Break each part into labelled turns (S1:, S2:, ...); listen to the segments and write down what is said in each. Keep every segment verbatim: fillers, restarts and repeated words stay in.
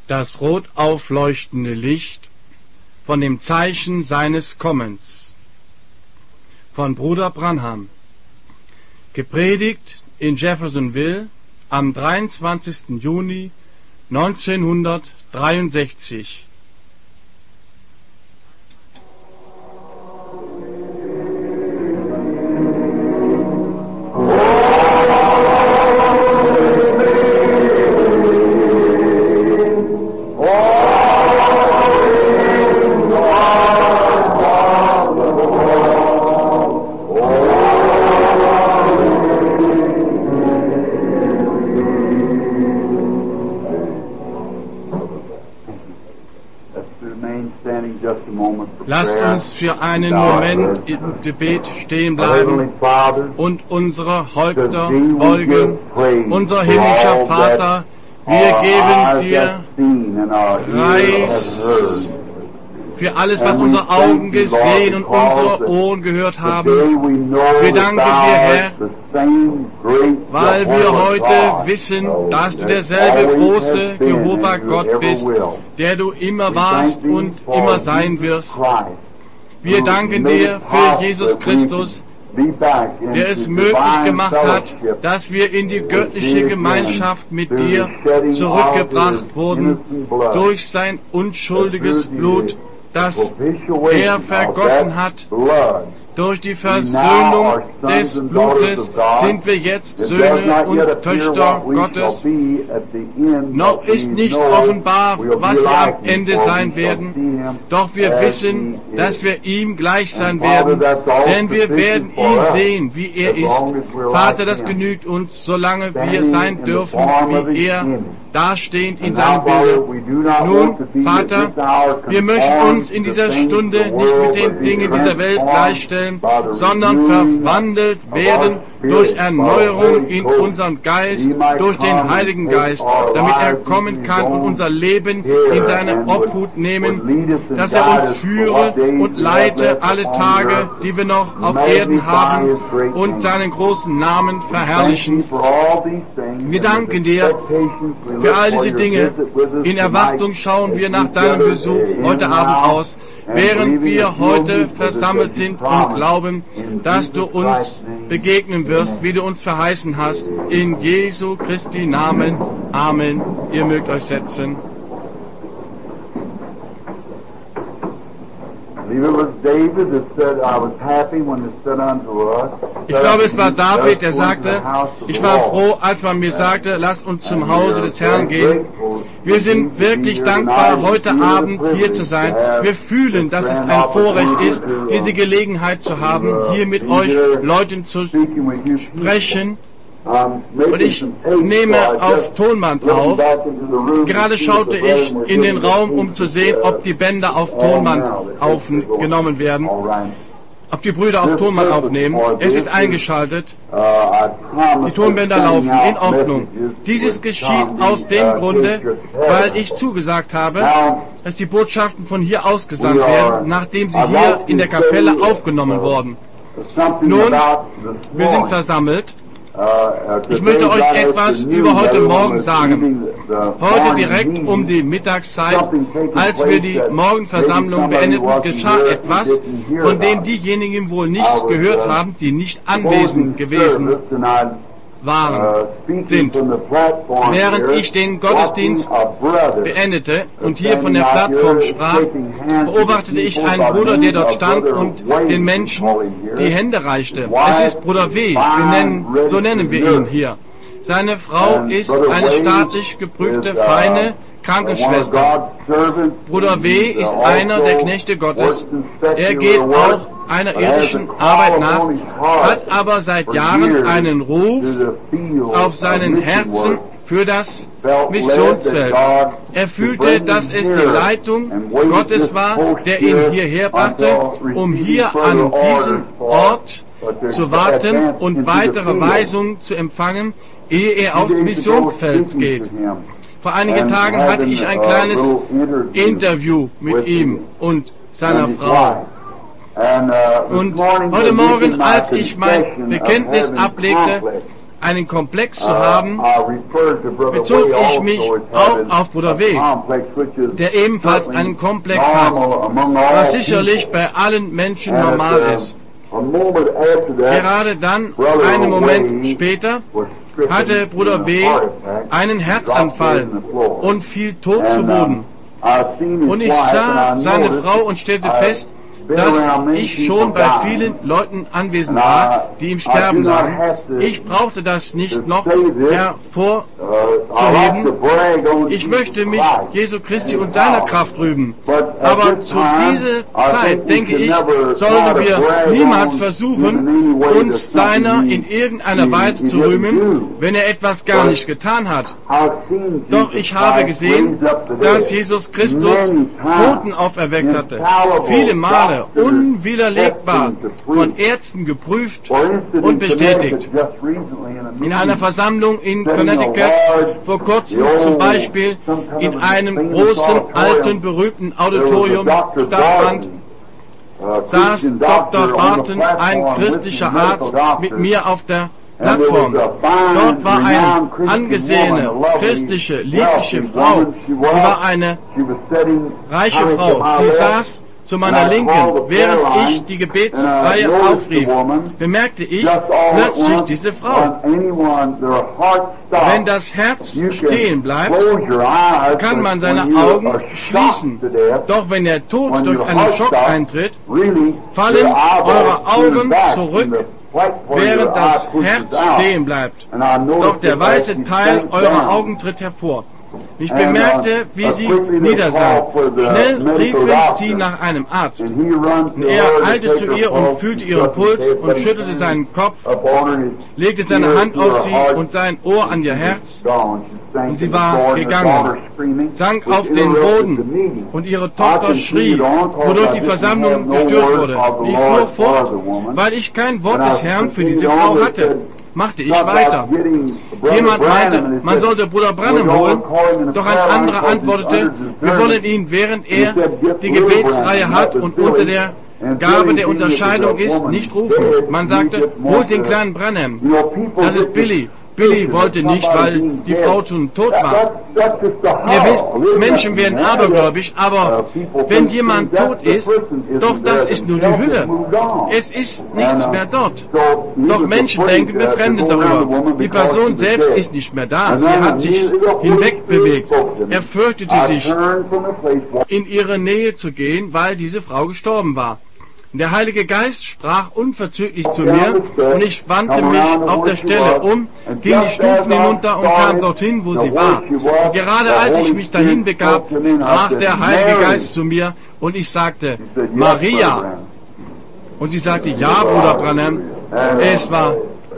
S1: das rot aufleuchtende Licht von dem Zeichen seines Kommens von Bruder Branham, gepredigt in Jeffersonville am dreiundzwanzigsten Juni neunzehnhundertdreiundsechzig. Lasst uns für einen Moment im Gebet stehen bleiben und unsere Häupter beugen. Unser himmlischer Vater, wir geben dir Preis für alles, was unsere Augen gesehen und unsere Ohren gehört haben. Wir danken dir, Herr, weil wir heute wissen, dass du derselbe große Jehova Gott bist, der du immer warst und immer sein wirst. Wir danken dir für Jesus Christus, der es möglich gemacht hat, dass wir in die göttliche Gemeinschaft mit dir zurückgebracht wurden durch sein unschuldiges Blut, das er vergossen hat. Durch die Versöhnung des Blutes sind wir jetzt Söhne und Töchter Gottes. Noch ist nicht offenbar, was wir am Ende sein werden, doch wir wissen, dass wir ihm gleich sein werden, denn wir werden ihn sehen, wie er ist. Vater, das genügt uns, solange wir sein dürfen, wie er dastehend in seinem Bilde. Nun, Vater, wir möchten uns in dieser Stunde nicht mit den Dingen dieser Welt gleichstellen, sondern verwandelt werden durch Erneuerung in unserem Geist, durch den Heiligen Geist, damit er kommen kann und unser Leben in seine Obhut nehmen, dass er uns führe und leite alle Tage, die wir noch auf Erden haben, und seinen großen Namen verherrlichen. Wir danken dir für all diese Dinge. In Erwartung schauen wir nach deinem Besuch heute Abend aus, während wir heute versammelt sind und glauben, dass du uns begegnen wirst, wie du uns verheißen hast. In Jesu Christi Namen. Amen. Ihr mögt euch setzen. Ich glaube, es war David, der sagte, ich war froh, als man mir sagte, lass uns zum Hause des Herrn gehen. Wir sind wirklich dankbar, heute Abend hier zu sein. Wir fühlen, dass es ein Vorrecht ist, diese Gelegenheit zu haben, hier mit euch Leuten zu sprechen. Und ich nehme auf Tonband auf. Gerade schaute ich in den Raum, um zu sehen, ob die Bänder auf Tonband aufgenommen werden, ob die Brüder auf Tonband aufnehmen. Es ist eingeschaltet. Die Tonbänder laufen. In Ordnung. Dieses geschieht aus dem Grunde, weil ich zugesagt habe, dass die Botschaften von hier ausgesandt werden, nachdem sie hier in der Kapelle aufgenommen wurden. Nun, wir sind versammelt. Ich möchte euch etwas über heute Morgen sagen. Heute direkt um die Mittagszeit, als wir die Morgenversammlung beendeten, geschah etwas, von dem diejenigen wohl nicht gehört haben, die nicht anwesend gewesen waren, sind. Während ich den Gottesdienst beendete und hier von der Plattform sprach, beobachtete ich einen Bruder, der dort stand und den Menschen die Hände reichte. Es ist Bruder W., wir nennen, so nennen wir ihn hier. Seine Frau ist eine staatlich geprüfte, feine Krankenschwester. Bruder W. ist einer der Knechte Gottes. Er geht auch einer irdischen Arbeit nach, hat aber seit Jahren einen Ruf auf seinen Herzen für das Missionsfeld. Er fühlte, dass es die Leitung Gottes war, der ihn hierher brachte, um hier an diesem Ort zu warten und weitere Weisungen zu empfangen, ehe er aufs Missionsfeld geht. Vor einigen Tagen hatte ich ein kleines Interview mit ihm und seiner Frau. Und heute Morgen, als ich mein Bekenntnis ablegte, einen Komplex zu haben, bezog ich mich auch auf Bruder W., der ebenfalls einen Komplex hat, was sicherlich bei allen Menschen normal ist. Gerade dann, einen Moment später, hatte Bruder B. einen Herzanfall und fiel tot zu Boden. Und ich sah seine Frau und stellte fest, dass ich schon bei vielen Leuten anwesend war, die im Sterben lagen. Ich brauchte das nicht noch hervorzuheben. Ich möchte mich Jesu Christi und seiner Kraft rühmen. Aber zu dieser Zeit, denke ich, sollten wir niemals versuchen, uns seiner in irgendeiner Weise zu rühmen, wenn er etwas gar nicht getan hat. Doch ich habe gesehen, dass Jesus Christus Toten auferweckt hatte. Viele Male unwiderlegbar von Ärzten geprüft und bestätigt. In einer Versammlung in Connecticut vor kurzem zum Beispiel in einem großen, alten, berühmten Auditorium stattfand, saß Doktor Barton, ein christlicher Arzt, mit mir auf der Plattform. Dort war eine angesehene, christliche, liebliche Frau. Sie war eine reiche Frau. Sie saß zu meiner Linken, während ich die Gebetsreihe aufrief, bemerkte ich plötzlich diese Frau. Wenn das Herz stehen bleibt, kann man seine Augen schließen. Doch wenn der Tod durch einen Schock eintritt, fallen eure Augen zurück, während das Herz stehen bleibt. Doch der weiße Teil eurer Augen tritt hervor. Ich bemerkte, wie sie niedersah. Schnell riefen sie nach einem Arzt. Und er eilte zu ihr und fühlte ihren Puls und schüttelte seinen Kopf, legte seine Hand auf sie und sein Ohr an ihr Herz. Und sie war gegangen, sank auf den Boden und ihre Tochter schrie, wodurch die Versammlung gestört wurde. Ich fuhr fort, weil ich kein Wort des Herrn für diese Frau hatte. Machte ich weiter. Jemand meinte, man sollte Bruder Branham holen, doch ein anderer antwortete, wir wollen ihn, während er die Gebetsreihe hat und unter der Gabe der Unterscheidung ist, nicht rufen. Man sagte, holt den kleinen Branham. Das ist Billy. Billy wollte nicht, weil die Frau schon tot war. Ihr wisst, Menschen werden abergläubisch, aber wenn jemand tot ist, doch das ist nur die Hülle. Es ist nichts mehr dort. Doch Menschen denken befremdet darüber. Die Person selbst ist nicht mehr da. Sie hat sich hinwegbewegt. Er fürchtete sich, in ihre Nähe zu gehen, weil diese Frau gestorben war. Der Heilige Geist sprach unverzüglich zu mir und ich wandte mich auf der Stelle um, ging die Stufen hinunter und kam dorthin, wo sie war. Und gerade als ich mich dahin begab, sprach der Heilige Geist zu mir und ich sagte, Maria. Und sie sagte, ja, Bruder Branham, es war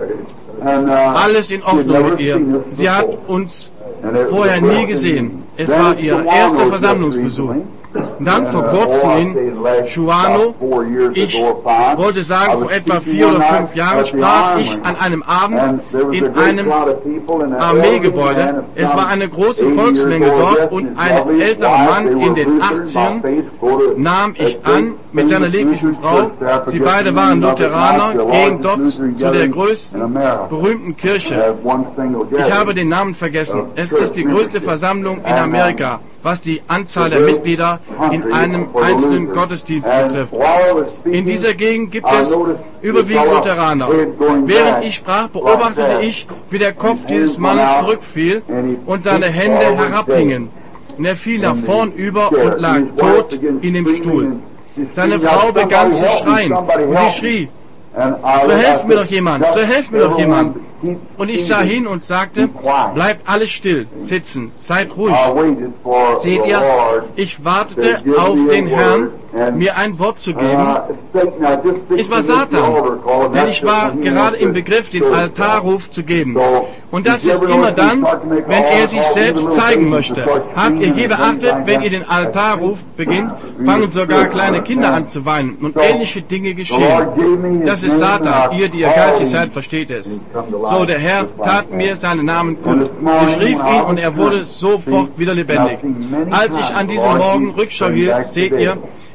S1: alles in Ordnung mit ihr. Sie hat uns vorher nie gesehen. Es war ihr erster Versammlungsbesuch. Dann vor kurzem in Schuano, ich wollte sagen, vor etwa vier oder fünf Jahren sprach ich an einem Abend in einem Armeegebäude. Es war eine große Volksmenge dort und ein älterer Mann in den achtzigern nahm ich an mit seiner lieblichen Frau. Sie beide waren Lutheraner, gehen dort zu der größten, berühmten Kirche. Ich habe den Namen vergessen. Es ist die größte Versammlung in Amerika, was die Anzahl der Mitglieder in einem einzelnen Gottesdienst betrifft. In dieser Gegend gibt es überwiegend Lutheraner. Während ich sprach, beobachtete ich, wie der Kopf dieses Mannes zurückfiel und seine Hände herabhingen. Und er fiel nach vorn über und lag tot in dem Stuhl. Seine Frau begann zu schreien und sie schrie, so helft mir doch jemand, so helft mir doch jemand. Und ich sah hin und sagte, bleibt alles still, sitzen, seid ruhig. Seht ihr, ich wartete auf den Herrn, mir ein Wort zu geben. Es war Satan, denn ich war gerade im Begriff, den Altarruf zu geben. Und das ist immer dann, wenn er sich selbst zeigen möchte. Habt ihr je beachtet, wenn ihr den Altarruf beginnt, fangen sogar kleine Kinder an zu weinen und ähnliche Dinge geschehen. Das ist Satan, ihr, die ihr geistig seid, versteht es. So, der Herr tat mir seinen Namen kund. Ich rief ihn und er wurde sofort wieder lebendig. Als ich an diesem Morgen Rückschau hielt, seht ihr,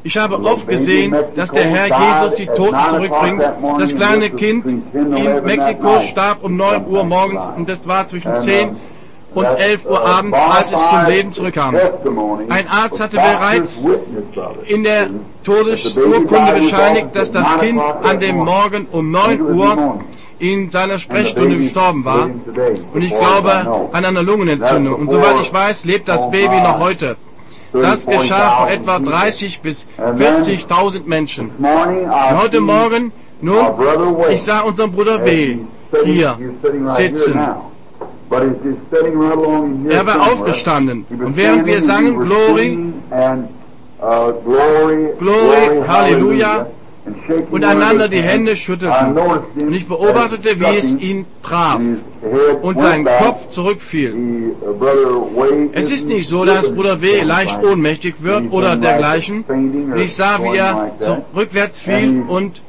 S1: Ich habe oft gesehen, dass der Herr Jesus die Toten zurückbringt. Das kleine Kind in Mexiko starb um neun Uhr morgens und das war zwischen zehn und elf Uhr abends, als es zum Leben zurückkam. Ein Arzt hatte bereits in der Todesurkunde bescheinigt, dass das Kind an dem Morgen um neun Uhr in seiner Sprechstunde gestorben war. Und ich glaube an eine Lungenentzündung. Und soweit ich weiß, lebt das Baby noch heute. Das geschah vor etwa dreißig bis vierzigtausend Menschen. Und heute Morgen, nun, ich sah unseren Bruder W. hier sitzen. Er war aufgestanden. Und während wir sangen, Glory, Glory, Halleluja, und einander die Hände schüttelten. Und ich beobachtete, wie es ihn traf und sein Kopf zurückfiel. Es ist nicht so, dass Bruder W. leicht ohnmächtig wird oder dergleichen. Ich sah, wie er rückwärts fiel und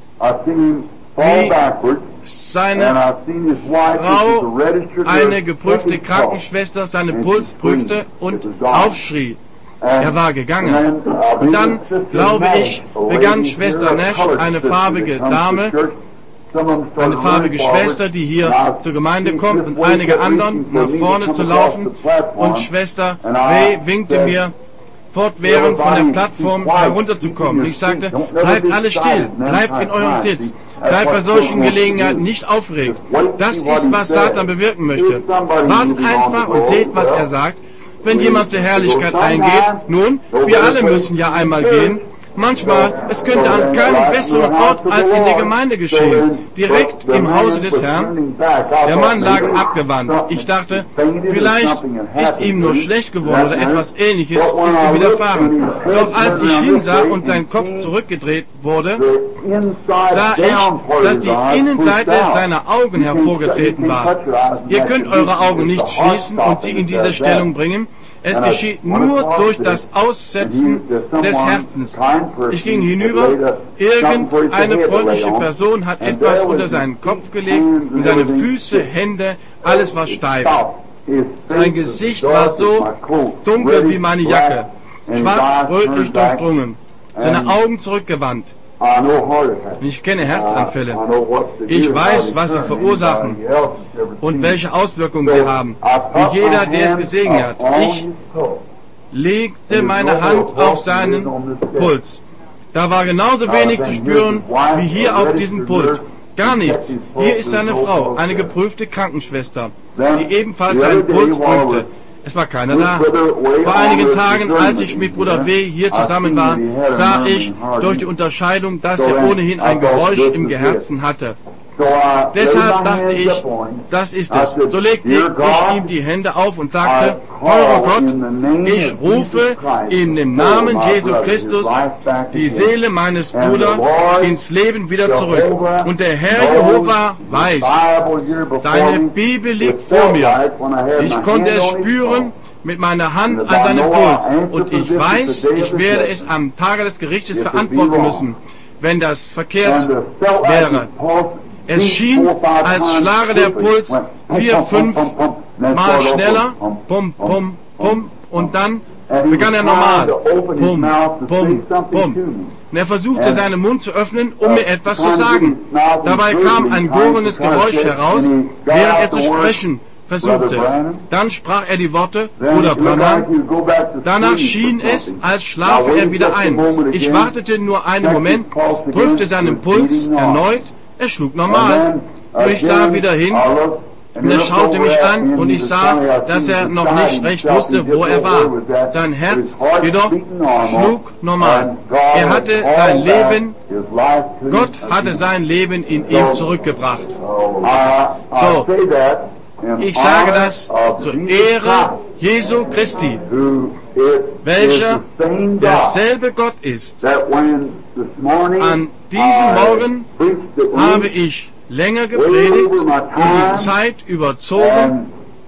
S1: wie seine Frau, eine geprüfte Krankenschwester, seine Puls prüfte und aufschrie. Er war gegangen. Und dann, glaube ich, begann Schwester Nash, eine farbige Dame, eine farbige Schwester, die hier zur Gemeinde kommt, und einige anderen nach vorne zu laufen. Und Schwester W. winkte mir, fortwährend von der Plattform herunterzukommen. Ich sagte, bleibt alle still, bleibt in eurem Sitz. Seid bei solchen Gelegenheiten nicht aufgeregt. Das ist, was Satan bewirken möchte. Wartet einfach und seht, was er sagt. Wenn jemand zur Herrlichkeit eingeht, nun, wir alle müssen ja einmal gehen. Manchmal, es könnte an keinem besseren Ort als in der Gemeinde geschehen, direkt im Hause des Herrn. Der Mann lag abgewandt. Ich dachte, vielleicht ist ihm nur schlecht geworden oder etwas Ähnliches ist ihm widerfahren. Doch als ich hinsah und sein Kopf zurückgedreht wurde, sah ich, dass die Innenseite seiner Augen hervorgetreten war. Ihr könnt eure Augen nicht schließen und sie in diese Stellung bringen. Es geschieht nur durch das Aussetzen des Herzens. Ich ging hinüber, irgendeine freundliche Person hat etwas unter seinen Kopf gelegt und seine Füße, Hände, alles war steif. Sein Gesicht war so dunkel wie meine Jacke, schwarz-rötlich durchdrungen, seine Augen zurückgewandt. Ich kenne Herzanfälle. Ich weiß, was sie verursachen und welche Auswirkungen sie haben. Wie jeder, der es gesehen hat. Ich legte meine Hand auf seinen Puls. Da war genauso wenig zu spüren wie hier auf diesem Pult. Gar nichts. Hier ist seine Frau, eine geprüfte Krankenschwester, die ebenfalls seinen Puls prüfte. Es war keiner da. Vor einigen Tagen, als ich mit Bruder W. hier zusammen war, sah ich durch die Unterscheidung, dass er ohnehin ein Geräusch im Herzen hatte. Deshalb dachte ich, das ist es. So legte ich ihm die Hände auf und sagte, teurer Gott, ich rufe in dem Namen Jesu Christus die Seele meines Bruders ins Leben wieder zurück. Und der Herr Jehova weiß, seine Bibel liegt vor mir. Ich konnte es spüren mit meiner Hand an seinem Puls. Und ich weiß, ich werde es am Tage des Gerichtes verantworten müssen, wenn das verkehrt wäre. Es schien, als schlage der Puls vier, fünf Mal schneller, pum, pum, pum, und dann begann er normal, pum, pum, pum. Und er versuchte, seinen Mund zu öffnen, um mir etwas zu sagen. Dabei kam ein gurrendes Geräusch heraus, während er zu sprechen versuchte. Dann sprach er die Worte, Bruder Branham. Danach schien es, als schlafe er wieder ein. Ich wartete nur einen Moment, prüfte seinen Puls erneut. Er schlug normal. Und ich sah wieder hin und er schaute mich an und ich sah, dass er noch nicht recht wusste, wo er war. Sein Herz jedoch schlug normal. Er hatte sein Leben, Gott hatte sein Leben in ihm zurückgebracht. So, ich sage das zur Ehre Jesu Christi, welcher derselbe Gott ist. An diesem Morgen habe ich länger gepredigt und die Zeit überzogen,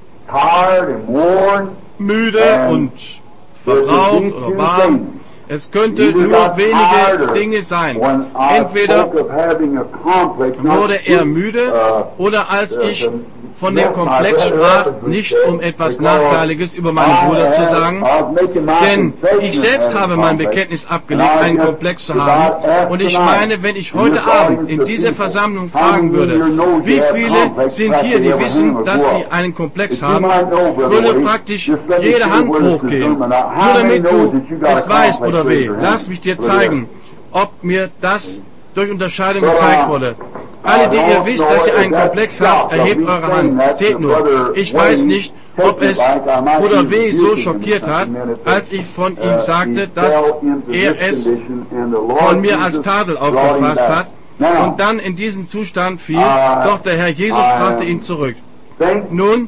S1: müde und verbraucht oder warm. Es könnte nur wenige Dinge sein. Entweder wurde er müde oder als ich von dem Komplex sprach, nicht um etwas Nachteiliges über meinen Bruder zu sagen, denn ich selbst habe mein Bekenntnis abgelegt, einen Komplex zu haben. Und ich meine, wenn ich heute Abend in dieser Versammlung fragen würde, wie viele sind hier, die wissen, dass sie einen Komplex haben, würde praktisch jede Hand hochgehen. Nur damit du es weißt, Bruder W., lass mich dir zeigen, ob mir das durch Unterscheidung gezeigt wurde. Alle, die ihr wisst, dass ihr einen Komplex habt, erhebt eure Hand. Seht nur, ich weiß nicht, ob es Bruder W. so schockiert hat, als ich von ihm sagte, dass er es von mir als Tadel aufgefasst hat und dann in diesen Zustand fiel, doch der Herr Jesus brachte ihn zurück. Nun,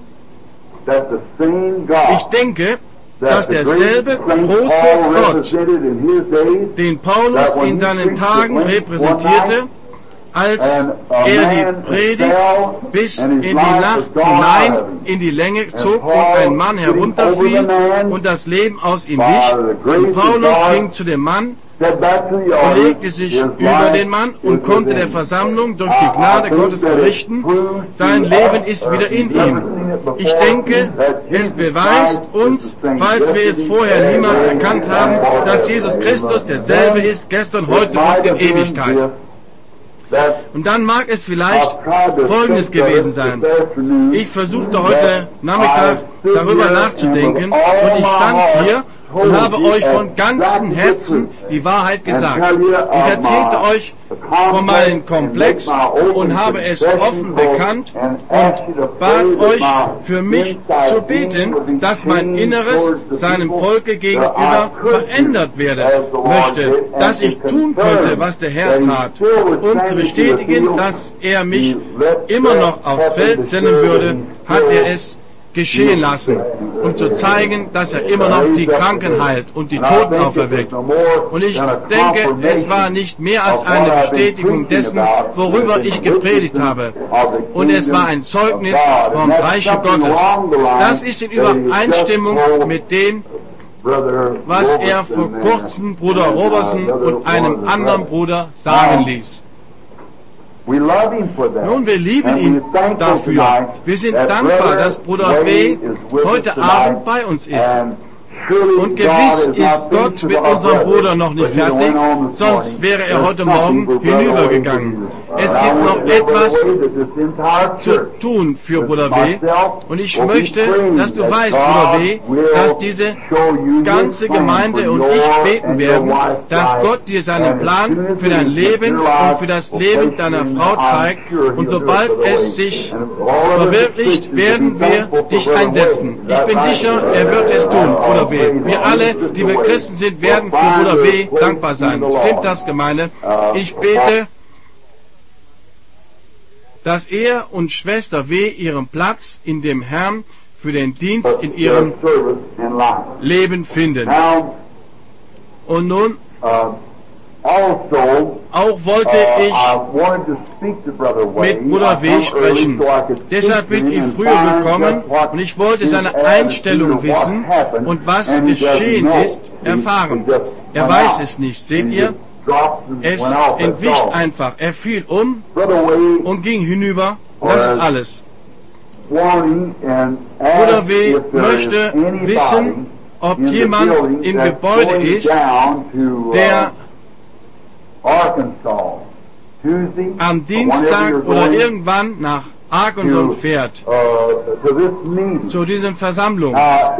S1: ich denke, dass derselbe große Gott, den Paulus in seinen Tagen repräsentierte, als er die Predigt bis in die Nacht hinein in die Länge zog und ein Mann herunterfiel und das Leben aus ihm wich, und Paulus ging zu dem Mann, legte sich über den Mann und konnte der Versammlung durch die Gnade Gottes berichten, sein Leben ist wieder in ihm. Ich denke, es beweist uns, falls wir es vorher niemals erkannt haben, dass Jesus Christus derselbe ist, gestern, heute und in Ewigkeit. Und dann mag es vielleicht Folgendes gewesen sein. Ich versuchte heute Nachmittag darüber nachzudenken und ich stand hier und habe euch von ganzem Herzen die Wahrheit gesagt. Ich erzählte euch von meinem Komplex und habe es offen bekannt und bat euch für mich zu beten, dass mein Inneres seinem Volke gegenüber verändert werden möchte, dass ich tun könnte, was der Herr tat, und zu bestätigen, dass er mich immer noch aufs Feld senden würde, hat er es geschehen lassen, um zu zeigen, dass er immer noch die Kranken heilt und die Toten auferweckt. Und ich denke, es war nicht mehr als eine Bestätigung dessen, worüber ich gepredigt habe. Und es war ein Zeugnis vom Reiche Gottes. Das ist in Übereinstimmung mit dem, was er vor kurzem Bruder Robertson und einem anderen Bruder sagen ließ. Nun, wir lieben ihn dafür. Wir sind dankbar, dass Bruder W. heute Abend bei uns ist. Und gewiss ist Gott mit unserem Bruder noch nicht fertig, sonst wäre er heute Morgen hinübergegangen. Es gibt noch etwas zu tun für Bruder W. Und ich möchte, dass du weißt, Bruder W., dass diese ganze Gemeinde und ich beten werden, dass Gott dir seinen Plan für dein Leben und für das Leben deiner Frau zeigt. Und sobald es sich verwirklicht, werden wir dich einsetzen. Ich bin sicher, er wird es tun, Bruder W. Wir alle, die wir Christen sind, werden für Bruder W. dankbar sein. Stimmt das, Gemeinde? Ich bete, dass er und Schwester W. ihren Platz in dem Herrn für den Dienst in ihrem Leben finden. Und nun, auch wollte ich mit Bruder W. sprechen. Deshalb bin ich früher gekommen und ich wollte seine Einstellung wissen und was geschehen ist, erfahren. Er weiß es nicht, seht ihr? Es entwich einfach. Er fiel um und ging hinüber. Das ist alles. Bruder W. möchte wissen, ob jemand im Gebäude ist, der am Dienstag oder irgendwann nach Arkansas fährt, zu diesen Versammlungen.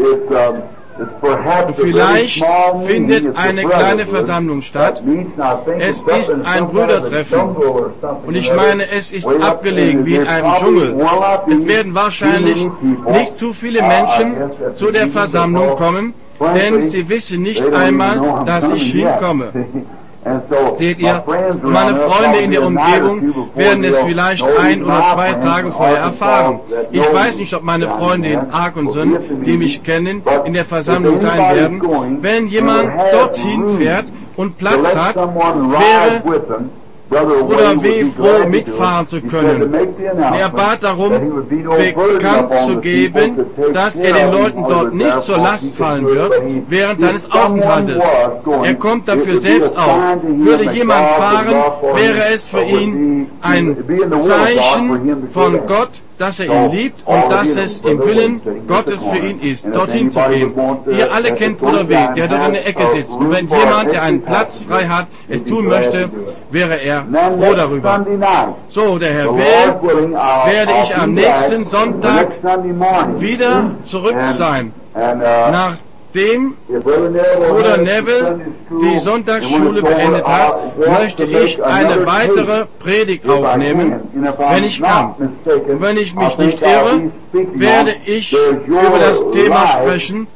S1: Und vielleicht findet eine kleine Versammlung statt. Es ist ein Brüdertreffen. Und ich meine, es ist abgelegen wie in einem Dschungel. Es werden wahrscheinlich nicht zu viele Menschen zu der Versammlung kommen, denn sie wissen nicht einmal, dass ich hinkomme. Seht ihr, meine Freunde in der Umgebung werden es vielleicht ein oder zwei Tage vorher erfahren. Ich weiß nicht, ob meine Freunde in Arkansas, die mich kennen, in der Versammlung sein werden. Wenn jemand dorthin fährt und Platz hat, wäre Bruder W. froh, mitfahren zu können. Er bat darum, bekannt zu geben, dass er den Leuten dort nicht zur Last fallen wird, während seines Aufenthaltes. Er kommt dafür selbst auf. Würde jemand fahren, wäre es für ihn ein Zeichen von Gott, dass er ihn liebt und dass es im Willen Gottes für ihn ist, dorthin zu gehen. Ihr alle kennt Bruder W., der dort in der Ecke sitzt. Und wenn jemand, der einen Platz frei hat, es tun möchte, wäre er froh darüber. So, der Herr will, werde ich am nächsten Sonntag wieder zurück sein. Nachdem Bruder Neville die Sonntagsschule beendet hat, möchte ich eine weitere Predigt aufnehmen, wenn ich kann. Und wenn ich mich nicht irre, werde ich über das Thema sprechen: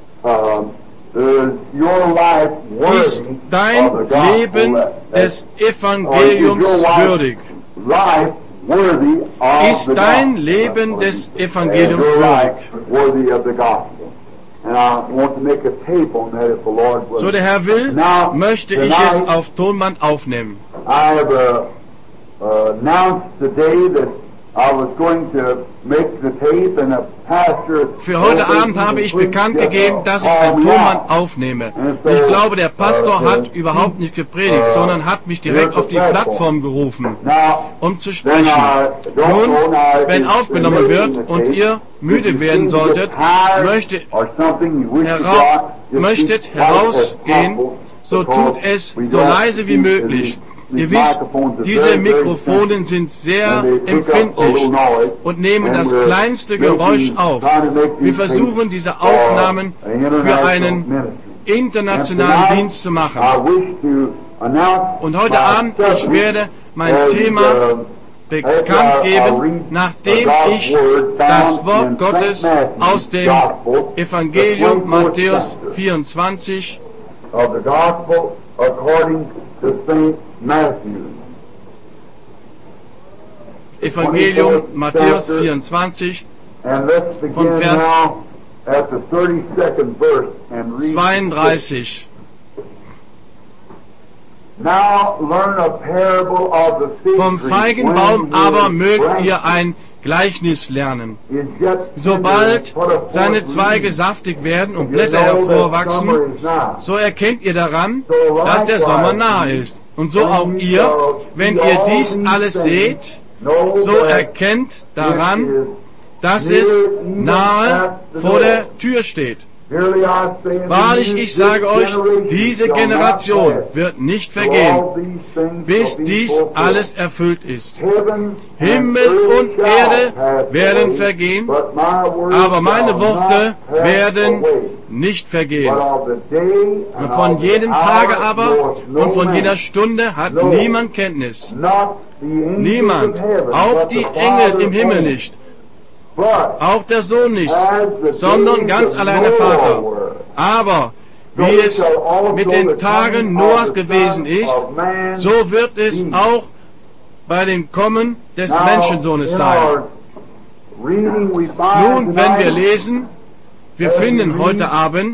S1: Ist dein Leben des Evangeliums würdig? Ist dein Leben des Evangeliums würdig? So der Herr will, möchte ich es auf Tonband aufnehmen. Für heute Abend habe ich bekannt gegeben, dass ich ein Tonband aufnehme. Ich glaube, der Pastor hat überhaupt nicht gepredigt, sondern hat mich direkt auf die Plattform gerufen, um zu sprechen. Nun, wenn aufgenommen wird und ihr müde werden solltet, möchtet, hera möchtet herausgehen, so tut es so leise wie möglich. Ihr wisst, diese Mikrofone sind sehr empfindlich und nehmen das kleinste Geräusch auf. Wir versuchen, diese Aufnahmen für einen internationalen Dienst zu machen. Und heute Abend, ich werde mein Thema bekannt geben, nachdem ich das Wort Gottes aus dem Evangelium Matthäus vierundzwanzig Evangelium Matthäus vierundzwanzig von Vers zweiunddreißig. Vom Feigenbaum aber mögt ihr ein Gleichnis lernen. Sobald seine Zweige saftig werden und Blätter hervorwachsen, so erkennt ihr daran, dass der Sommer nahe ist. Und so auch ihr, wenn ihr dies alles seht, so erkennt daran, dass es nahe vor der Tür steht. Wahrlich, ich sage euch, diese Generation wird nicht vergehen, bis dies alles erfüllt ist. Himmel und Erde werden vergehen, aber meine Worte werden nicht vergehen. Und von jedem Tage aber und von jener Stunde hat niemand Kenntnis. Niemand, auch die Engel im Himmel nicht. Auch der Sohn nicht, sondern ganz allein der Vater. Aber wie es mit den Tagen Noahs gewesen ist, so wird es auch bei dem Kommen des Menschensohnes sein. Nun, wenn wir lesen, wir finden heute Abend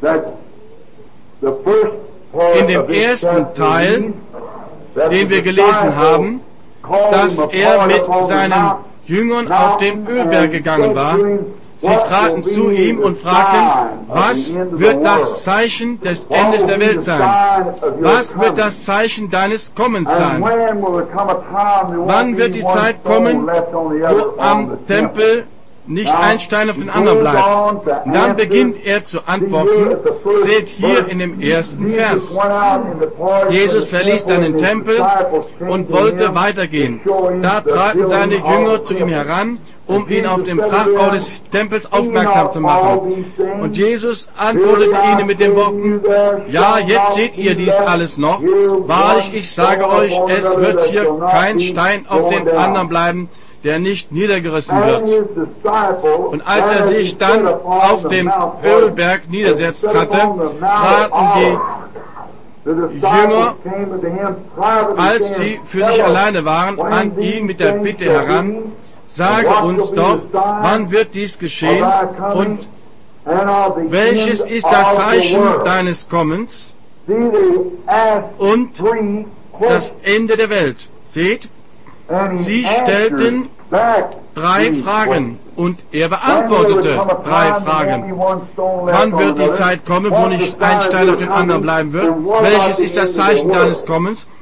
S1: in dem ersten Teil, den wir gelesen haben, dass er mit seinen Jüngern auf den Ölberg gegangen war. Sie traten zu ihm und fragten, was wird das Zeichen des Endes der Welt sein? Was wird das Zeichen deines Kommens sein? Wann wird die Zeit kommen, wo am Tempel nicht ein Stein auf den anderen bleibt? Und dann beginnt er zu antworten. Seht hier in dem ersten Vers. Jesus verließ dann den Tempel und wollte weitergehen. Da traten seine Jünger zu ihm heran, um ihn auf den Prachtbau des Tempels aufmerksam zu machen. Und Jesus antwortete ihnen mit den Worten, ja, jetzt seht ihr dies alles noch. Wahrlich, ich sage euch, es wird hier kein Stein auf den anderen bleiben, der nicht niedergerissen wird. Und als er sich dann auf dem Ölberg niedersetzt hatte, traten die Jünger, als sie für sich alleine waren, an ihn mit der Bitte heran, sage uns doch, wann wird dies geschehen und welches ist das Zeichen deines Kommens und das Ende der Welt? Seht, sie stellten drei Fragen und er beantwortete drei Fragen. Wann wird die Zeit kommen, wo nicht ein Stein auf den anderen bleiben wird? Welches ist das Zeichen deines Kommens?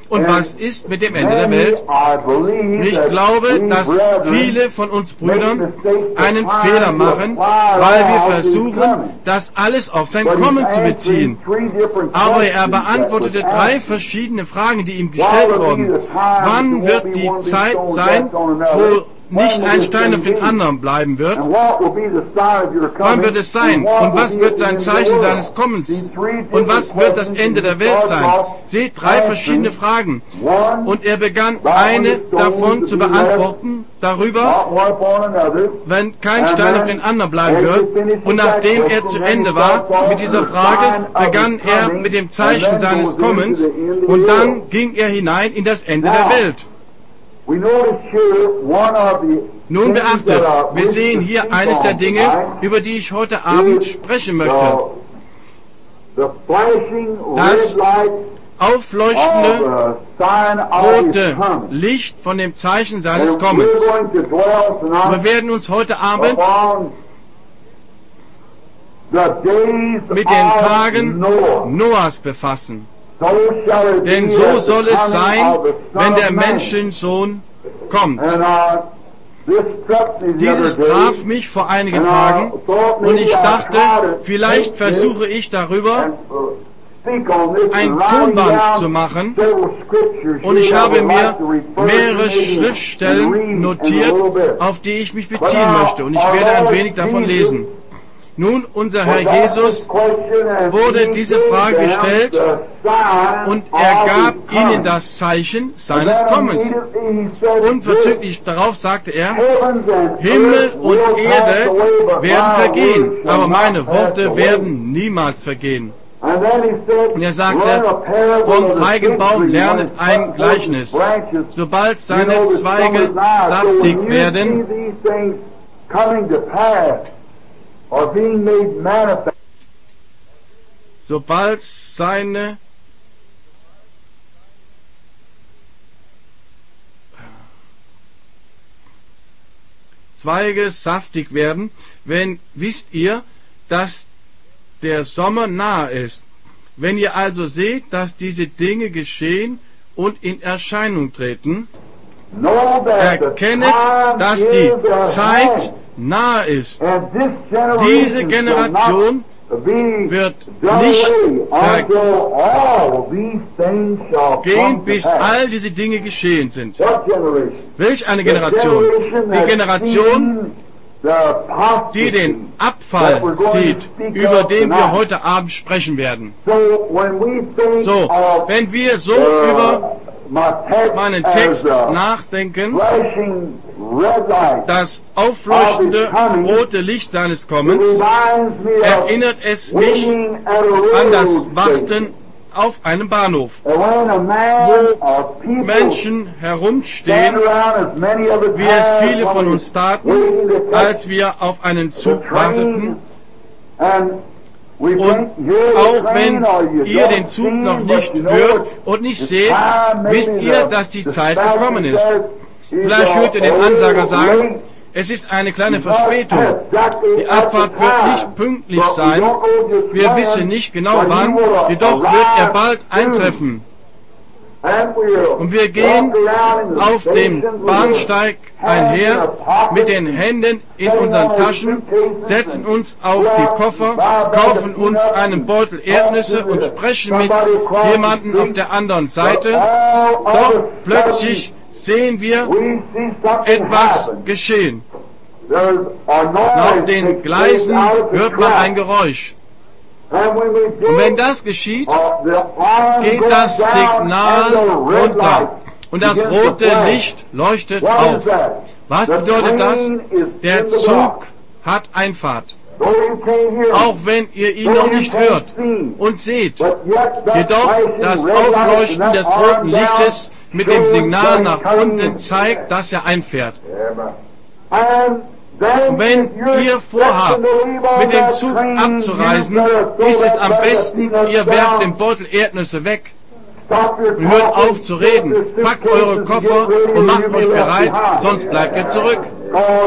S1: Und was ist mit dem Ende der Welt? Ich glaube, dass viele von uns Brüdern einen Fehler machen, weil wir versuchen, das alles auf sein Kommen zu beziehen. Aber er beantwortete drei verschiedene Fragen, die ihm gestellt wurden. Wann wird die Zeit sein, wo nicht ein Stein auf den anderen bleiben wird? Wann wird es sein? Und was wird sein Zeichen seines Kommens? Und was wird das Ende der Welt sein? Seht, drei verschiedene Fragen. Und er begann eine davon zu beantworten, darüber, wenn kein Stein auf den anderen bleiben wird. Und nachdem er zu Ende war mit dieser Frage, begann er mit dem Zeichen seines Kommens und dann ging er hinein in das Ende der Welt. Nun beachtet, wir sehen hier eines der Dinge, über die ich heute Abend sprechen möchte. Das aufleuchtende rote Licht von dem Zeichen seines Kommens. Wir werden uns heute Abend mit den Tagen Noahs befassen. Denn so soll es sein, wenn der Menschensohn kommt. Dieses traf mich vor einigen Tagen und ich dachte, vielleicht versuche ich darüber ein Tonband zu machen, und ich habe mir mehrere Schriftstellen notiert, auf die ich mich beziehen möchte, und ich werde ein wenig davon lesen. Nun, unser Herr Jesus wurde diese Frage gestellt und er gab ihnen das Zeichen seines Kommens. Unverzüglich darauf sagte er, Himmel und Erde werden vergehen, aber meine Worte werden niemals vergehen. Und er sagte, vom Feigenbaum lernet ein Gleichnis. Sobald seine Zweige saftig werden, sobald seine Zweige saftig werden, wenn wisst ihr, dass der Sommer nahe ist. Wenn ihr also seht, dass diese Dinge geschehen und in Erscheinung treten, erkennet, dass die Zeit nahe ist. Diese Generation wird nicht vergehen, bis all diese Dinge geschehen sind. Welch eine Generation? Die Generation, die den Abfall sieht, über den wir heute Abend sprechen werden. So, wenn wir so über meinen Text nachdenken, das aufleuchtende rote Licht seines Kommens, erinnert es mich an das Warten auf einem Bahnhof, wo Menschen herumstehen, wie es viele von uns taten, als wir auf einen Zug warteten. Und auch wenn ihr den Zug noch nicht hört und nicht seht, wisst ihr, dass die Zeit gekommen ist. Vielleicht hört ihr den Ansager sagen, es ist eine kleine Verspätung. Die Abfahrt wird nicht pünktlich sein. Wir wissen nicht genau wann, jedoch wird er bald eintreffen. Und wir gehen auf dem Bahnsteig einher mit den Händen in unseren Taschen, setzen uns auf die Koffer, kaufen uns einen Beutel Erdnüsse und sprechen mit jemandem auf der anderen Seite. Doch plötzlich sehen wir etwas geschehen. Auf den Gleisen hört man ein Geräusch. Und wenn das geschieht, geht das Signal runter und das rote Licht leuchtet auf. Was bedeutet das? Der Zug hat Einfahrt. Auch wenn ihr ihn noch nicht hört und seht, jedoch das Aufleuchten des roten Lichtes mit dem Signal nach unten zeigt, dass er einfährt. Und wenn ihr vorhabt, mit dem Zug abzureisen, ist es am besten, ihr werft den Beutel Erdnüsse weg und hört auf zu reden. Packt eure Koffer und macht euch bereit, sonst bleibt ihr zurück.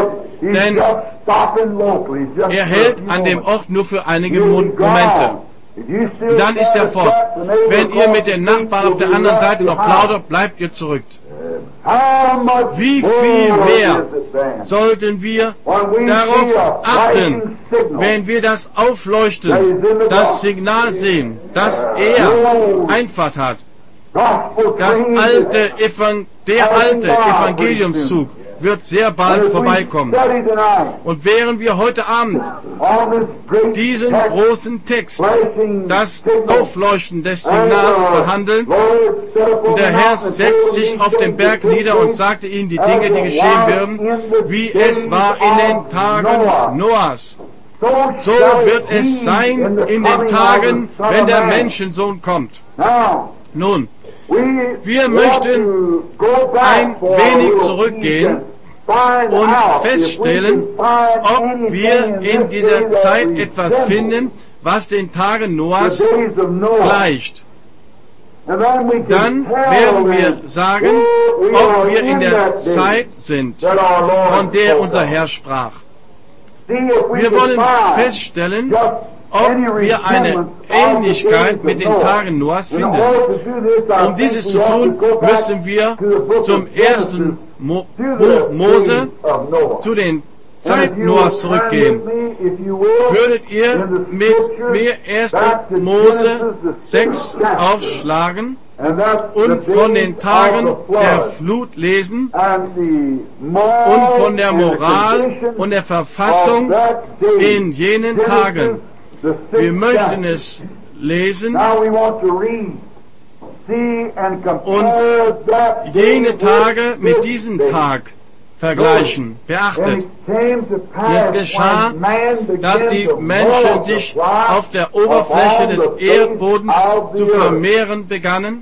S1: Denn er hält an dem Ort nur für einige Momente. Dann ist er fort. Wenn ihr mit den Nachbarn auf der anderen Seite noch plaudert, bleibt ihr zurück. Wie viel mehr sollten wir darauf achten, wenn wir das Aufleuchten, das Signal sehen, dass er Einfahrt hat. Das alte Evangel- der alte Evangeliumszug wird sehr bald vorbeikommen. Und während wir heute Abend diesen großen Text, das Aufleuchten des Signals, behandeln, und der Herr setzt sich auf den Berg nieder und sagte ihnen die Dinge, die geschehen werden, wie es war in den Tagen Noahs. So wird es sein in den Tagen, wenn der Menschensohn kommt. Nun, wir möchten ein wenig zurückgehen und feststellen, ob wir in dieser Zeit etwas finden, was den Tagen Noahs gleicht. Dann werden wir sagen, ob wir in der Zeit sind, von der unser Herr sprach. Wir wollen feststellen, ob wir eine Ähnlichkeit mit den Tagen Noahs finden. Um dieses zu tun, müssen wir zum ersten Mo- Buch Mose, zu den Zeiten Noahs zurückgehen. Würdet ihr mit mir erster Mose sechs aufschlagen und von den Tagen der Flut lesen und von der Moral und der Verfassung in jenen Tagen? Wir möchten es lesen und jene Tage mit diesem Tag vergleichen. Beachtet, es geschah, dass die Menschen sich auf der Oberfläche des Erdbodens zu vermehren begannen.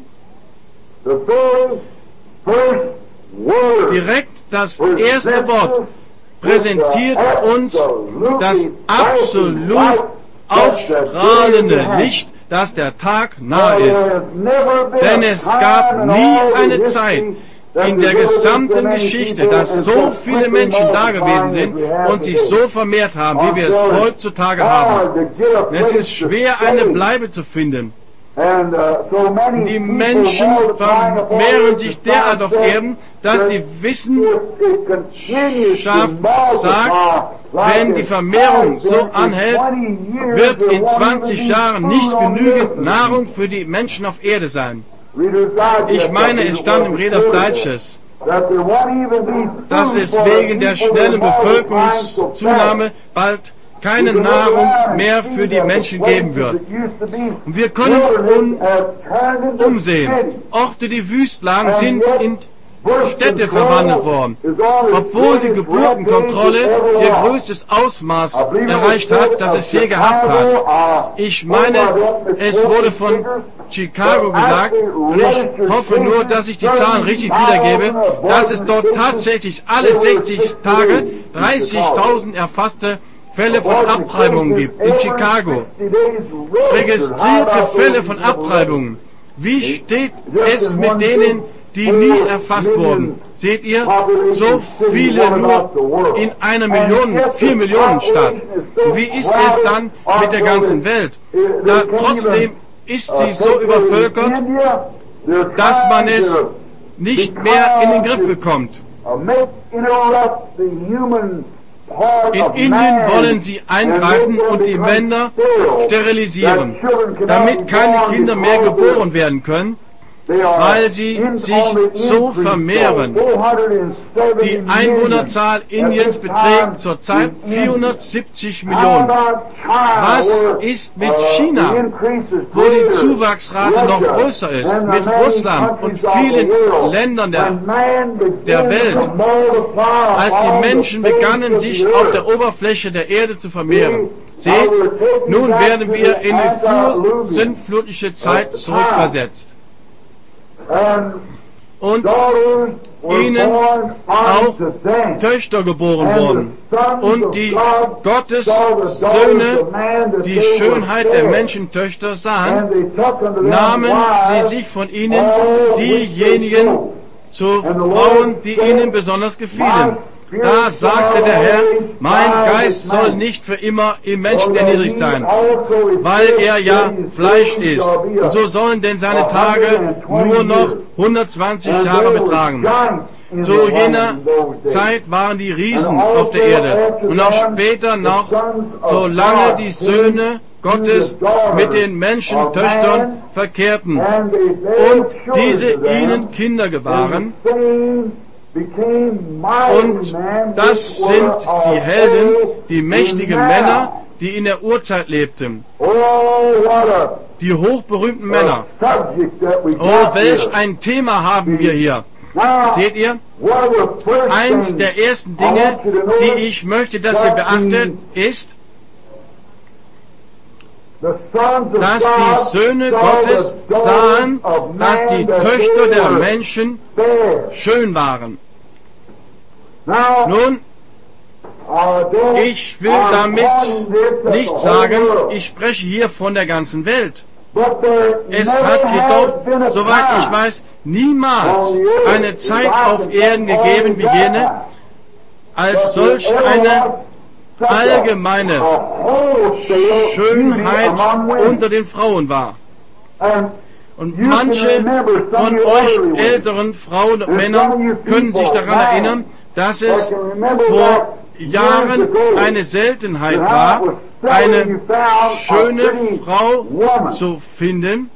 S1: Direkt das erste Wort präsentiert uns das absolut aufstrahlende Licht, dass der Tag nahe ist. Denn es gab nie eine Zeit in der gesamten Geschichte, dass so viele Menschen da gewesen sind und sich so vermehrt haben, wie wir es heutzutage haben. Es ist schwer, eine Bleibe zu finden. Die Menschen vermehren sich derart auf Erden, dass die Wissenschaft sagt, wenn die Vermehrung so anhält, wird in zwanzig Jahren nicht genügend Nahrung für die Menschen auf Erde sein. Ich meine, es stand im Reader's Digest, dass es wegen der schnellen Bevölkerungszunahme bald keine Nahrung mehr für die Menschen geben wird. Und wir können uns umsehen. Orte, die wüst lagen, sind in Städte verwandelt worden. Obwohl die Geburtenkontrolle ihr größtes Ausmaß erreicht hat, das es je gehabt hat. Ich meine, es wurde von Chicago gesagt, und ich hoffe nur, dass ich die Zahlen richtig wiedergebe, dass es dort tatsächlich alle sechzig Tage dreißigtausend erfasste Fälle von Abtreibungen gibt. In Chicago. Registrierte Fälle von Abtreibungen. Wie steht es mit denen, die nie erfasst wurden? Seht ihr, so viele nur in einer Million, vier Millionen Stadt. Und wie ist es dann mit der ganzen Welt? Da, trotzdem ist sie so übervölkert, dass man es nicht mehr in den Griff bekommt. In Indien wollen sie eingreifen und die Männer sterilisieren, damit keine Kinder mehr geboren werden können, weil sie sich so vermehren. Die Einwohnerzahl Indiens beträgt zurzeit vierhundertsiebzig Millionen. Was ist mit China, wo die Zuwachsrate noch größer ist, mit Russland und vielen Ländern der, der Welt, als die Menschen begannen, sich auf der Oberfläche der Erde zu vermehren? Seht, nun werden wir in die sintflutliche Zeit zurückversetzt. Und ihnen auch Töchter geboren wurden. Und die Gottessöhne, die Schönheit der Menschentöchter sahen, nahmen sie sich von ihnen diejenigen zu Frauen, die ihnen besonders gefielen. Da sagte der Herr, mein Geist soll nicht für immer im Menschen erniedrigt sein, weil er ja Fleisch ist. So sollen denn seine Tage nur noch hundertzwanzig Jahre betragen. Zu jener Zeit waren die Riesen auf der Erde und auch später noch, solange die Söhne Gottes mit den Menschentöchtern verkehrten und diese ihnen Kinder gebaren. Und das sind die Helden, die mächtigen Männer, die in der Urzeit lebten. Die hochberühmten Männer. Oh, welch ein Thema haben wir hier. Seht ihr? Eins der ersten Dinge, die ich möchte, dass ihr beachtet, ist, dass die Söhne Gottes sahen, dass die Töchter der Menschen schön waren. Nun, ich will damit nicht sagen, ich spreche hier von der ganzen Welt. Es hat jedoch, soweit ich weiß, niemals eine Zeit auf Erden gegeben wie jene, als solch eine allgemeine Schönheit unter den Frauen war. Und manche von euch älteren Frauen und Männern können sich daran erinnern, dass es vor Jahren eine Seltenheit war, eine schöne Frau zu finden.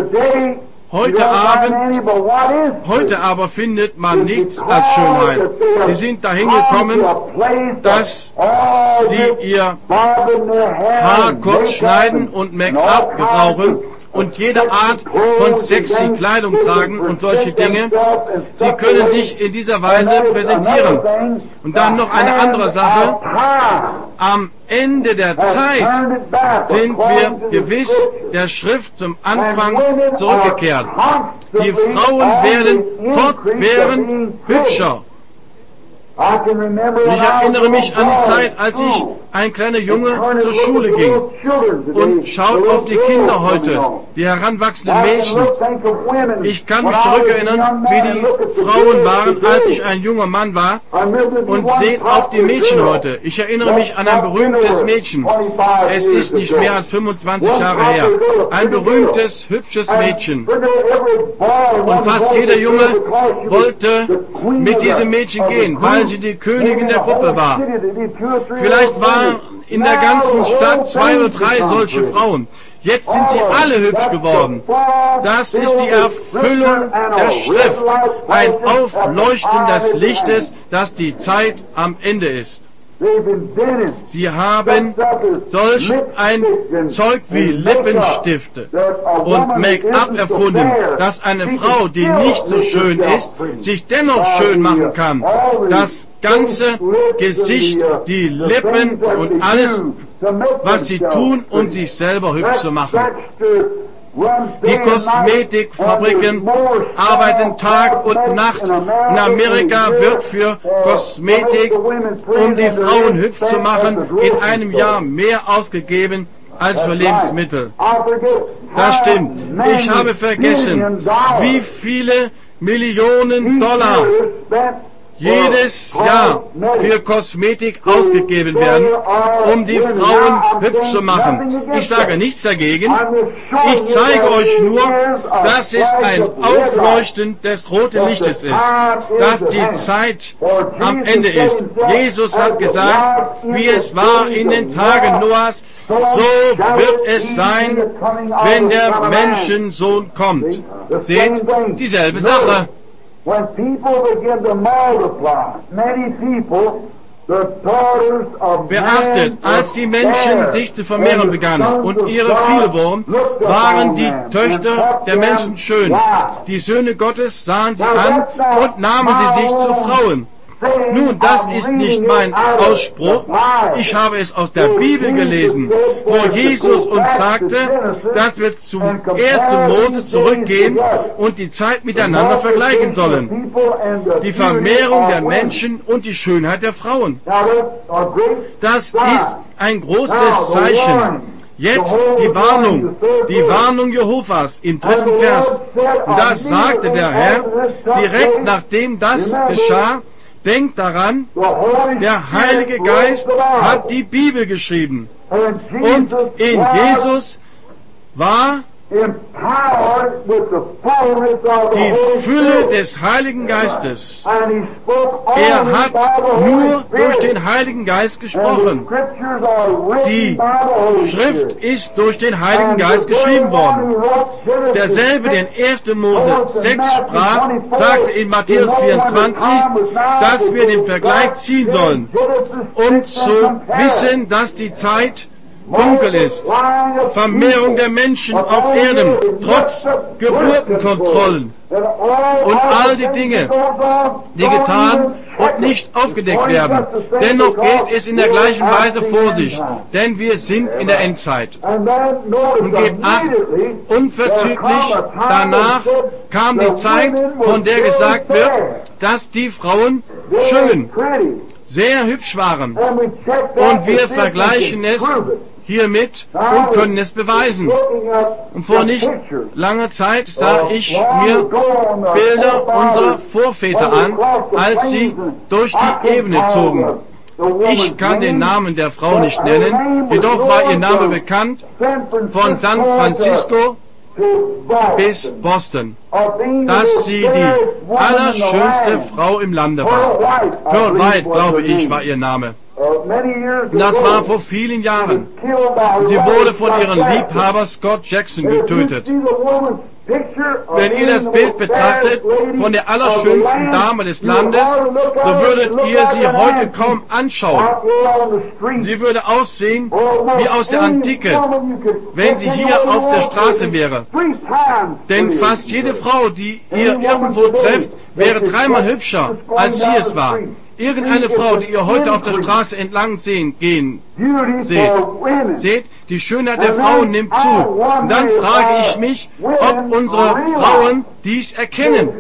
S1: Heute Abend, heute aber findet man nichts als Schönheit. Sie sind dahin gekommen, dass sie ihr Haar kurz schneiden und Make-up gebrauchen und jede Art von sexy Kleidung tragen und solche Dinge. Sie können sich in dieser Weise präsentieren. Und dann noch eine andere Sache. Am Ende der Zeit sind wir gewiss der Schrift zum Anfang zurückgekehrt. Die Frauen werden fortwährend hübscher. Und ich erinnere mich an die Zeit, als ich ein kleiner Junge zur Schule ging. Und schaut auf die Kinder heute, die heranwachsenden Mädchen. Ich kann mich zurückerinnern, wie die Frauen waren, als ich ein junger Mann war. Und seht auf die Mädchen heute. Ich erinnere mich an ein berühmtes Mädchen. Es ist nicht mehr als fünfundzwanzig Jahre her. Ein berühmtes, hübsches Mädchen. Und fast jeder Junge wollte mit diesem Mädchen gehen, weil sie die Königin der Gruppe war. Vielleicht waren in der ganzen Stadt zwei oder drei solche Frauen. Jetzt sind sie alle hübsch geworden. Das ist die Erfüllung der Schrift. Ein Aufleuchten des Lichtes, dass die Zeit am Ende ist. Sie haben solch ein Zeug wie Lippenstifte und Make-up erfunden, dass eine Frau, die nicht so schön ist, sich dennoch schön machen kann. Das ganze Gesicht, die Lippen und alles, was sie tun, um sich selber hübsch zu machen. Die Kosmetikfabriken arbeiten Tag und Nacht. In Amerika wird für Kosmetik, um die Frauen hübsch zu machen, in einem Jahr mehr ausgegeben als für Lebensmittel. Das stimmt. Ich habe vergessen, wie viele Millionen Dollar jedes Jahr für Kosmetik ausgegeben werden, um die Frauen hübsch zu machen. Ich sage nichts dagegen. Ich zeige euch nur, dass es ein Aufleuchten des roten Lichtes ist, dass die Zeit am Ende ist. Jesus hat gesagt, wie es war in den Tagen Noahs, so wird es sein, wenn der Menschensohn kommt. Seht, dieselbe Sache.
S2: When people begin to multiply, many people, the daughters of
S1: Beachtet, als die Menschen sich zu vermehren begannen und ihre viele wurden, waren die Töchter der Menschen schön. Die Söhne Gottes sahen sie an und nahmen sie sich zu Frauen. Nun, das ist nicht mein Ausspruch. Ich habe es aus der Bibel gelesen, wo Jesus uns sagte, dass wir zum ersten Mose zurückgehen und die Zeit miteinander vergleichen sollen. Die Vermehrung der Menschen und die Schönheit der Frauen. Das ist ein großes Zeichen. Jetzt die Warnung, die Warnung Jehovas im dritten Vers. Und da sagte der Herr, direkt nachdem das geschah, Denkt daran,
S2: The Holy
S1: der Heilige
S2: Spirit
S1: Geist
S2: wrote the Bible.
S1: hat die Bibel geschrieben.
S2: And
S1: Und
S2: Jesus
S1: in
S2: was
S1: Jesus war
S2: empowered with the fullness of the
S1: die
S2: Holy
S1: Fülle
S2: Spirit.
S1: des Heiligen Geistes.
S2: And he spoke
S1: Er
S2: only
S1: hat
S2: by the Holy
S1: nur durch
S2: Spirit.
S1: den Heiligen Geist
S2: And
S1: gesprochen.
S2: the scriptures are written
S1: Die
S2: by the Holy
S1: Schrift
S2: Spirit.
S1: ist durch den Heiligen
S2: And
S1: Geist
S2: the very
S1: geschrieben
S2: one
S1: worden.
S2: who wrote Genesis
S1: Derselbe, der in
S2: six,
S1: erster Mose sechs sprach, sagte in Matthäus vierundzwanzig, dass wir den Vergleich ziehen sollen, um zu wissen, dass die Zeit dunkel ist. Vermehrung der Menschen auf Erden, trotz Geburtenkontrollen und all die Dinge, die getan und nicht aufgedeckt werden. Dennoch geht es in der gleichen Weise vor sich, denn wir sind in der Endzeit. Und gebt acht, unverzüglich danach kam die Zeit, von der gesagt wird, dass die Frauen schön, sehr hübsch waren. Und wir vergleichen es hiermit und können es beweisen. Und vor nicht langer Zeit sah ich mir Bilder unserer Vorväter an, als sie durch die Ebene zogen. Ich kann den Namen der Frau nicht nennen, jedoch war ihr Name bekannt von San Francisco bis Boston, dass sie die allerschönste Frau im Lande war. Pearl White, glaube ich, war ihr Name. Das war vor vielen Jahren. Sie wurde von ihrem Liebhaber Scott Jackson getötet. Wenn ihr das Bild betrachtet von der allerschönsten Dame des Landes, so würdet ihr sie heute kaum anschauen. Sie würde aussehen wie aus der Antike, wenn sie hier auf der Straße wäre. Denn fast jede Frau, die ihr irgendwo trefft, wäre dreimal hübscher, als sie es war. Irgendeine Frau, die ihr heute auf der Straße entlang sehen, gehen seht, seht, die Schönheit der Frauen nimmt zu. Und dann frage ich mich, ob unsere Frauen dies erkennen.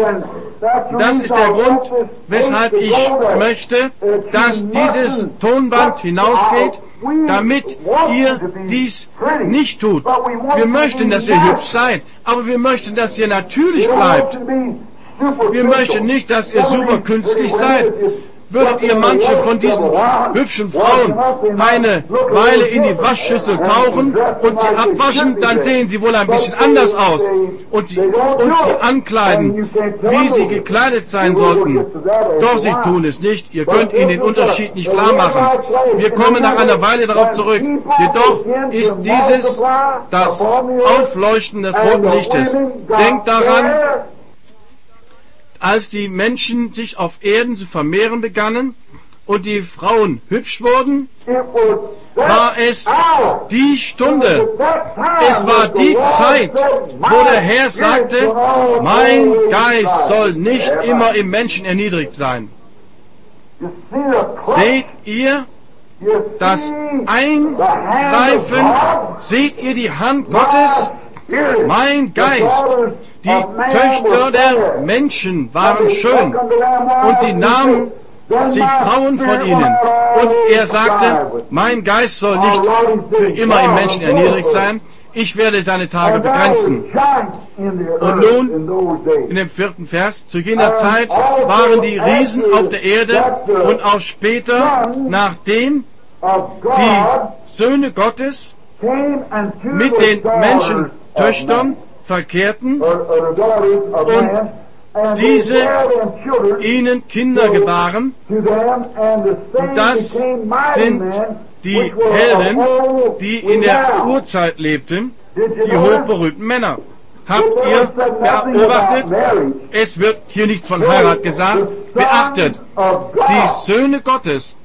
S1: Das ist der Grund, weshalb ich möchte, dass dieses Tonband hinausgeht, damit ihr dies nicht tut. Wir möchten, dass ihr hübsch seid, aber wir möchten, dass ihr natürlich bleibt. Wir möchten nicht, dass ihr super künstlich seid. Würdet ihr manche von diesen hübschen Frauen eine Weile in die Waschschüssel tauchen und sie abwaschen, dann sehen sie wohl ein bisschen anders aus und sie, und sie ankleiden, wie sie gekleidet sein sollten. Doch sie tun es nicht. Ihr könnt ihnen den Unterschied nicht klar machen. Wir kommen nach einer Weile darauf zurück. Jedoch ist dieses das Aufleuchten des roten Lichtes. Denkt daran, als die Menschen sich auf Erden zu vermehren begannen und die Frauen hübsch wurden, war es die Stunde, es war die Zeit, wo der Herr sagte, mein Geist soll nicht immer im Menschen erniedrigt sein. Seht ihr das Eingreifen? Seht ihr die Hand Gottes? Mein Geist, die Töchter der Menschen waren schön und sie nahmen sich Frauen von ihnen. Und er sagte, mein Geist soll nicht für immer im Menschen erniedrigt sein. Ich werde seine Tage begrenzen. Und nun, in dem vierten Vers, zu jener Zeit waren die Riesen auf der Erde und auch später, nachdem die Söhne Gottes mit den Menschentöchtern verkehrten und diese ihnen Kinder gebaren. Und das sind die Helden, die in der Urzeit lebten, die hochberühmten Männer. Habt ihr beobachtet? Es wird hier nichts von Heirat gesagt. Beachtet, die Söhne Gottes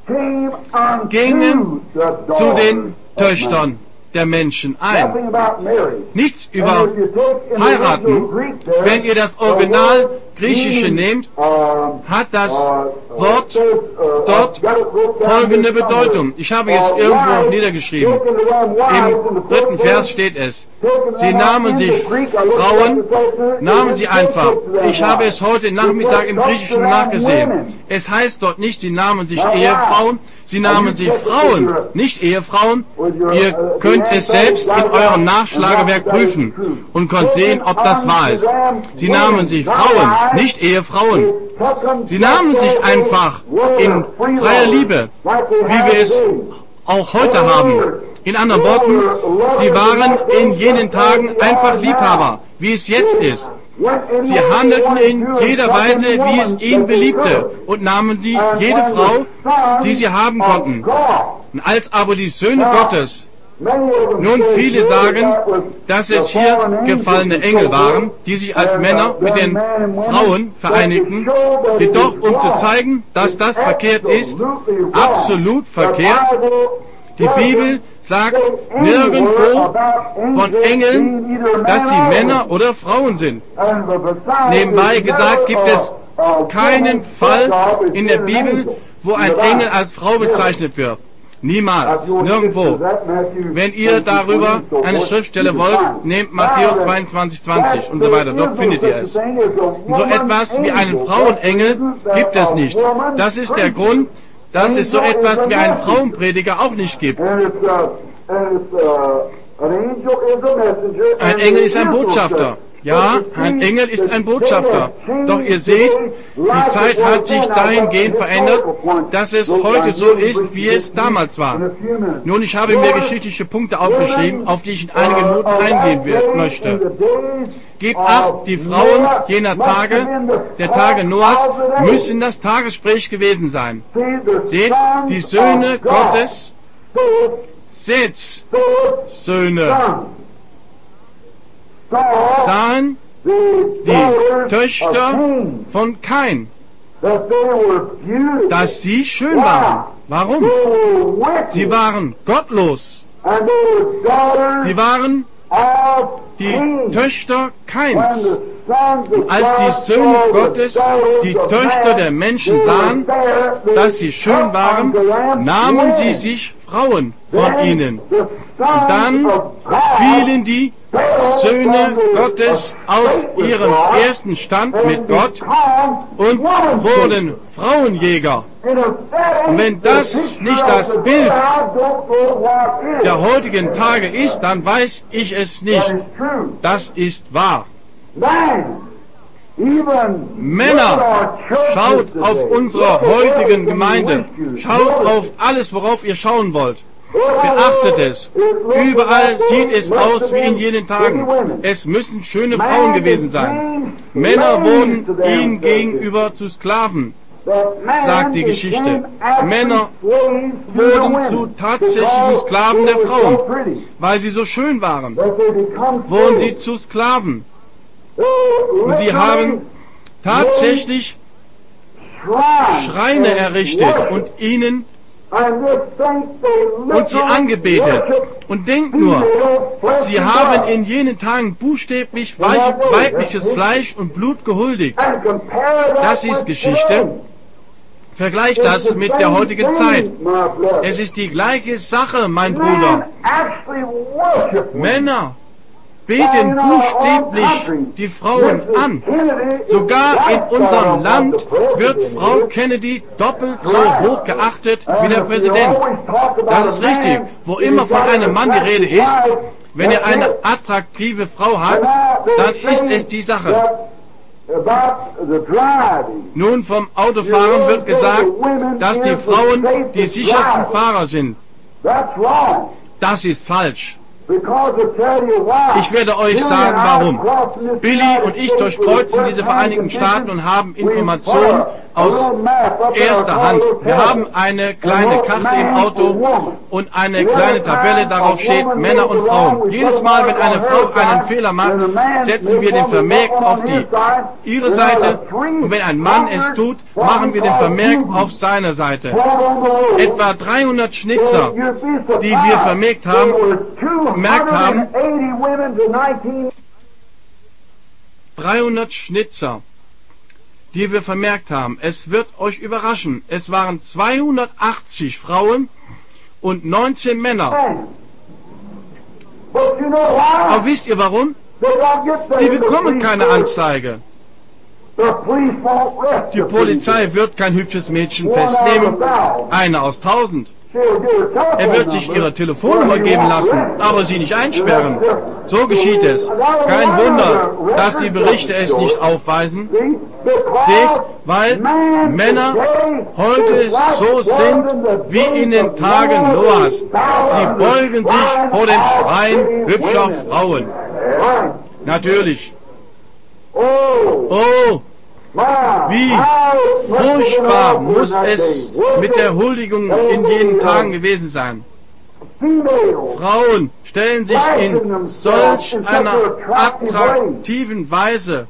S1: gingen zu den Töchtern der Menschen ein. Nichts über heiraten. Wenn ihr das Original Griechische nehmt, hat das Wort dort folgende Bedeutung. Ich habe es irgendwo niedergeschrieben. Im dritten Vers steht es. Sie nahmen sich Frauen, nahmen sie einfach. Ich habe es heute Nachmittag im Griechischen nachgesehen. Es heißt dort nicht, sie nahmen sich Ehefrauen, Sie nahmen sich Frauen, nicht Ehefrauen. Ihr könnt es selbst in eurem Nachschlagewerk prüfen und könnt sehen, ob das wahr ist. Sie nahmen sich Frauen, nicht Ehefrauen. Sie nahmen sich einfach in freier Liebe, wie wir es auch heute haben. In anderen Worten, sie waren in jenen Tagen einfach Liebhaber, wie es jetzt ist. Sie handelten in jeder Weise, wie es ihnen beliebte, und nahmen die, jede Frau, die sie haben konnten. Und als aber die Söhne Gottes, nun viele sagen, dass es hier gefallene Engel waren, die sich als Männer mit den Frauen vereinigten, jedoch um zu zeigen, dass das verkehrt ist, absolut verkehrt. Die Bibel sagt nirgendwo von Engeln, dass sie Männer oder Frauen sind. Nebenbei gesagt gibt es keinen Fall in der Bibel, wo ein Engel als Frau bezeichnet wird. Niemals, nirgendwo. Wenn ihr darüber eine Schriftstelle wollt, nehmt Matthäus zweiundzwanzig, zwanzig und so weiter, dort findet ihr es. Und so etwas wie einen Frauenengel gibt es nicht. Das ist der Grund, dass es so etwas wie einen Frauenprediger auch nicht gibt. Ein Engel ist ein Botschafter. Ja, ein Engel ist ein Botschafter. Doch ihr seht, die Zeit hat sich dahingehend verändert, dass es heute so ist, wie es damals war. Nun, ich habe mir geschichtliche Punkte aufgeschrieben, auf die ich in einigen Minuten eingehen möchte. Gebt acht, die Frauen jener Tage, der Tage Noahs, müssen das Tagesgespräch gewesen sein. Seht, die Söhne Gottes, Seths Söhne, sahen die Töchter von Kain, dass sie schön waren. Warum? Sie waren gottlos. Sie waren die Töchter Kains. Und als die Söhne Gottes die Töchter der Menschen sahen, dass sie schön waren, nahmen sie sich Frauen von ihnen. Und dann fielen die Söhne Gottes aus ihrem ersten Stand mit Gott und wurden Frauenjäger. Und wenn das nicht das Bild der heutigen Tage ist, dann weiß ich es nicht. Das ist wahr. Männer, schaut auf unsere heutigen Gemeinde. Schaut auf alles, worauf ihr schauen wollt. Beachtet es. Überall sieht es aus wie in jenen Tagen. Es müssen schöne Frauen gewesen sein. Männer wurden ihnen gegenüber zu Sklaven, sagt die Geschichte. Männer wurden zu tatsächlichen Sklaven der Frauen. Weil sie so schön waren, wurden sie zu Sklaven. Und sie haben tatsächlich Schreine errichtet und ihnen und sie angebetet. Und denkt nur, sie haben in jenen Tagen buchstäblich weibliches Fleisch und Blut gehuldigt. Das ist Geschichte. Vergleicht das mit der heutigen Zeit. Es ist die gleiche Sache, mein Bruder. Männer beten buchstäblich die Frauen an. Sogar in unserem Land wird Frau Kennedy doppelt so hoch geachtet wie der Präsident. Das ist richtig. Wo immer von einem Mann die Rede ist, wenn er eine attraktive Frau hat, dann ist es die Sache. Nun, vom Autofahren wird gesagt, dass die Frauen die sichersten Fahrer sind. Das ist falsch. Ich werde euch sagen, warum. Billy und ich durchkreuzen diese Vereinigten Staaten und haben Informationen aus erster Hand. Wir haben eine kleine Karte im Auto und eine kleine Tabelle, darauf steht Männer und Frauen. Jedes Mal, wenn eine Frau einen Fehler macht, setzen wir den Vermerk auf die ihre Seite, und wenn ein Mann es tut, machen wir den Vermerk auf seine Seite. Etwa dreihundert Schnitzer, die wir vermerkt haben, gemerkt haben, dreihundert Schnitzer, die wir vermerkt haben. Es wird euch überraschen. Es waren zweihundertachtzig Frauen und neunzehn Männer. Aber wisst ihr warum? Sie bekommen keine Anzeige. Die Polizei wird kein hübsches Mädchen festnehmen, eine aus tausend. Er wird sich ihre Telefonnummer geben lassen, aber sie nicht einsperren. So geschieht es. Kein Wunder, dass die Berichte es nicht aufweisen. Seht, weil Männer heute so sind wie in den Tagen Noahs. Sie beugen sich vor den Schreien hübscher Frauen. Natürlich. Oh, wie furchtbar muss es mit der Huldigung in jenen Tagen gewesen sein. Frauen stellen sich in solch einer attraktiven Weise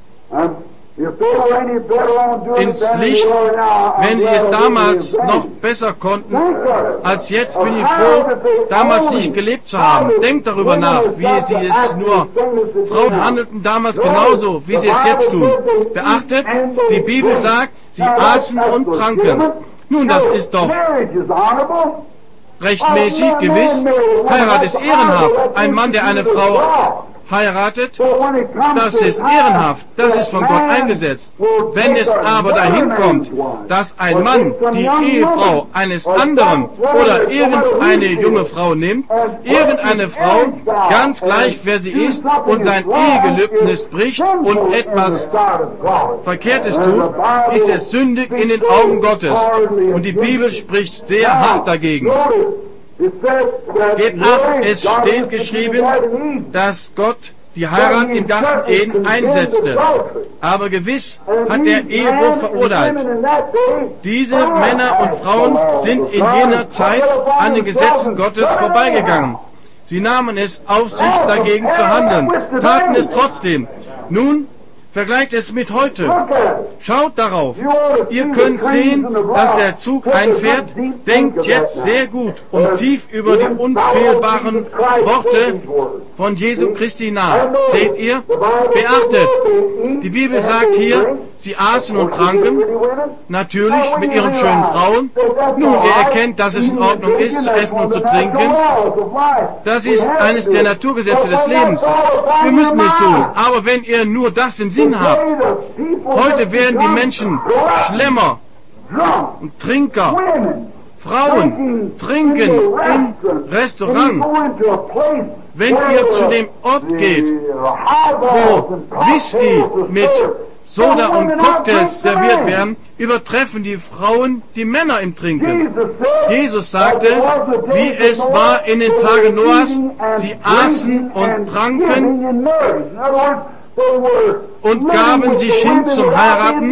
S1: ins Licht, wenn sie es damals noch besser konnten als jetzt. Bin ich froh, damals nicht gelebt zu haben. Denkt darüber nach, wie sie es nur. Frauen handelten damals genauso, wie sie es jetzt tun. Beachtet, die Bibel sagt, sie aßen und tranken. Nun, das ist doch rechtmäßig, gewiss. Heirat ist ehrenhaft. Ein Mann, der eine Frau heiratet, das ist ehrenhaft, das ist von Gott eingesetzt. Wenn es aber dahin kommt, dass ein Mann die Ehefrau eines anderen oder irgendeine junge Frau nimmt, irgendeine Frau, ganz gleich wer sie ist, und sein Ehegelübnis bricht und etwas Verkehrtes tut, ist es sündig in den Augen Gottes. Und die Bibel spricht sehr hart dagegen. Geht ab, es steht geschrieben, dass Gott die Heirat im Garten Eden einsetzte. Aber gewiss hat er Ehebruch verurteilt. Diese Männer und Frauen sind in jener Zeit an den Gesetzen Gottes vorbeigegangen. Sie nahmen es auf sich, dagegen zu handeln, taten es trotzdem. Nun, vergleicht es mit heute. Schaut darauf. Ihr könnt sehen, dass der Zug einfährt. Denkt jetzt sehr gut und tief über die unfehlbaren Worte von Jesu Christi nach. Seht ihr? Beachtet. Die Bibel sagt hier, sie aßen und tranken. Natürlich mit ihren schönen Frauen. Nun, ihr erkennt, dass es in Ordnung ist, zu essen und zu trinken. Das ist eines der Naturgesetze des Lebens. Wir müssen es tun. Aber wenn ihr nur das im Sinn habt, heute werden die Menschen Schlemmer und Trinker. Frauen trinken im Restaurant. Wenn ihr zu dem Ort geht, wo Whisky mit Soda und Cocktails serviert werden, übertreffen die Frauen die Männer im Trinken. Jesus sagte, wie es war in den Tagen Noahs, sie aßen und tranken und gaben sich hin zum Heiraten.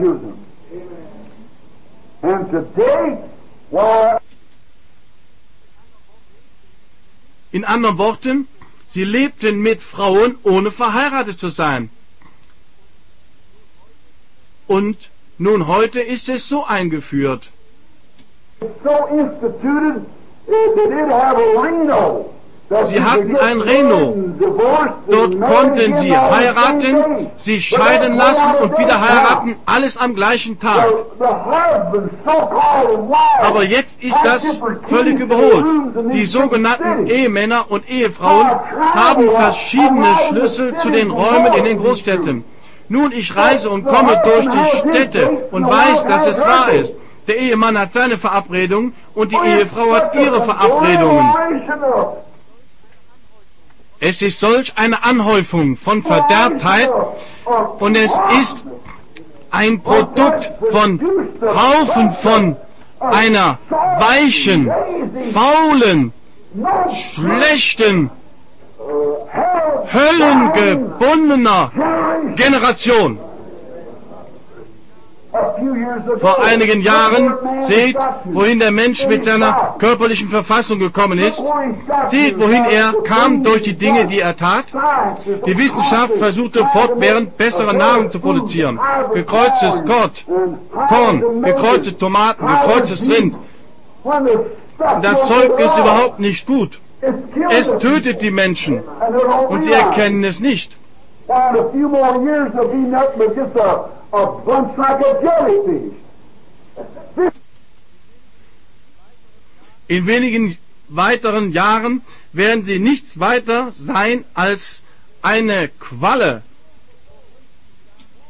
S1: In anderen Worten, sie lebten mit Frauen, ohne verheiratet zu sein. Und nun heute ist es so eingeführt. Sie hatten ein Reno. Dort konnten sie heiraten, sich scheiden lassen und wieder heiraten, alles am gleichen Tag. Aber jetzt ist das völlig überholt. Die sogenannten Ehemänner und Ehefrauen haben verschiedene Schlüssel zu den Räumen in den Großstädten. Nun, ich reise und komme durch die Städte und weiß, dass es wahr ist. Der Ehemann hat seine Verabredung und die Ehefrau hat ihre Verabredungen. Es ist solch eine Anhäufung von Verderbtheit und es ist ein Produkt von Haufen von einer weichen, faulen, schlechten, höllengebundener Generation. Vor einigen Jahren, seht, wohin der Mensch mit seiner körperlichen Verfassung gekommen ist. Seht, wohin er kam durch die Dinge, die er tat. Die Wissenschaft versuchte fortwährend bessere Nahrung zu produzieren. Gekreuztes Gott, Korn, gekreuzte Tomaten, gekreuztes Rind. Das Zeug ist überhaupt nicht gut. Es tötet die Menschen und sie erkennen es nicht. In wenigen weiteren Jahren werden sie nichts weiter sein als eine Qualle.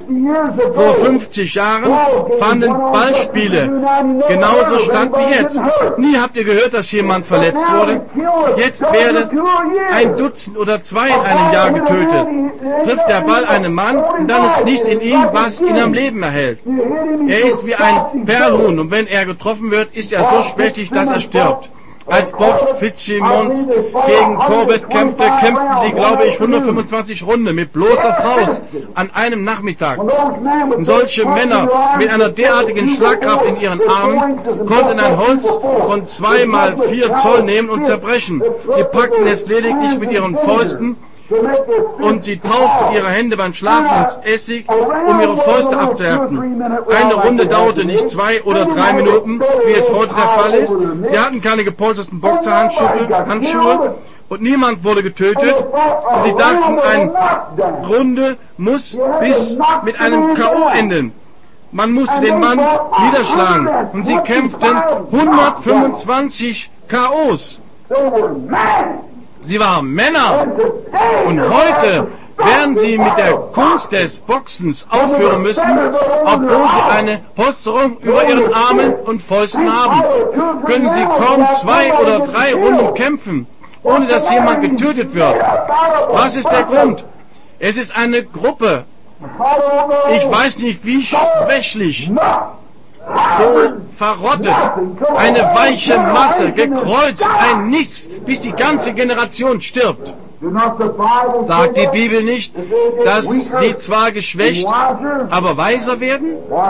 S1: Vor fünfzig Jahren fanden Ballspiele genauso statt wie jetzt. Nie habt ihr gehört, dass jemand verletzt wurde. Jetzt werden ein Dutzend oder zwei in einem Jahr getötet. Trifft der Ball einen Mann, und dann ist nichts in ihm, was ihn am Leben erhält. Er ist wie ein Perlhuhn, und wenn er getroffen wird, ist er so schwächlich, dass er stirbt. Als Bob Fitzsimmons gegen Corbett kämpfte, kämpften sie, glaube ich, hundertfünfundzwanzig Runden mit bloßer Faust an einem Nachmittag. Und solche Männer mit einer derartigen Schlagkraft in ihren Armen konnten ein Holz von zwei mal vier Zoll nehmen und zerbrechen. Sie packten es lediglich mit ihren Fäusten und sie tauchten ihre Hände beim Schlafen ins Essig, um ihre Fäuste abzuhärten. Eine Runde dauerte nicht zwei oder drei Minuten, wie es heute der Fall ist. Sie hatten keine gepolsterten Boxerhandschuhe und niemand wurde getötet. Und sie dachten, eine Runde muss bis mit einem K O enden. Man musste den Mann niederschlagen. Und sie kämpften hundertfünfundzwanzig K Os. Sie waren Männer. Und heute werden sie mit der Kunst des Boxens aufhören müssen, obwohl sie eine Polsterung über ihren Armen und Fäusten haben. Können sie kaum zwei oder drei Runden kämpfen, ohne dass jemand getötet wird. Was ist der Grund? Es ist eine Gruppe. Ich weiß nicht, wie schwächlich, so verrottet, eine weiche Masse, gekreuzt, ein Nichts, bis die ganze Generation stirbt. Sagt die Bibel nicht, dass sie zwar geschwächt, aber weiser werden?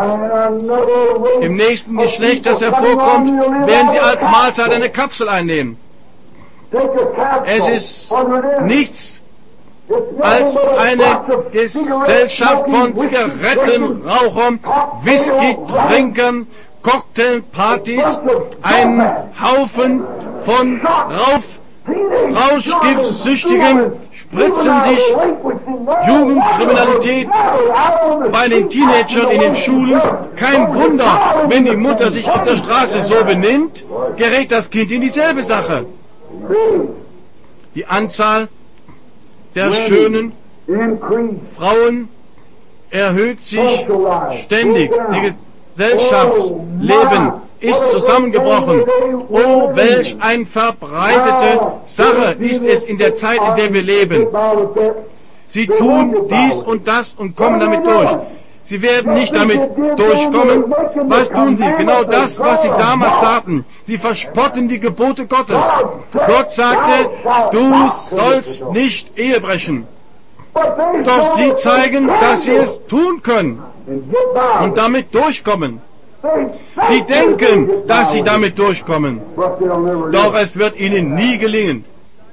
S1: Im nächsten Geschlecht, das hervorkommt, werden sie als Mahlzeit eine Kapsel einnehmen. Es ist nichts als eine Gesellschaft von Zigarettenrauchern, Whisky-Trinkern, Cocktailpartys, ein Haufen von Rauf, Rauschgiftsüchtigen, spritzen sich Jugendkriminalität bei den Teenagern in den Schulen. Kein Wunder, wenn die Mutter sich auf der Straße so benimmt, gerät das Kind in dieselbe Sache. Die Anzahl der schönen Frauen erhöht sich ständig. Die Gesellschaftsleben ist zusammengebrochen. Oh, welch ein verbreitete Sache ist es in der Zeit, in der wir leben. Sie tun dies und das und kommen damit durch. Sie werden nicht damit durchkommen. Was tun sie? Genau das, was sie damals taten. Sie verspotten die Gebote Gottes. Gott sagte, du sollst nicht Ehe brechen. Doch sie zeigen, dass sie es tun können und damit durchkommen. Sie denken, dass sie damit durchkommen. Doch es wird ihnen nie gelingen.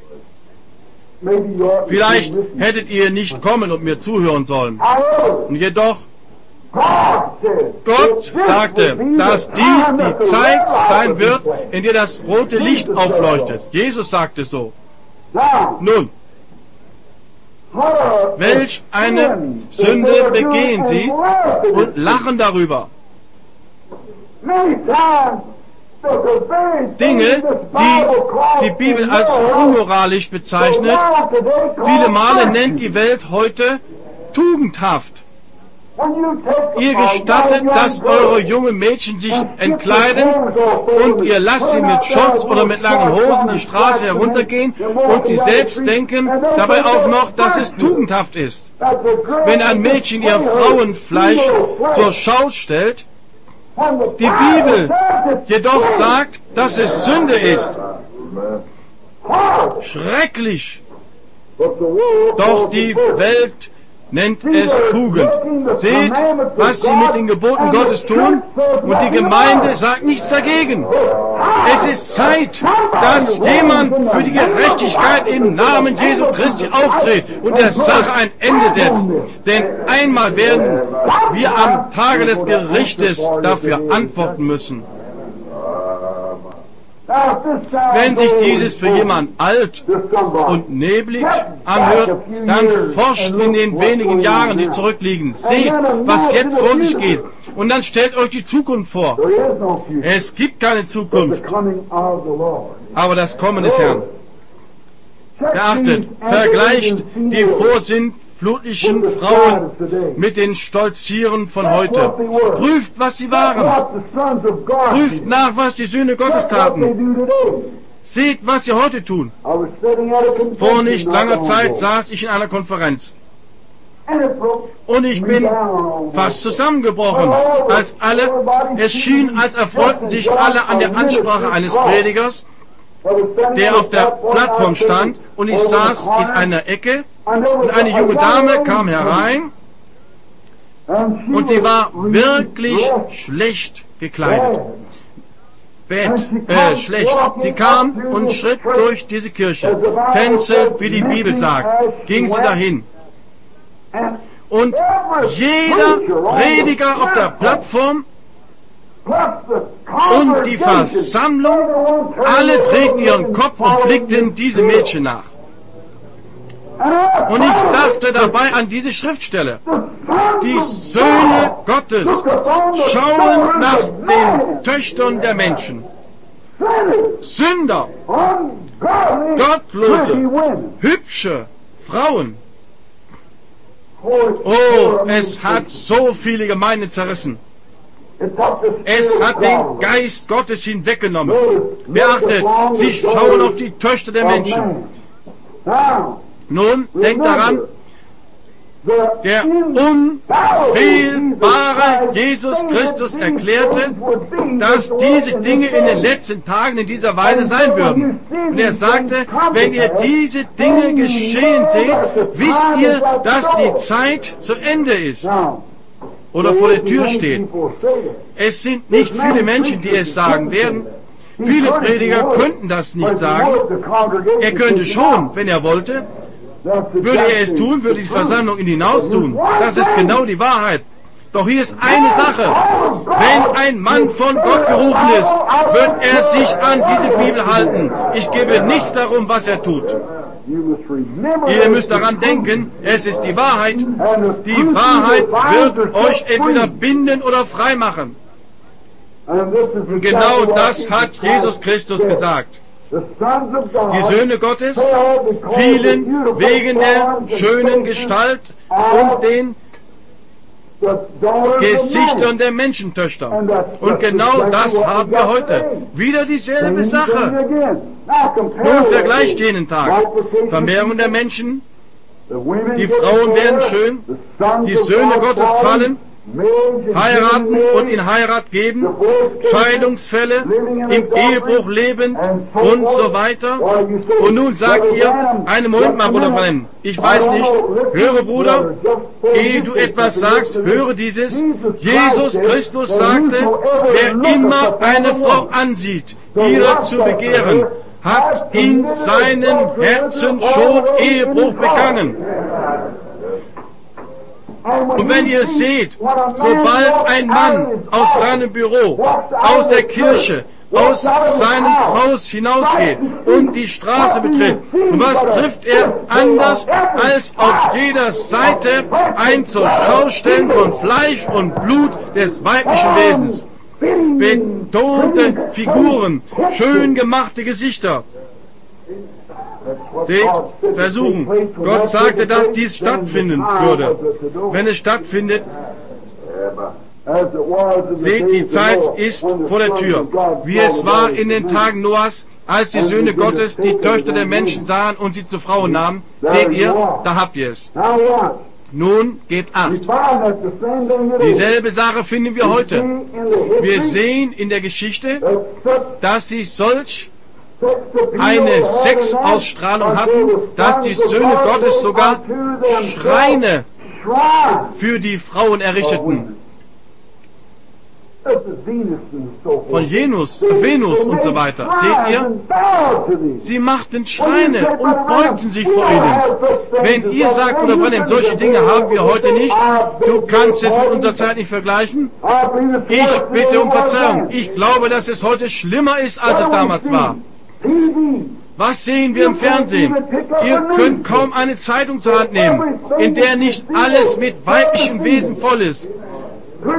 S1: Vielleicht hättet ihr nicht kommen und mir zuhören sollen. Und jedoch, Gott sagte, dass dies die Zeit sein wird, in der das rote Licht aufleuchtet. Jesus sagte so. Nun, welch eine Sünde begehen sie und lachen darüber. Dinge, die die Bibel als unmoralisch bezeichnet, viele Male nennt die Welt heute tugendhaft. Ihr gestattet, dass eure jungen Mädchen sich entkleiden und ihr lasst sie mit Shorts oder mit langen Hosen die Straße heruntergehen und sie selbst denken dabei auch noch, dass es tugendhaft ist. Wenn ein Mädchen ihr Frauenfleisch zur Schau stellt, die Bibel jedoch sagt, dass es Sünde ist. Schrecklich. Doch die Welt nennt es Tugend. Seht, was sie mit den Geboten Gottes tun, und die Gemeinde sagt nichts dagegen. Es ist Zeit, dass jemand für die Gerechtigkeit im Namen Jesu Christi auftritt und der Sache ein Ende setzt. Denn einmal werden wir am Tage des Gerichtes dafür antworten müssen. Wenn sich dieses für jemand alt und neblig anhört, dann forscht in den wenigen Jahren, die zurückliegen. Seht, was jetzt vor sich geht. Und dann stellt euch die Zukunft vor. Es gibt keine Zukunft, aber das Kommen des Herrn. Beachtet, vergleicht die Vorsinn flutlichen Frauen mit den Stolzieren von heute. Prüft, was sie waren. Prüft nach, was die Söhne Gottes taten. Seht, was sie heute tun. Vor nicht langer Zeit saß ich in einer Konferenz. Und ich bin fast zusammengebrochen, als alle, es schien, als erfreuten sich alle an der Ansprache eines Predigers, der auf der Plattform stand, und ich saß in einer Ecke, und eine junge Dame kam herein, und sie war wirklich schlecht gekleidet. Bett, äh, schlecht. Sie kam und schritt durch diese Kirche. Tänze, wie die Bibel sagt, ging sie dahin. Und jeder Prediger auf der Plattform und die Versammlung, alle drehten ihren Kopf und blickten diesem Mädchen nach. Und ich dachte dabei an diese Schriftstelle. Die Söhne Gottes schauen nach den Töchtern der Menschen. Sünder, gottlose, hübsche Frauen. Oh, es hat so viele Gemeinden zerrissen. Es hat den Geist Gottes hinweggenommen. Beachtet, sie schauen auf die Töchter der Menschen. Nun, denkt daran, der unfehlbare Jesus Christus erklärte, dass diese Dinge in den letzten Tagen in dieser Weise sein würden. Und er sagte, wenn ihr diese Dinge geschehen seht, wisst ihr, dass die Zeit zu Ende ist oder vor der Tür steht. Es sind nicht viele Menschen, die es sagen werden. Viele Prediger könnten das nicht sagen. Er könnte schon, wenn er wollte. Würde er es tun, würde die Versammlung ihn hinaus tun. Das ist genau die Wahrheit. Doch hier ist eine Sache. Wenn ein Mann von Gott gerufen ist, wird er sich an diese Bibel halten. Ich gebe nichts darum, was er tut. Ihr müsst daran denken, es ist die Wahrheit. Die Wahrheit wird euch entweder binden oder frei machen. Und genau das hat Jesus Christus gesagt. Die Söhne Gottes fielen wegen der schönen Gestalt und den Gesichtern der Menschentöchter. Und genau das haben wir heute. Wieder dieselbe Sache. Nun vergleicht jenen Tag. Vermehrung der Menschen, die Frauen werden schön, die Söhne Gottes fallen, heiraten und in Heirat geben, Scheidungsfälle, im Ehebruch leben und so weiter. Und nun sagt ihr, einen Moment mal, Bruder Branham, ich weiß nicht, höre Bruder, ehe du etwas sagst, höre dieses. Jesus Christus sagte, wer immer eine Frau ansieht, ihre zu begehren, hat in seinem Herzen schon Ehebruch begangen. Und wenn ihr seht, sobald ein Mann aus seinem Büro, aus der Kirche, aus seinem Haus hinausgeht und die Straße betritt, und was trifft er anders als auf jeder Seite ein zur Schaustellen von Fleisch und Blut des weiblichen Wesens? Betonte Figuren, schön gemachte Gesichter. Seht, versuchen. Gott sagte, dass dies stattfinden würde. Wenn es stattfindet, seht, die Zeit ist vor der Tür. Wie es war in den Tagen Noahs, als die Söhne Gottes die Töchter der Menschen sahen und sie zu Frauen nahmen. Seht ihr, da habt ihr es. Nun gebt acht. Dieselbe Sache finden wir heute. Wir sehen in der Geschichte, dass sie solch eine Sexausstrahlung hatten, dass die Söhne Gottes sogar Schreine für die Frauen errichteten. Von Venus, Venus und so weiter. Seht ihr? Sie machten Schreine und beugten sich vor ihnen. Wenn ihr sagt, oder Branham, solche Dinge haben wir heute nicht, du kannst es mit unserer Zeit nicht vergleichen. Ich bitte um Verzeihung. Ich glaube, dass es heute schlimmer ist, als es damals war. Was sehen wir im Fernsehen? Ihr könnt kaum eine Zeitung zur Hand nehmen, in der nicht alles mit weiblichem Wesen voll ist.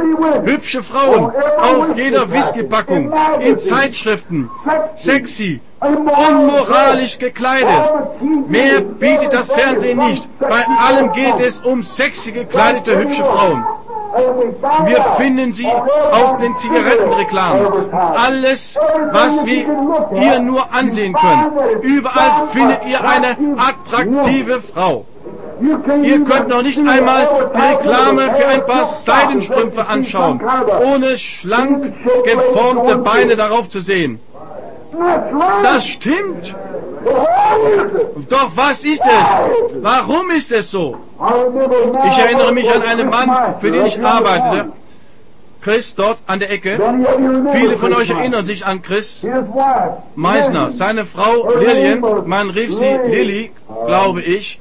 S1: Hübsche Frauen auf jeder Whiskypackung, in Zeitschriften, sexy, unmoralisch gekleidet. Mehr bietet das Fernsehen nicht. Bei allem geht es um sexy gekleidete, hübsche Frauen. Wir finden sie auf den Zigarettenreklamen. Alles, was wir hier nur ansehen können. Überall findet ihr eine attraktive Frau. Ihr könnt noch nicht einmal die Reklame für ein paar Seidenstrümpfe anschauen, ohne schlank geformte Beine darauf zu sehen. Das stimmt. Doch was ist es? Warum ist es so? Ich erinnere mich an einen Mann, für den ich arbeitete. Chris, dort an der Ecke. Viele von euch erinnern sich an Chris Meisner. Seine Frau Lillian, man rief sie Lilly, glaube ich,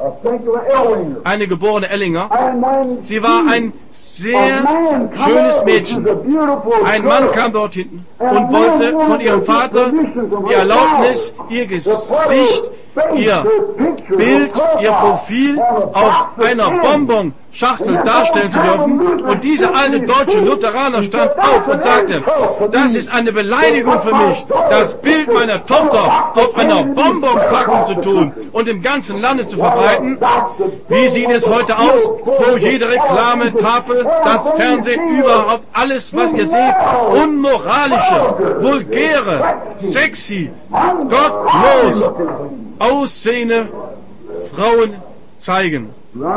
S1: eine geborene Ellinger. Sie war ein sehr schönes Mädchen. Ein Mann kam dort hinten und wollte von ihrem Vater die Erlaubnis, ihr Gesicht, ihr Bild, ihr Profil auf einer Bonbon-Schachtel darstellen zu dürfen. Und dieser alte deutsche Lutheraner stand auf und sagte, das ist eine Beleidigung für mich, das Bild meiner Tochter auf einer Bonbonpackung zu tun und im ganzen Lande zu verbreiten. Wie sieht es heute aus, wo jede Reklametafel, das Fernsehen, überhaupt alles, was ihr seht, unmoralische, vulgäre, sexy, gottlos aussehende Frauen zeigen.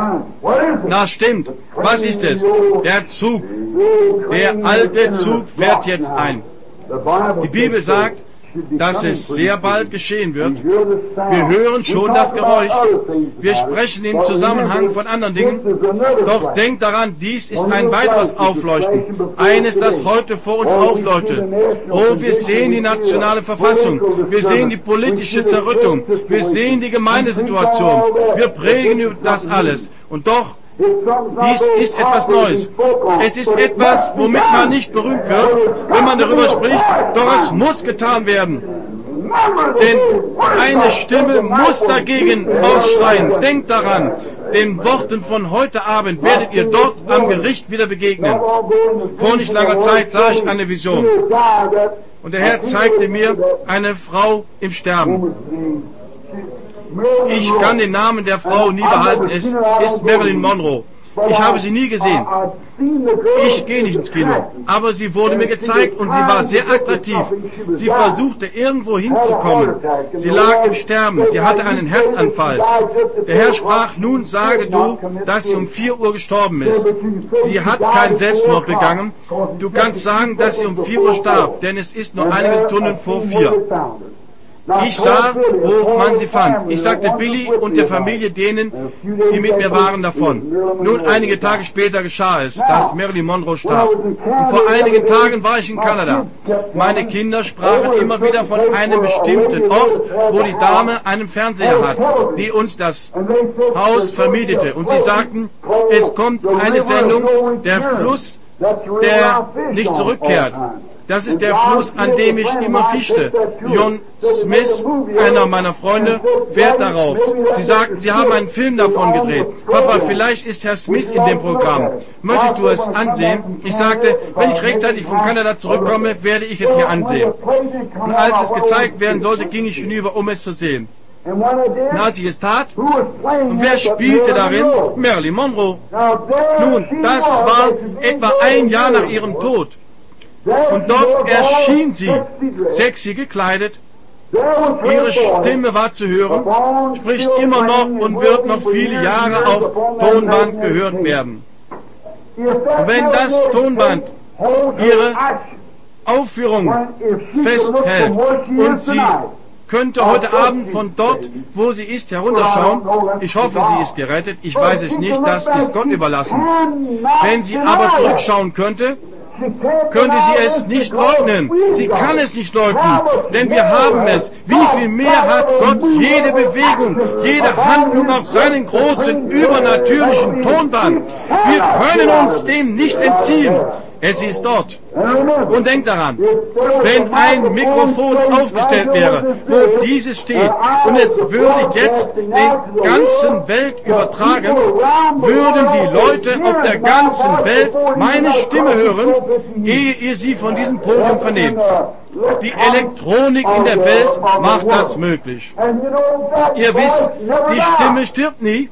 S1: Na stimmt, was ist es? Der Zug, der alte Zug fährt jetzt ein. Die Bibel sagt, dass es sehr bald geschehen wird. Wir hören schon das Geräusch. Wir sprechen im Zusammenhang von anderen Dingen. Doch denkt daran, dies ist ein weiteres Aufleuchten. Eines, das heute vor uns aufleuchtet. Oh, wir sehen die nationale Verfassung. Wir sehen die politische Zerrüttung. Wir sehen die Gemeindesituation. Wir prägen über das alles. Und doch, dies ist etwas Neues. Es ist etwas, womit man nicht berühmt wird, wenn man darüber spricht, doch es muss getan werden. Denn eine Stimme muss dagegen ausschreien. Denkt daran, den Worten von heute Abend werdet ihr dort am Gericht wieder begegnen. Vor nicht langer Zeit sah ich eine Vision. Und der Herr zeigte mir eine Frau im Sterben. Ich kann den Namen der Frau nie behalten. Es ist Marilyn Monroe. Ich habe sie nie gesehen. Ich gehe nicht ins Kino. Aber sie wurde mir gezeigt und sie war sehr attraktiv. Sie versuchte irgendwo hinzukommen. Sie lag im Sterben. Sie hatte einen Herzanfall. Der Herr sprach, nun sage du, dass sie um vier Uhr gestorben ist. Sie hat keinen Selbstmord begangen. Du kannst sagen, dass sie um vier Uhr starb, denn es ist nur einige Stunden vor vier. Ich sah, wo man sie fand. Ich sagte Billy und der Familie denen, die mit mir waren, davon. Nun, einige Tage später geschah es, dass Marilyn Monroe starb. Und vor einigen Tagen war ich in Kanada. Meine Kinder sprachen immer wieder von einem bestimmten Ort, wo die Dame einen Fernseher hat, die uns das Haus vermietete. Und sie sagten, es kommt eine Sendung, der Fluss, der nicht zurückkehrt. Das ist der Fluss, an dem ich immer fischte. John Smith, einer meiner Freunde, fährt darauf. Sie sagten, Sie haben einen Film davon gedreht. Papa, vielleicht ist Herr Smith in dem Programm. Möchtest du es ansehen? Ich sagte, wenn ich rechtzeitig von Kanada zurückkomme, werde ich es mir ansehen. Und als es gezeigt werden sollte, ging ich hinüber, um es zu sehen. Und als ich es tat, und wer spielte darin? Marilyn Monroe. Nun, das war etwa ein Jahr nach ihrem Tod. Und dort erschien sie, sexy gekleidet. Ihre Stimme war zu hören, spricht immer noch und wird noch viele Jahre auf Tonband gehört werden. Und wenn das Tonband ihre Aufführung festhält und sie könnte heute Abend von dort, wo sie ist, herunterschauen. Ich hoffe, sie ist gerettet. Ich weiß es nicht, das ist Gott überlassen. Wenn sie aber zurückschauen könnte, könnte sie es nicht leugnen. Sie kann es nicht leugnen, denn wir haben es. Wie viel mehr hat Gott jede Bewegung, jede Handlung auf seinen großen, übernatürlichen Tonband. Wir können uns dem nicht entziehen. Es ist dort. Und denkt daran, wenn ein Mikrofon aufgestellt wäre, wo dieses steht, und es würde jetzt den ganzen Welt übertragen, würden die Leute auf der ganzen Welt meine Stimme hören, ehe ihr sie von diesem Podium vernehmt. Die Elektronik in der Welt macht das möglich. Ihr wisst, die Stimme stirbt nie.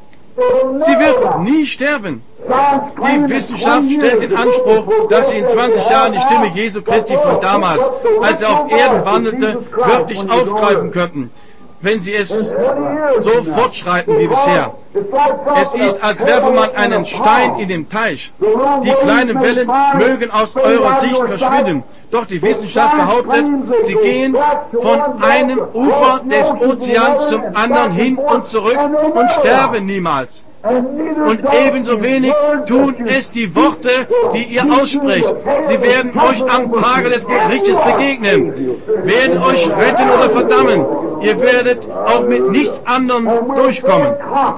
S1: Sie wird nie sterben. Die Wissenschaft stellt in Anspruch, dass sie in zwanzig Jahren die Stimme Jesu Christi von damals, als er auf Erden wandelte, wirklich aufgreifen könnten, wenn sie es so fortschreiten wie bisher. Es ist, als werfe man einen Stein in den Teich. Die kleinen Wellen mögen aus eurer Sicht verschwinden, doch die Wissenschaft behauptet, sie gehen von einem Ufer des Ozeans zum anderen hin und zurück und sterben niemals. Und ebenso wenig tun es die Worte, die ihr aussprecht. Sie werden euch am Tage des Gerichtes begegnen, werden euch retten oder verdammen. Ihr werdet auch mit nichts anderem durchkommen.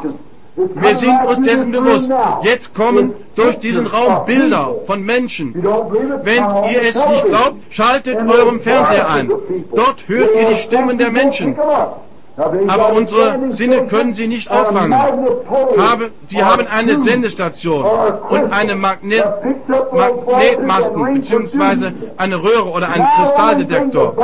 S1: Wir sind uns dessen bewusst. Jetzt kommen durch diesen Raum Bilder von Menschen. Wenn ihr es nicht glaubt, schaltet euren Fernseher ein. Dort hört ihr die Stimmen der Menschen. Aber unsere Sinne können sie nicht auffangen. Habe, sie haben eine Sendestation und eine Magnet, Magnetmasten bzw. eine Röhre oder einen Kristalldetektor,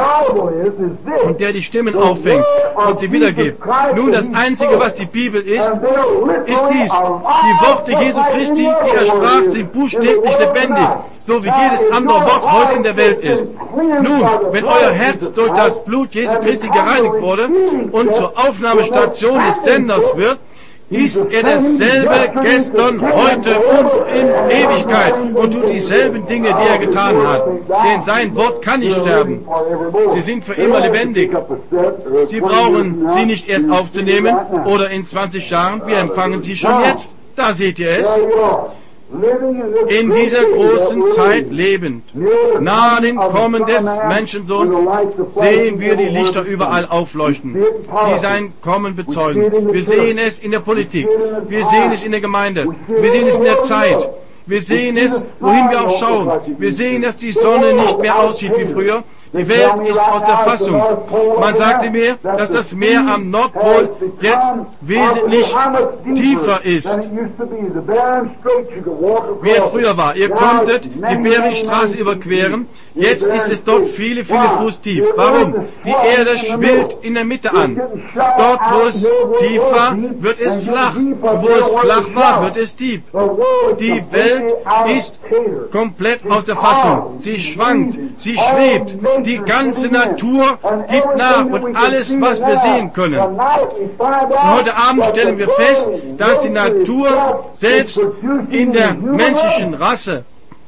S1: und der die Stimmen auffängt und sie wiedergibt. Nun, das Einzige, was die Bibel ist, ist dies. Die Worte Jesu Christi, die er sprach, sind buchstäblich lebendig, so wie jedes andere Wort heute in der Welt ist. Nun, wenn euer Herz durch das Blut Jesu Christi gereinigt wurde und zur Aufnahmestation des Senders wird, ist er dasselbe gestern, heute und in Ewigkeit und tut dieselben Dinge, die er getan hat. Denn sein Wort kann nicht sterben. Sie sind für immer lebendig. Sie brauchen sie nicht erst aufzunehmen oder in zwanzig Jahren. Wir empfangen sie schon jetzt. Da seht ihr es. In dieser großen Zeit lebend, nahe dem Kommen des Menschensohns, sehen wir die Lichter überall aufleuchten, die sein Kommen bezeugen. Wir sehen es in der Politik, wir sehen es in der Gemeinde, wir sehen es in der Zeit, wir sehen es, wohin wir auch schauen. Wir sehen, dass die Sonne nicht mehr aussieht wie früher. Die Welt ist aus der Fassung. Man sagte mir, dass das Meer am Nordpol jetzt wesentlich tiefer ist, wie es früher war. Ihr konntet die Beringstraße überqueren. Jetzt ist es dort viele, viele Fuß tief. Warum? Die Erde schwillt in der Mitte an. Dort, wo es tief war, wird es flach. Wo es flach war, wird es tief. Die Welt ist komplett aus der Fassung. Sie schwankt, sie schwebt. Die ganze Natur gibt nach und alles, was wir sehen können. Und heute Abend stellen wir fest, dass die Natur selbst in der menschlichen Rasse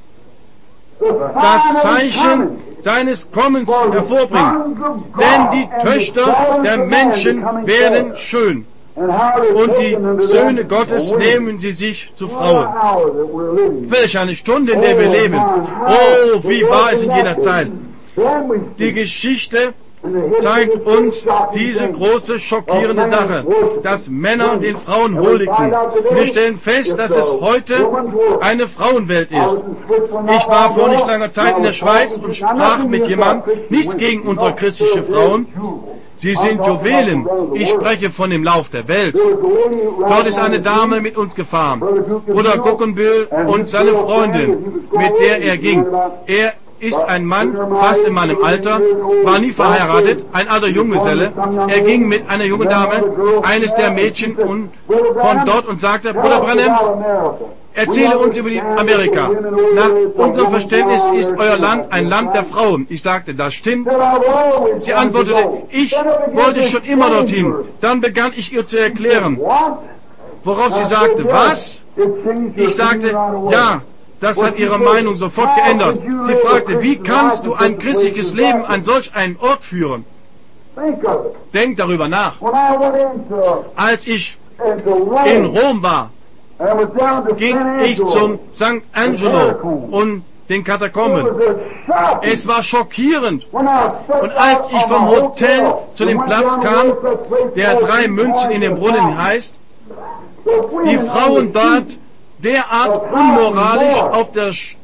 S1: das Zeichen seines Kommens hervorbringt. Denn die Töchter der Menschen werden schön. Und die Söhne Gottes nehmen sie sich zu Frauen. Welch eine Stunde, in der wir leben. Oh, wie war es in jener Zeit. Die Geschichte zeigt uns diese große, schockierende Sache, dass Männer den Frauen huldigten. Wir stellen fest, dass es heute eine Frauenwelt ist. Ich war vor nicht langer Zeit in der Schweiz und sprach mit jemandem, nichts gegen unsere christlichen Frauen. Sie sind Juwelen. Ich spreche von dem Lauf der Welt. Dort ist eine Dame mit uns gefahren. Bruder Guckenbühl und seine Freundin, mit der er ging. Er ist ein Mann, fast in meinem Alter, war nie verheiratet, ein alter Junggeselle. Er ging mit einer jungen Dame, eines der Mädchen und von dort und sagte, Bruder Branham, erzähle uns über die Amerika. Nach unserem Verständnis ist euer Land ein Land der Frauen. Ich sagte, das stimmt. Sie antwortete, ich wollte schon immer dorthin. Dann begann ich ihr zu erklären, worauf sie sagte, was? Ich sagte, ja. Das hat ihre Meinung sofort geändert. Sie fragte, wie kannst du ein christliches Leben an solch einen Ort führen? Denk darüber nach. Als ich in Rom war, ging ich zum Sankt Angelo und den Katakomben. Es war schockierend. Und als ich vom Hotel zu dem Platz kam, der drei Münzen in den Brunnen heißt, die Frauen dort derart unmoralisch auf der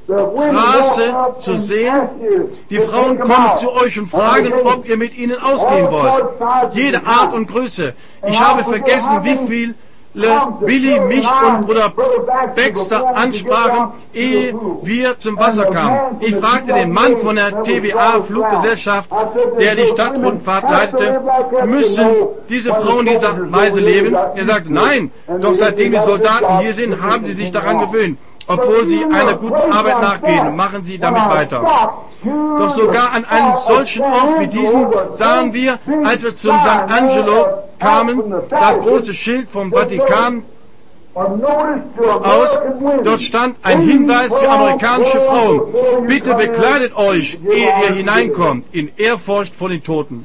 S1: Straße zu sehen. Die Frauen kommen zu euch und fragen, ob ihr mit ihnen ausgehen wollt. Jede Art und Größe. Ich habe vergessen, wie viele Billy, mich und Bruder Baxter ansprachen, ehe wir zum Wasser kamen. Ich fragte den Mann von der T W A-Fluggesellschaft, der die Stadtrundfahrt leitete, müssen diese Frauen dieser Weise leben? Er sagte, nein, doch seitdem die Soldaten hier sind, haben sie sich daran gewöhnt. Obwohl sie einer guten Arbeit nachgehen, machen sie damit weiter. Doch sogar an einem solchen Ort wie diesem sahen wir, als wir zum San Angelo kamen, das große Schild vom Vatikan aus. Dort stand ein Hinweis für amerikanische Frauen. Bitte bekleidet euch, ehe ihr hineinkommt, in Ehrfurcht vor den Toten.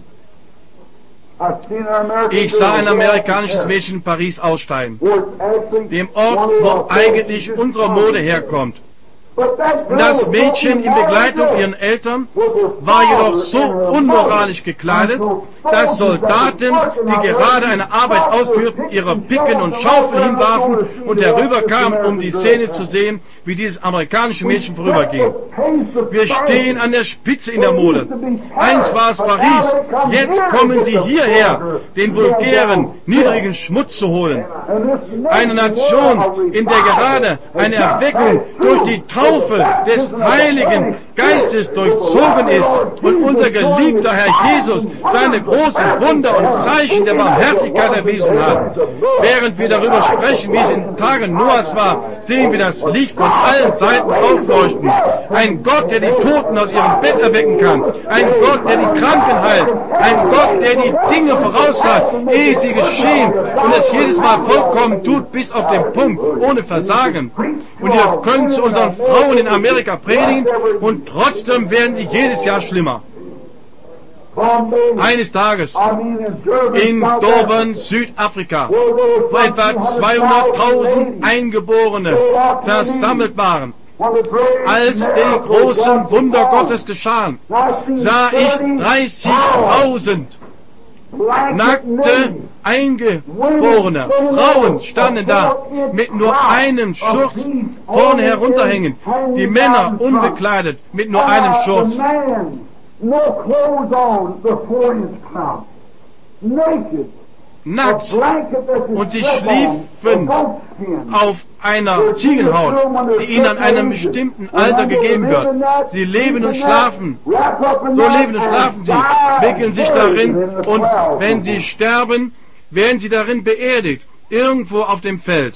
S1: Ich sah ein amerikanisches Mädchen in Paris aussteigen, dem Ort, wo eigentlich unsere Mode herkommt. Das Mädchen in Begleitung ihren Eltern war jedoch so unmoralisch gekleidet, dass Soldaten, die gerade eine Arbeit ausführten, ihre Picken und Schaufeln hinwarfen und herüberkamen, um die Szene zu sehen, wie dieses amerikanische Mädchen vorüberging. Wir stehen an der Spitze in der Mode. Einst war es Paris, jetzt kommen sie hierher, den vulgären, niedrigen Schmutz zu holen. Eine Nation, in der gerade eine Erweckung durch die Taufe des Heiligen Geistes durchzogen ist und unser geliebter Herr Jesus seine großen Wunder und Zeichen der Barmherzigkeit erwiesen hat. Während wir darüber sprechen, wie es in Tagen Noahs war, sehen wir das Licht von allen Seiten aufleuchten. Ein Gott, der die Toten aus ihrem Bett erwecken kann. Ein Gott, der die Kranken heilt. Ein Gott, der die Dinge voraussagt, ehe sie geschehen und es jedes Mal vollkommen tut, bis auf den Punkt, ohne Versagen. Und ihr könnt zu unseren Frauen in Amerika predigen und trotzdem werden sie jedes Jahr schlimmer. Eines Tages in Durban, Südafrika, wo etwa zweihunderttausend Eingeborene versammelt waren, als die großen Wunder Gottes geschahen, sah ich dreißigtausend nackte Eingeborene. Frauen standen da mit nur einem Schurz vorne herunterhängen. Die Männer unbekleidet mit nur einem Schurz. Nackt. Und sie schliefen auf einer Ziegenhaut, die ihnen an einem bestimmten Alter gegeben wird. Sie leben und schlafen. So leben und schlafen sie, wickeln sich darin und wenn sie sterben, werden sie darin beerdigt, irgendwo auf dem Feld.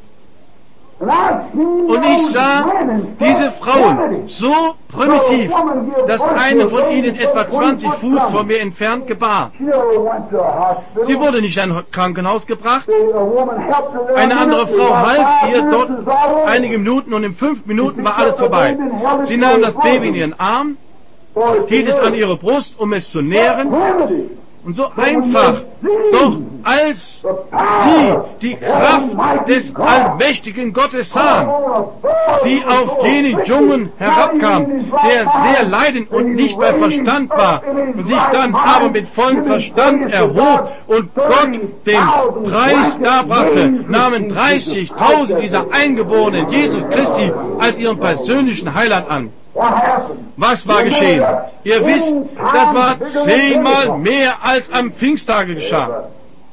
S1: Und ich sah diese Frauen so primitiv, dass eine von ihnen etwa zwanzig Fuß von mir entfernt gebar. Sie wurde nicht in ein Krankenhaus gebracht. Eine andere Frau half ihr dort einige Minuten und in fünf Minuten war alles vorbei. Sie nahm das Baby in ihren Arm, hielt es an ihre Brust, um es zu nähren. Und so einfach, doch als sie die Kraft des allmächtigen Gottes sahen, die auf jenen Jungen herabkam, der sehr leidend und nicht bei Verstand war, und sich dann aber mit vollem Verstand erhob und Gott den Preis darbrachte, nahmen dreißigtausend dieser Eingeborenen Jesu Christi als ihren persönlichen Heiland an. Was war geschehen? Ihr wisst, das war zehnmal mehr als am Pfingsttage geschah.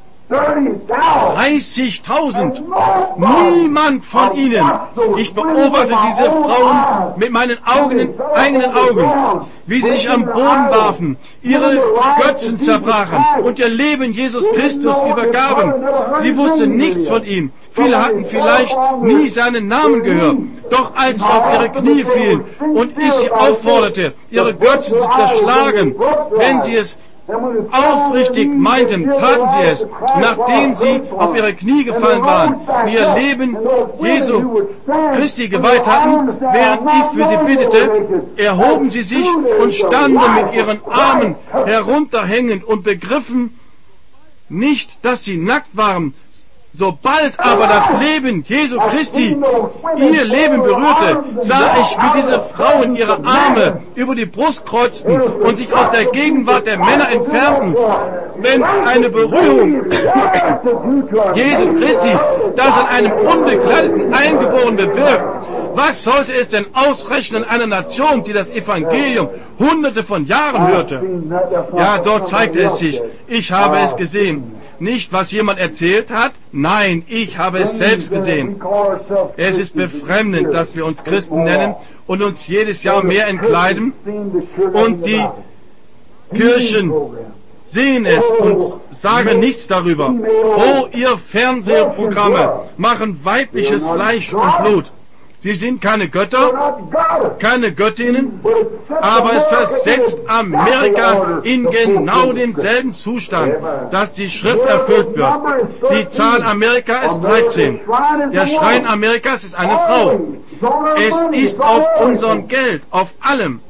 S1: dreißigtausend. Niemand von ihnen. Ich beobachte diese Frauen mit meinen Augen, eigenen Augen, wie sie sich am Boden warfen, ihre Götzen zerbrachen und ihr Leben Jesus Christus übergaben. Sie wussten nichts von ihm. Viele hatten vielleicht nie seinen Namen gehört. Doch als sie auf ihre Knie fielen und ich sie aufforderte, ihre Götzen zu zerschlagen, wenn sie es aufrichtig meinten, taten sie es, nachdem sie auf ihre Knie gefallen waren, ihr Leben Jesu Christi geweiht hatten, während ich für sie bittete, erhoben sie sich und standen mit ihren Armen herunterhängend und begriffen nicht, dass sie nackt waren. Sobald aber das Leben Jesu Christi ihr Leben berührte, sah ich, wie diese Frauen ihre Arme über die Brust kreuzten und sich aus der Gegenwart der Männer entfernten. Wenn eine Berührung Jesu Christi das an einem unbekleideten Eingeborenen bewirkt, Was sollte es denn ausrechnen einer Nation, die das Evangelium hunderte von Jahren hörte? Ja, dort zeigte es sich. Ich habe es gesehen. Nicht, was jemand erzählt hat, nein, ich habe es selbst gesehen. Es ist befremdend, dass wir uns Christen nennen und uns jedes Jahr mehr entkleiden und die Kirchen sehen es und sagen nichts darüber. Oh, ihr Fernsehprogramme machen weibliches Fleisch und Blut. Sie sind keine Götter, keine Göttinnen, aber es versetzt Amerika in genau denselben Zustand, dass die Schrift erfüllt wird. Die Zahl Amerika ist dreizehn. Der Schrein Amerikas ist eine Frau. Es ist auf unserem Geld, auf allem.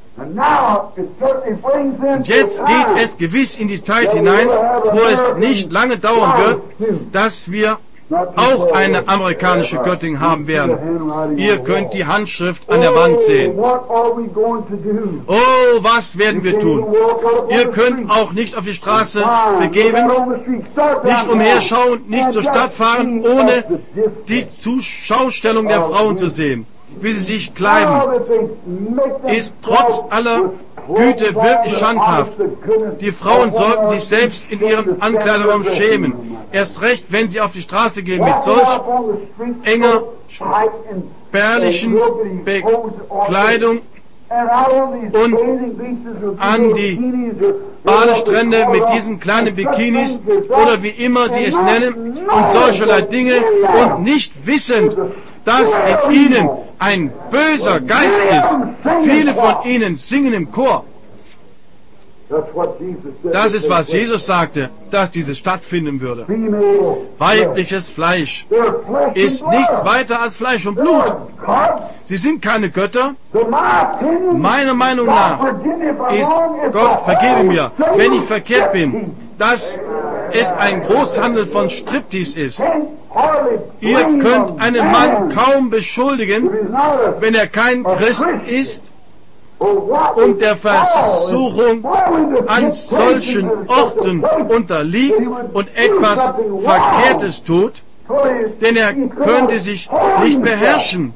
S1: Und jetzt geht es gewiss in die Zeit hinein, wo es nicht lange dauern wird, dass wir auch eine amerikanische Göttin haben werden. Ihr könnt die Handschrift an der Wand sehen. Oh, was werden wir tun? Ihr könnt auch nicht auf die Straße begeben, nicht umherschauen, nicht zur Stadt fahren, ohne die Zuschaustellung der Frauen zu sehen. Wie sie sich kleiden, ist trotz aller Güte wirklich schandhaft. Die Frauen sollten sich selbst in ihren Ankleidungen schämen. Erst recht, wenn sie auf die Straße gehen mit solch enger, spärlichen Bekleidung und an die Badestrände mit diesen kleinen Bikinis oder wie immer sie es nennen und solcherlei Dinge und nicht wissend, dass in ihnen ein böser Geist ist. Viele von ihnen singen im Chor. Das ist, was Jesus sagte, dass dieses stattfinden würde. Weibliches Fleisch ist nichts weiter als Fleisch und Blut. Sie sind keine Götter. Meiner Meinung nach ist Gott, vergebe mir, wenn ich verkehrt bin, dass es ein Großhandel von Striptease ist. Ihr könnt einen Mann kaum beschuldigen, wenn er kein Christ ist und der Versuchung an solchen Orten unterliegt und etwas Verkehrtes tut, denn er könnte sich nicht beherrschen.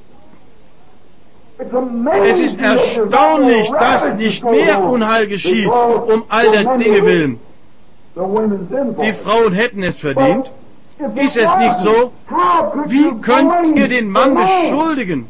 S1: Es ist erstaunlich, dass nicht mehr Unheil geschieht, um all der Dinge willen. Die Frauen hätten es verdient. Ist es nicht so? Wie könnt ihr den Mann beschuldigen?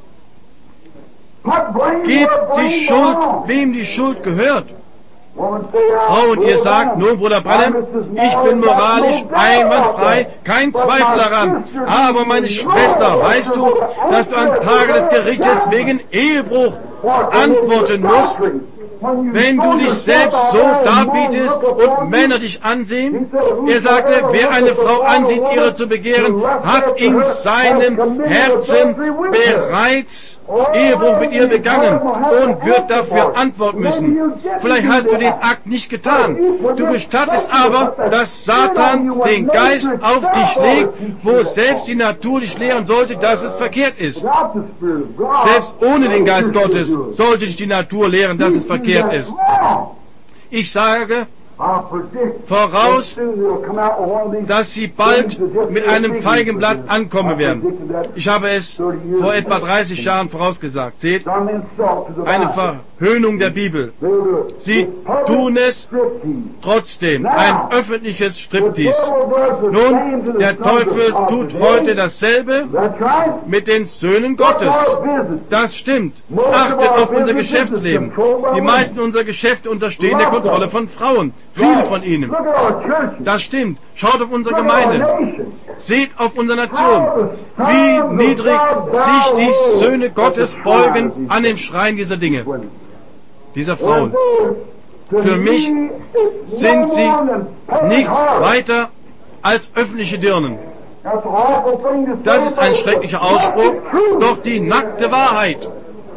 S1: Gebt die Schuld, wem die Schuld gehört. Frauen, ihr sagt, nun Bruder Branham, ich bin moralisch einwandfrei, kein Zweifel daran. Aber meine Schwester, weißt du, dass du am Tage des Gerichtes wegen Ehebruch antworten musst? Wenn du dich selbst so darbietest und Männer dich ansehen, er sagte, wer eine Frau ansieht, ihre zu begehren, hat in seinem Herzen bereits Ehebruch mit ihr begangen und wird dafür antworten müssen. Vielleicht hast du den Akt nicht getan. Du gestattest aber, dass Satan den Geist auf dich legt, wo selbst die Natur dich lehren sollte, dass es verkehrt ist. Selbst ohne den Geist Gottes sollte dich die Natur lehren, dass es verkehrt ist. Ich sage voraus, dass sie bald mit einem Feigenblatt ankommen werden. Ich habe es vor etwa dreißig Jahren vorausgesagt. Seht, eine Verhöhnung der Bibel. Sie tun es trotzdem. Ein öffentliches Striptease. Nun, der Teufel tut heute dasselbe mit den Söhnen Gottes. Das stimmt. Achtet auf unser Geschäftsleben. Die meisten unserer Geschäfte unterstehen der Kontrolle von Frauen. Viele von ihnen. Das stimmt. Schaut auf unsere Gemeinde. Seht auf unsere Nation. Wie niedrig sich die Söhne Gottes beugen an dem Schrein dieser Dinge. Dieser Frauen. Für mich sind sie nichts weiter als öffentliche Dirnen. Das ist ein schrecklicher Ausspruch, doch die nackte Wahrheit.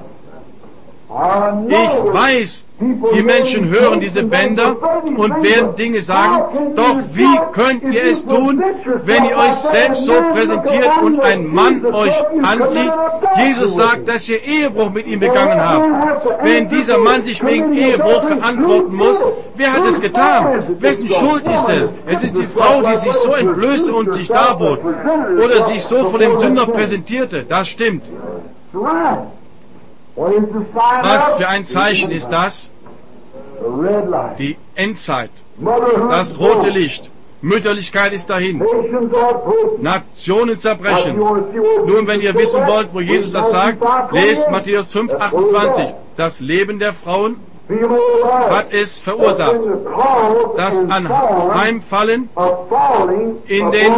S1: Ich weiß, die Menschen hören diese Bänder und werden Dinge sagen, doch wie könnt ihr es tun, wenn ihr euch selbst so präsentiert und ein Mann euch ansieht? Jesus sagt, dass ihr Ehebruch mit ihm begangen habt. Wenn dieser Mann sich wegen Ehebruch verantworten muss, wer hat es getan? Wessen Schuld ist es? Es ist die Frau, die sich so entblößte und sich darbot oder sich so vor dem Sünder präsentierte. Das stimmt. Was für ein Zeichen ist das? Die Endzeit. Das rote Licht. Mütterlichkeit ist dahin. Nationen zerbrechen. Nun, wenn ihr wissen wollt, wo Jesus das sagt, lest Matthäus fünf, achtundzwanzig. Das Leben der Frauen hat es verursacht. Das Anheimfallen in den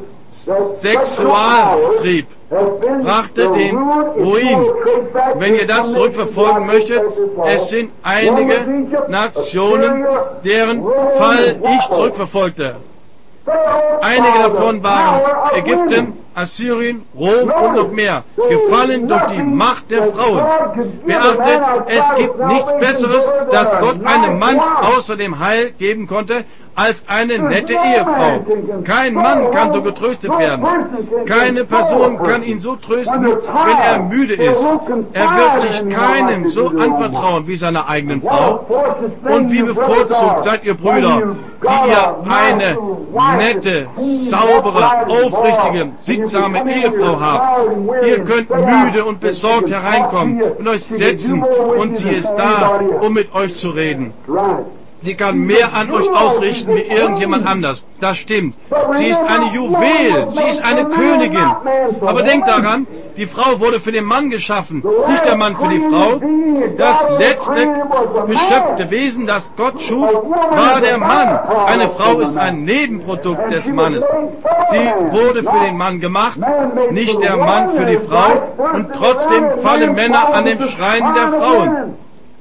S1: Sexualtrieb brachte den Ruin. Wenn ihr das zurückverfolgen möchtet, es sind einige Nationen, deren Fall ich zurückverfolgte. Einige davon waren Ägypten, Assyrien, Rom und noch mehr, gefallen durch die Macht der Frauen. Beachtet, es gibt nichts Besseres, das Gott einem Mann außer dem Heil geben konnte, als eine nette Ehefrau. Kein Mann kann so getröstet werden. Keine Person kann ihn so trösten, wenn er müde ist. Er wird sich keinem so anvertrauen wie seiner eigenen Frau. Und wie bevorzugt seid ihr Brüder, die ihr eine nette, saubere, aufrichtige, sittsame Ehefrau habt. Ihr könnt müde und besorgt hereinkommen und euch setzen und sie ist da, um mit euch zu reden. Sie kann mehr an euch ausrichten wie irgendjemand anders. Das stimmt. Sie ist eine Juwel. Sie ist eine Königin. Aber denkt daran, die Frau wurde für den Mann geschaffen, nicht der Mann für die Frau. Das letzte geschöpfte Wesen, das Gott schuf, war der Mann. Eine Frau ist ein Nebenprodukt des Mannes. Sie wurde für den Mann gemacht, nicht der Mann für die Frau. Und trotzdem fallen Männer an dem Schreien der Frauen.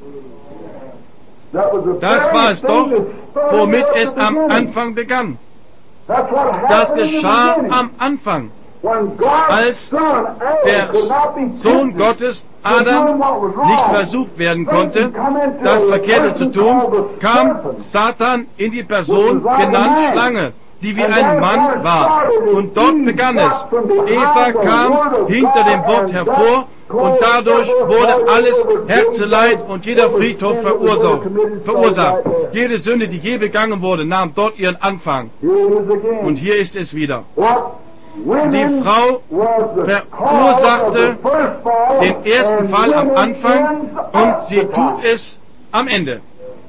S1: Das war es doch, womit es am Anfang begann. Das geschah am Anfang, als der Sohn Gottes, Adam, nicht versucht werden konnte, das Verkehrte zu tun, kam Satan in die Person, genannt Schlange, die wie ein Mann war. Und dort begann es. Eva kam hinter dem Wort hervor, und dadurch wurde alles Herzeleid und jeder Friedhof verursacht. verursacht. Jede Sünde, die je begangen wurde, nahm dort ihren Anfang. Und hier ist es wieder. Die Frau verursachte den ersten Fall am Anfang und sie tut es am Ende.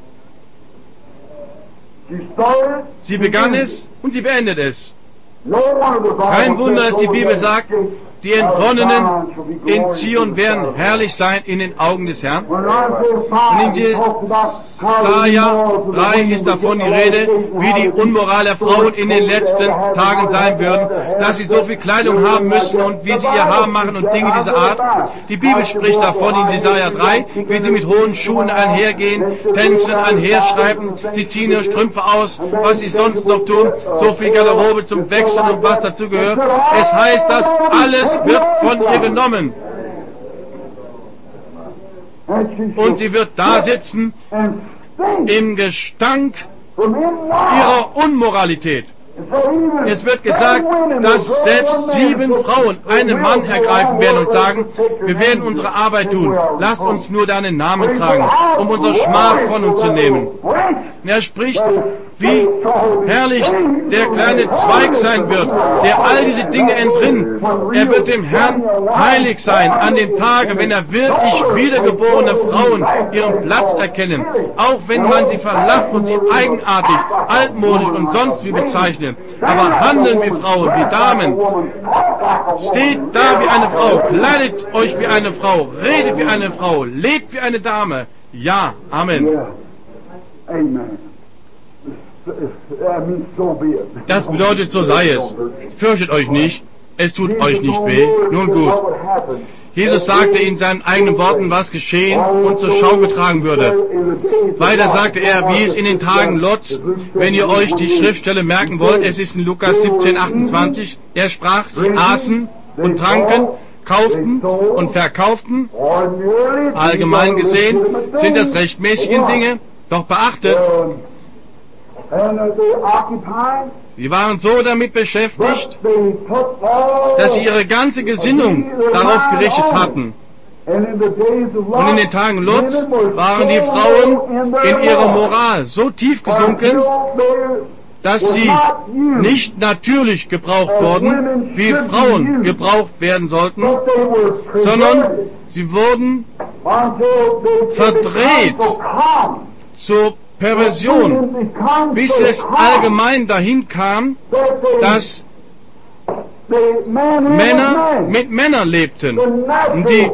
S1: Sie begann es und sie beendet es. Kein Wunder, dass die Bibel sagt, die Entronnenen in Zion werden herrlich sein in den Augen des Herrn. Und in Jesaja drei ist davon die Rede, wie die Unmoral der Frauen in den letzten Tagen sein würden, dass sie so viel Kleidung haben müssen und wie sie ihr Haar machen und Dinge dieser Art. Die Bibel spricht davon in Jesaja drei, wie sie mit hohen Schuhen einhergehen, tänzen, einherschreiben, sie ziehen ihre Strümpfe aus, was sie sonst noch tun, so viel Garderobe zum Wechseln und was dazu gehört. Es heißt, dass alles wird von ihr genommen. Und sie wird da sitzen im Gestank ihrer Unmoralität. Es wird gesagt, dass selbst sieben Frauen einen Mann ergreifen werden und sagen, wir werden unsere Arbeit tun. Lass uns nur deinen Namen tragen, um unsere Schmach von uns zu nehmen. Und er spricht, wie herrlich der kleine Zweig sein wird, der all diese Dinge entrinnt. Er wird dem Herrn heilig sein an dem Tage, wenn er wirklich wiedergeborene Frauen ihren Platz erkennen, auch wenn man sie verlacht und sie eigenartig, altmodisch und sonst wie bezeichnet. Aber handeln wie Frauen, wie Damen. Steht da wie eine Frau, kleidet euch wie eine Frau, redet wie eine Frau, lebt wie eine Dame. Ja, Amen. Das bedeutet, so sei es. Fürchtet euch nicht, es tut euch nicht weh. Nun gut. Jesus sagte in seinen eigenen Worten, was geschehen und zur Schau getragen würde. Weiter sagte er, wie es in den Tagen Lots, wenn ihr euch die Schriftstelle merken wollt, es ist in Lukas siebzehn, achtundzwanzig, er sprach, sie aßen und tranken, kauften und verkauften. Allgemein gesehen sind das rechtmäßige Dinge, doch beachtet, sie waren so damit beschäftigt, dass sie ihre ganze Gesinnung darauf gerichtet hatten. Und in den Tagen Lots waren die Frauen in ihrer Moral so tief gesunken, dass sie nicht natürlich gebraucht wurden, wie Frauen gebraucht werden sollten, sondern sie wurden verdreht zur Perversion, bis es allgemein dahin kam, dass Männer mit Männern lebten. Und die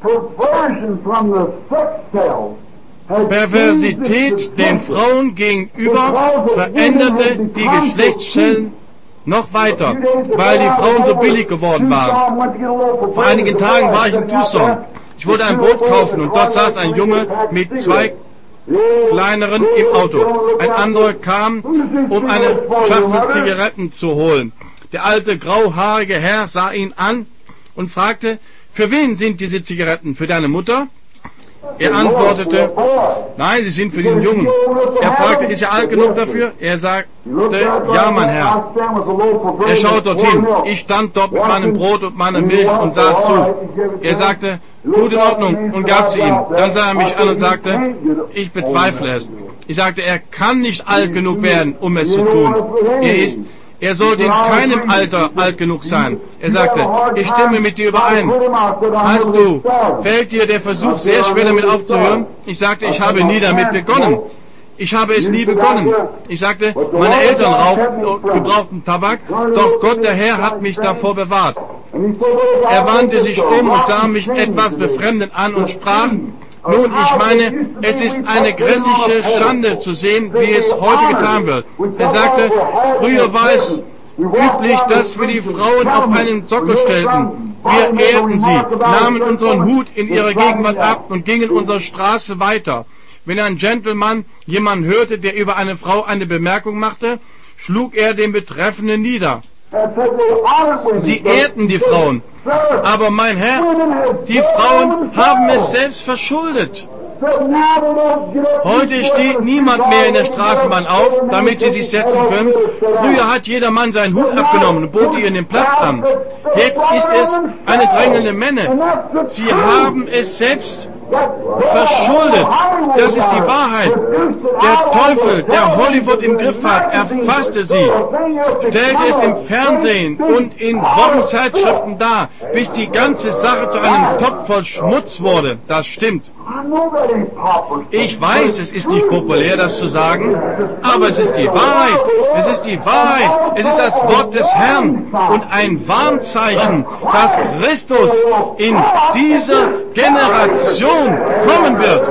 S1: Perversität den Frauen gegenüber veränderte die Geschlechtszellen noch weiter, weil die Frauen so billig geworden waren. Vor einigen Tagen war ich in Tucson. Ich wollte ein Brot kaufen und dort saß ein Junge mit zwei kleineren im Auto. Ein anderer kam, um eine Schachtel Zigaretten zu holen. Der alte grauhaarige Herr sah ihn an und fragte, für wen sind diese Zigaretten? Für deine Mutter? Er antwortete, nein, sie sind für diesen Jungen. Er fragte, ist er alt genug dafür? Er sagte, ja, mein Herr. Er schaute dorthin. Ich stand dort mit meinem Brot und meiner Milch und sah zu. Er sagte, gut in Ordnung, und gab sie ihm. Dann sah er mich an und sagte, ich bezweifle es. Ich sagte, er kann nicht alt genug werden, um es zu tun. Er ist Er sollte in keinem Alter alt genug sein. Er sagte, ich stimme mit dir überein. Hast du, fällt dir der Versuch sehr schwer damit aufzuhören? Ich sagte, ich habe nie damit begonnen. Ich habe es nie begonnen. Ich sagte, meine Eltern rauchten, gebrauchten Tabak, doch Gott der Herr hat mich davor bewahrt. Er wandte sich um und sah mich etwas befremdend an und sprach, nun, ich meine, es ist eine grässliche Schande zu sehen, wie es heute getan wird. Er sagte, früher war es üblich, dass wir die Frauen auf einen Sockel stellten. Wir ehrten sie, nahmen unseren Hut in ihrer Gegenwart ab und gingen unserer Straße weiter. Wenn ein Gentleman jemanden hörte, der über eine Frau eine Bemerkung machte, schlug er den Betreffenden nieder. Sie ehrten die Frauen. Aber mein Herr, die Frauen haben es selbst verschuldet. Heute steht niemand mehr in der Straßenbahn auf, damit sie sich setzen können. Früher hat jeder Mann seinen Hut abgenommen und bot ihnen den Platz an. Jetzt ist es eine drängende Menge. Sie haben es selbst verschuldet. Das ist die Wahrheit. Der Teufel, der Hollywood im Griff hat, erfasste sie, stellte es im Fernsehen und in Wochenzeitschriften dar, bis die ganze Sache zu einem Topf voll Schmutz wurde. Das stimmt. Ich weiß, es ist nicht populär, das zu sagen, aber es ist die Wahrheit. Es ist die Wahrheit. Es ist das Wort des Herrn und ein Warnzeichen, dass Christus in dieser Generation kommen wird.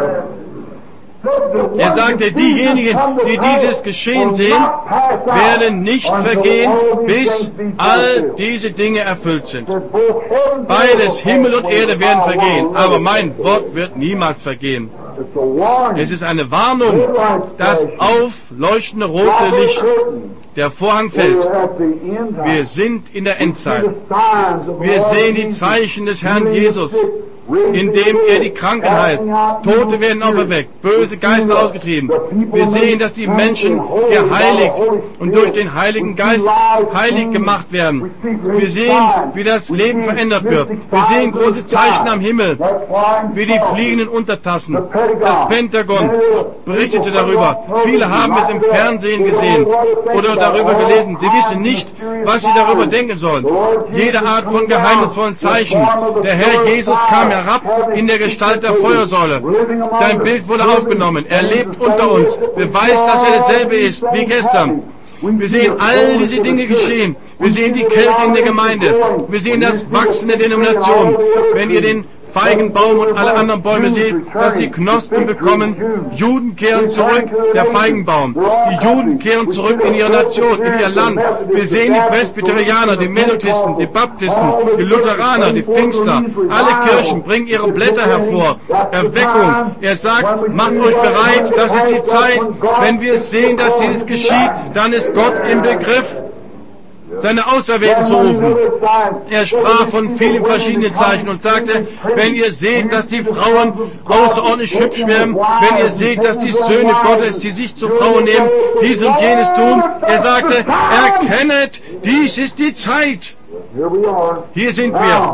S1: Er sagte, diejenigen, die dieses Geschehen sehen, werden nicht vergehen, bis all diese Dinge erfüllt sind. Beides, Himmel und Erde, werden vergehen, aber mein Wort wird niemals vergehen. Es ist eine Warnung, das aufleuchtende rote Licht. Der Vorhang fällt. Wir sind in der Endzeit. Wir sehen die Zeichen des Herrn Jesus, indem er die Kranken heilt. Tote werden auferweckt, böse Geister ausgetrieben. Wir sehen, dass die Menschen geheiligt und durch den Heiligen Geist heilig gemacht werden. Wir sehen, wie das Leben verändert wird. Wir sehen große Zeichen am Himmel, wie die fliegenden Untertassen. Das Pentagon berichtete darüber. Viele haben es im Fernsehen gesehen oder darüber gelesen. Sie wissen nicht, was sie darüber denken sollen. Jede Art von geheimnisvollen Zeichen. Der Herr Jesus kam herab in der Gestalt der Feuersäule. Sein Bild wurde aufgenommen. Er lebt unter uns, beweist, dass er dasselbe ist wie gestern. Wir sehen all diese Dinge geschehen. Wir sehen die Kälte in der Gemeinde. Wir sehen das Wachsen der Denomination. Wenn ihr den Feigenbaum und alle anderen Bäume seht, dass sie Knospen bekommen. Juden kehren zurück, der Feigenbaum. Die Juden kehren zurück in ihre Nation, in ihr Land. Wir sehen die Presbyterianer, die Methodisten, die Baptisten, die Lutheraner, die Pfingster. Alle Kirchen bringen ihre Blätter hervor. Erweckung. Er sagt, macht euch bereit, das ist die Zeit. Wenn wir sehen, dass dieses geschieht, dann ist Gott im Begriff, seine Auserwählten zu rufen. Er sprach von vielen verschiedenen Zeichen und sagte, wenn ihr seht, dass die Frauen außerordentlich hübsch werden, wenn ihr seht, dass die Söhne Gottes, die sich zu Frauen nehmen, dies und jenes tun, er sagte, erkennet, dies ist die Zeit. Hier sind wir.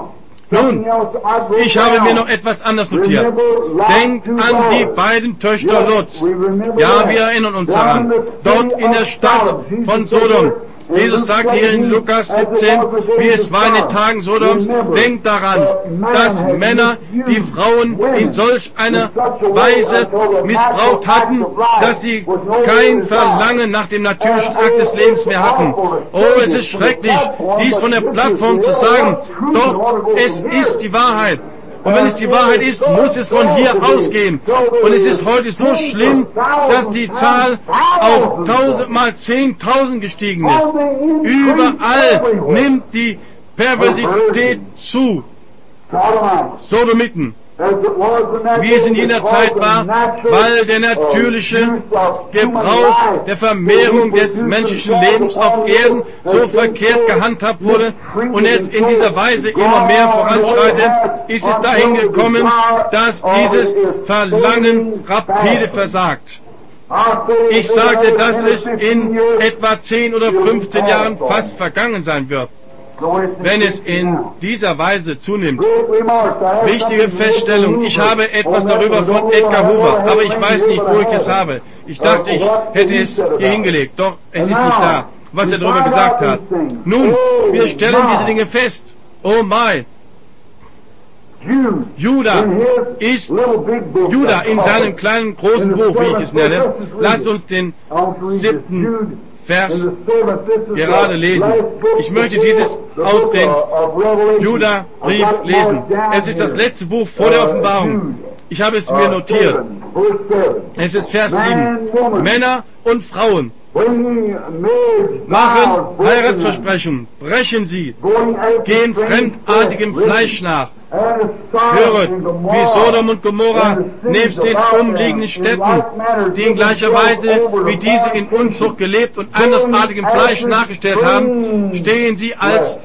S1: Nun, ich habe mir noch etwas anderes notiert. Denkt an die beiden Töchter Lots. Ja, wir erinnern uns daran. Dort in der Stadt von Sodom. Jesus sagt hier in Lukas siebzehn, wie es war in den Tagen Sodoms, denkt daran, dass Männer die Frauen in solch einer Weise missbraucht hatten, dass sie kein Verlangen nach dem natürlichen Akt des Lebens mehr hatten. Oh, es ist schrecklich, dies von der Plattform zu sagen, doch es ist die Wahrheit. Und wenn es die Wahrheit ist, muss es von hier ausgehen. Und es ist heute so schlimm, dass die Zahl auf tausendmal zehntausend gestiegen ist. Überall nimmt die Perversität zu. Sodomiten. Wie es in jener Zeit war, weil der natürliche Gebrauch der Vermehrung des menschlichen Lebens auf Erden so verkehrt gehandhabt wurde und es in dieser Weise immer mehr voranschreitet, ist es dahin gekommen, dass dieses Verlangen rapide versagt. Ich sagte, dass es in etwa zehn oder fünfzehn Jahren fast vergangen sein wird, wenn es in dieser Weise zunimmt. Wichtige Feststellung. Ich habe etwas darüber von Edgar Hoover, aber ich weiß nicht, wo ich es habe. Ich dachte, ich hätte es hier hingelegt, doch es ist nicht da, was er darüber gesagt hat. Nun, wir stellen diese Dinge fest. Oh my! Judah ist, Judah in seinem kleinen, großen Buch, wie ich es nenne, lasst uns den siebten Vers gerade lesen. Ich möchte dieses aus dem Judah-Brief lesen. Es ist das letzte Buch vor der Offenbarung. Ich habe es mir notiert. Es ist Vers sieben. Männer und Frauen machen Heiratsversprechen, brechen sie, gehen fremdartigem Fleisch nach. Höret, wie Sodom und Gomorra nebst den umliegenden Städten, die in gleicher Weise wie diese in Unzucht gelebt und andersartigem Fleisch nachgestellt haben, stehen sie als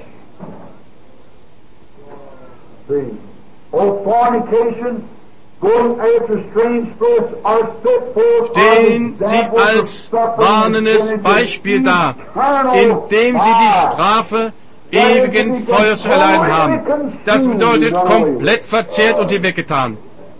S1: stehen sie als warnendes Beispiel da, indem sie die Strafe ewigen Feuer zu erleiden haben. Das bedeutet komplett verzehrt und hinweggetan.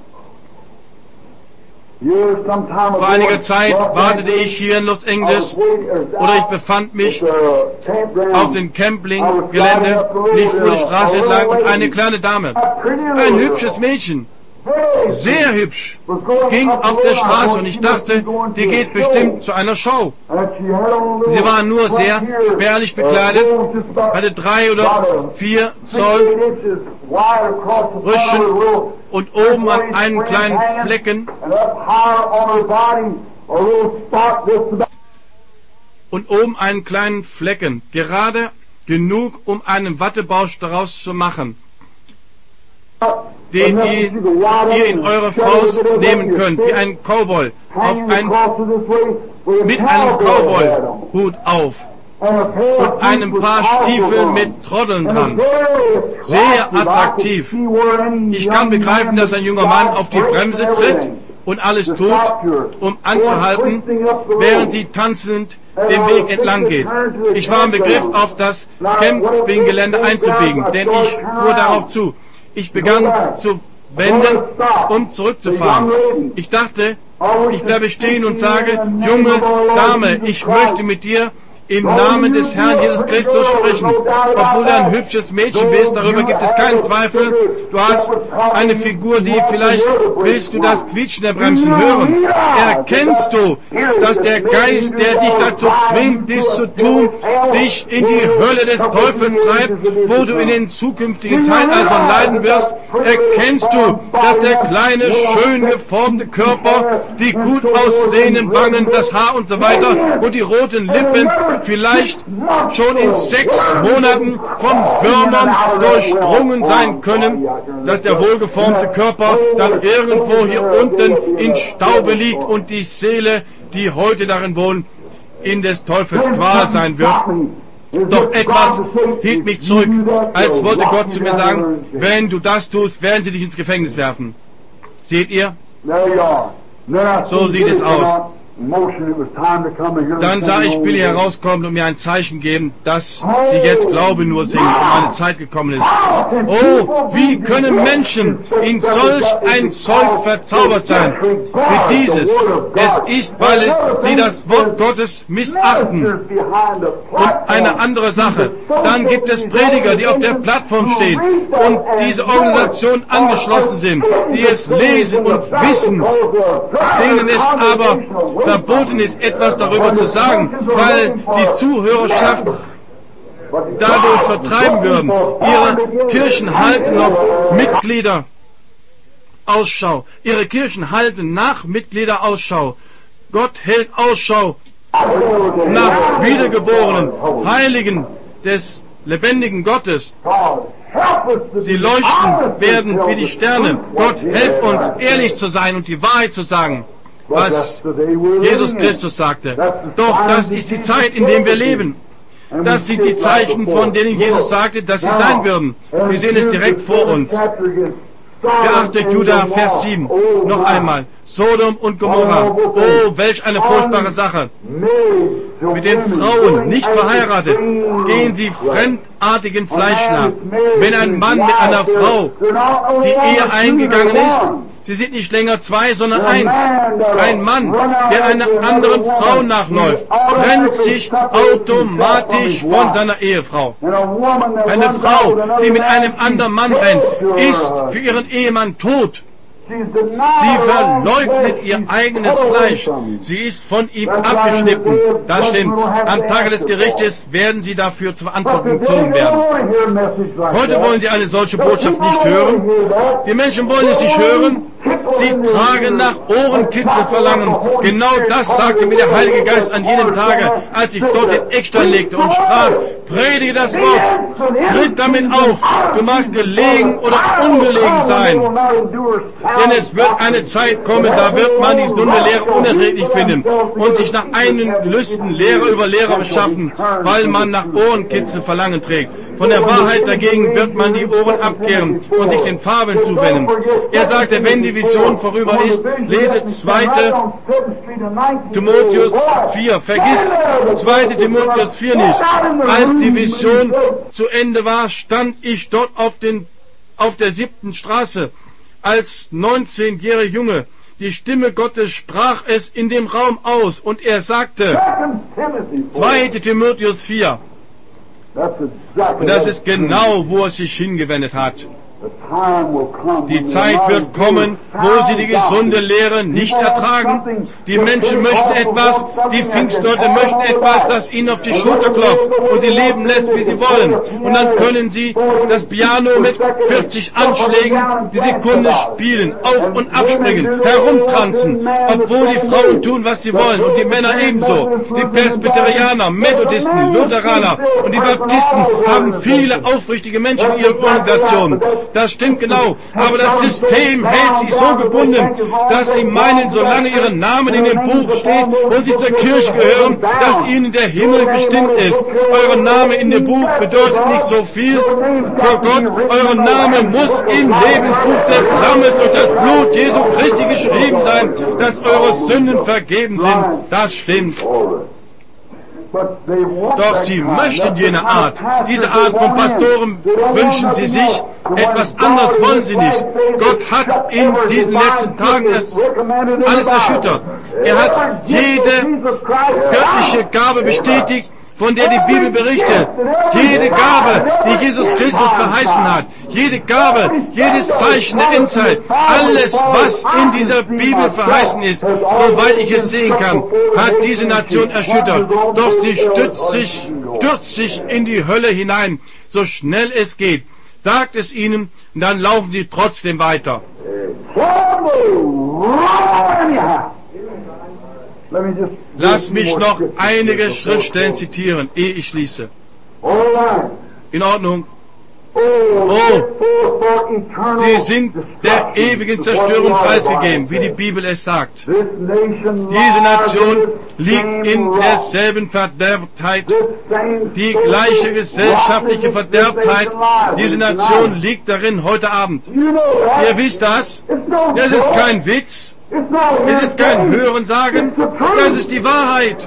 S1: Vor einiger Zeit wartete ich hier in Los Angeles oder ich befand mich auf dem Campinggelände, lief fuhr die Straße entlang und eine kleine Dame, ein hübsches Mädchen, sehr hübsch, ging auf der Straße und ich dachte, die geht bestimmt zu einer Show. Sie war nur sehr spärlich bekleidet, hatte drei oder vier Zoll Rüschen und oben an einem kleinen Flecken und oben einen kleinen Flecken, gerade genug, um einen Wattebausch daraus zu machen, den ihr, ihr in eure Faust nehmen könnt, wie ein Cowboy, auf ein, mit einem Cowboy-Hut auf und einem Paar Stiefeln mit Troddeln dran. Sehr attraktiv. Ich kann begreifen, dass ein junger Mann auf die Bremse tritt und alles tut, um anzuhalten, während sie tanzend den Weg entlang geht. Ich war im Begriff, auf das Campinggelände einzubiegen, denn ich fuhr darauf zu. Ich begann zu wenden und zurückzufahren. Ich dachte, ich bleibe stehen und sage, junge Dame, ich möchte mit dir im Namen des Herrn Jesus Christus sprechen. Obwohl du ein hübsches Mädchen bist, darüber gibt es keinen Zweifel. Du hast eine Figur, die vielleicht willst du das Quietschen der Bremsen hören. Erkennst du, dass der Geist, der dich dazu zwingt, dies zu tun, dich in die Hölle des Teufels treibt, wo du in den zukünftigen Zeitaltern leiden wirst? Erkennst du, dass der kleine, schön geformte Körper, die gut aussehenden Wangen, das Haar und so weiter und die roten Lippen vielleicht schon in sechs Monaten von Würmern durchdrungen sein können, dass der wohlgeformte Körper dann irgendwo hier unten in Staube liegt und die Seele, die heute darin wohnt, in des Teufels Qual sein wird. Doch etwas hielt mich zurück, als wollte Gott zu mir sagen, wenn du das tust, werden sie dich ins Gefängnis werfen. Seht ihr? So sieht es aus. Dann sah ich Billy herauskommen und mir ein Zeichen geben, dass sie jetzt Glaube nur singen und meine Zeit gekommen ist. Oh, wie können Menschen in solch ein Zeug verzaubert sein wie dieses? Es ist, weil es, sie das Wort Gottes missachten. Und eine andere Sache, dann gibt es Prediger, die auf der Plattform stehen und diese Organisation angeschlossen sind, die es lesen und wissen, denen es aber verboten ist, etwas darüber zu sagen, weil die Zuhörerschaft dadurch vertreiben würden. Ihre Kirchen halten noch Mitglieder Ausschau. Ihre Kirchen halten nach Mitglieder Ausschau. Gott hält Ausschau nach Wiedergeborenen, Heiligen des lebendigen Gottes. Sie leuchten werden wie die Sterne. Gott, helf uns, ehrlich zu sein und die Wahrheit zu sagen, was Jesus Christus sagte. Doch das ist die Zeit, in der wir leben. Das sind die Zeichen, von denen Jesus sagte, dass sie sein würden. Wir sehen es direkt vor uns. Beachtet Juda, Vers sieben. Noch einmal. Sodom und Gomorra. Oh, welch eine furchtbare Sache. Mit den Frauen, nicht verheiratet, gehen sie fremdartigen Fleisch nach. Wenn ein Mann mit einer Frau die Ehe eingegangen ist, sie sind nicht länger zwei, sondern eins. Ein Mann, der einer anderen Frau nachläuft, trennt sich automatisch von seiner Ehefrau. Eine Frau, die mit einem anderen Mann rennt, ist für ihren Ehemann tot. Sie verleugnet ihr eigenes Fleisch. Sie ist von ihm abgeschnitten. Das stimmt. Am Tage des Gerichtes werden sie dafür zur Verantwortung gezogen werden. Heute wollen sie eine solche Botschaft nicht hören. Die Menschen wollen es nicht hören. Sie tragen nach Ohrenkitzel verlangen. Genau das sagte mir der Heilige Geist an jenem Tage, als ich dort den Eckstein legte und sprach: Predige das Wort, tritt damit auf. Du magst gelegen oder ungelegen sein. Denn es wird eine Zeit kommen, da wird man die Sünde Lehre unerträglich finden und sich nach einen Lüsten Lehre über Lehre beschaffen, weil man nach Ohrenkitzel Verlangen trägt. Von der Wahrheit dagegen wird man die Ohren abkehren und sich den Fabeln zuwenden. Er sagte, wenn die Vision vorüber ist, lese zweite Timotheus vier. Vergiss zweite Timotheus vier nicht. Als die Vision zu Ende war, stand ich dort auf, den, auf der siebten Straße. Als neunzehnjähriger Junge, die Stimme Gottes sprach es in dem Raum aus und er sagte, zweite Timotheus vier. Und das ist genau, wo es sich hingewendet hat. Die Zeit wird kommen, wo sie die gesunde Lehre nicht ertragen. Die Menschen möchten etwas, die Pfingstleute möchten etwas, das ihnen auf die Schulter klopft und sie leben lässt, wie sie wollen. Und dann können sie das Piano mit vierzig Anschlägen die Sekunde spielen, auf- und abspringen, herumtanzen, obwohl die Frauen tun, was sie wollen und die Männer ebenso. Die Presbyterianer, Methodisten, Lutheraner und die Baptisten haben viele aufrichtige Menschen in ihren Organisationen. Das stimmt genau, aber das System hält sie so gebunden, dass sie meinen, solange ihr Name in dem Buch steht und sie zur Kirche gehören, dass ihnen der Himmel bestimmt ist. Euer Name in dem Buch bedeutet nicht so viel für Gott. Euer Name muss im Lebensbuch des Lammes durch das Blut Jesu Christi geschrieben sein, dass eure Sünden vergeben sind. Das stimmt. Doch sie möchten jene Art, diese Art von Pastoren wünschen sie sich, etwas anderes wollen sie nicht. Gott hat in diesen letzten Tagen alles erschüttert. Er hat jede göttliche Gabe bestätigt, von der die Bibel berichtet. Jede Gabe, die Jesus Christus verheißen hat. Jede Gabe, jedes Zeichen der Endzeit. Alles, was in dieser Bibel verheißen ist, soweit ich es sehen kann, hat diese Nation erschüttert. Doch sie stützt sich, stürzt sich in die Hölle hinein, so schnell es geht. Sagt es ihnen, dann laufen sie trotzdem weiter. Lass mich noch einige Schriftstellen zitieren, ehe ich schließe. In Ordnung. Oh, sie sind der ewigen Zerstörung preisgegeben, wie die Bibel es sagt. Diese Nation liegt in derselben Verderbtheit, die gleiche gesellschaftliche Verderbtheit. Diese Nation liegt darin heute Abend. Ihr wisst das? Das ist kein Witz. Es ist kein Hörensagen, das ist die Wahrheit.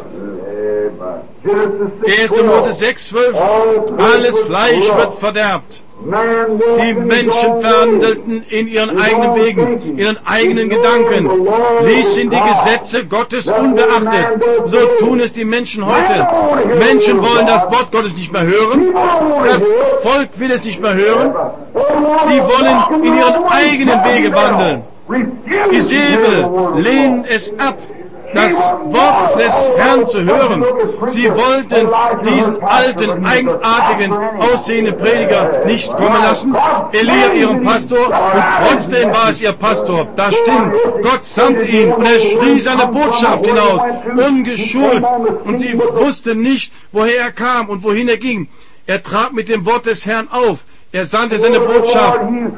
S1: erster Mose sechs, zwölf. Alles Fleisch wird verderbt. Die Menschen verhandelten in ihren eigenen Wegen, in ihren eigenen Gedanken, ließen die Gesetze Gottes unbeachtet. So tun es die Menschen heute. Menschen wollen das Wort Gottes nicht mehr hören. Das Volk will es nicht mehr hören. Sie wollen in ihren eigenen Wege wandeln. Die Säbel lehnen es ab, das Wort des Herrn zu hören. Sie wollten diesen alten, eigenartigen, aussehenden Prediger nicht kommen lassen. Elia, ihren Pastor, und trotzdem war es ihr Pastor. Das stimmt. Gott sandte ihn und er schrie seine Botschaft hinaus, ungeschult. Und sie wussten nicht, woher er kam und wohin er ging. Er trat mit dem Wort des Herrn auf. Er sandte seine Botschaft,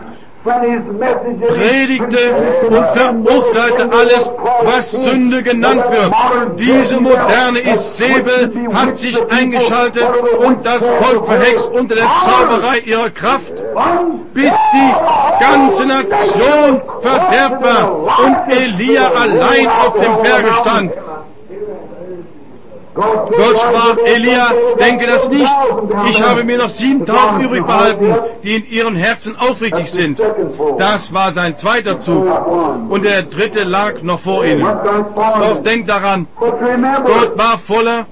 S1: predigte und verurteilte alles, was Sünde genannt wird. Diese moderne Isabel hat sich eingeschaltet und das Volk verhext unter der Zauberei ihrer Kraft, bis die ganze Nation verderbt war und Elia allein auf dem Berge stand. Gott sprach, Elia, denke das nicht. Ich habe mir noch siebentausend übrig behalten, die in ihren Herzen aufrichtig sind. Das war sein zweiter Zug. Und der dritte lag noch vor ihnen. Doch denkt daran, Gott war voller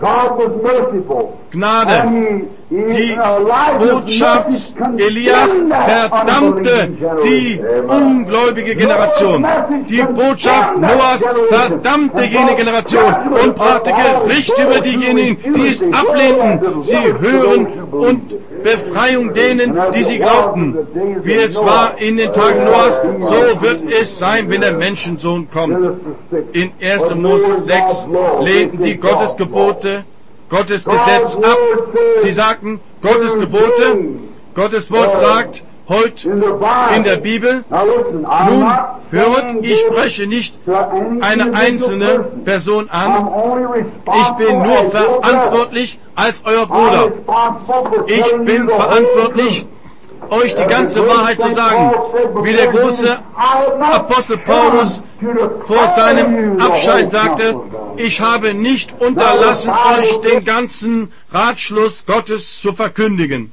S1: Gnade. Die Botschaft Elias verdammte die ungläubige Generation. Die Botschaft Noahs verdammte jene Generation und brachte Gericht über diejenigen, die es ablehnten. Sie hören und Befreiung denen, die sie glaubten. Wie es war in den Tagen Noahs, so wird es sein, wenn der Menschensohn kommt. In erster Mose sechs lehnten sie Gottes Gebote, Gottes Gesetz ab. Sie sagten, Gottes Gebote, Gottes Wort sagt heute in der Bibel, nun hört, ich spreche nicht eine einzelne Person an, ich bin nur verantwortlich als euer Bruder. Ich bin verantwortlich, euch die ganze Wahrheit zu sagen, wie der große Apostel Paulus vor seinem Abscheid sagte, ich habe nicht unterlassen, euch den ganzen Ratschluss Gottes zu verkündigen.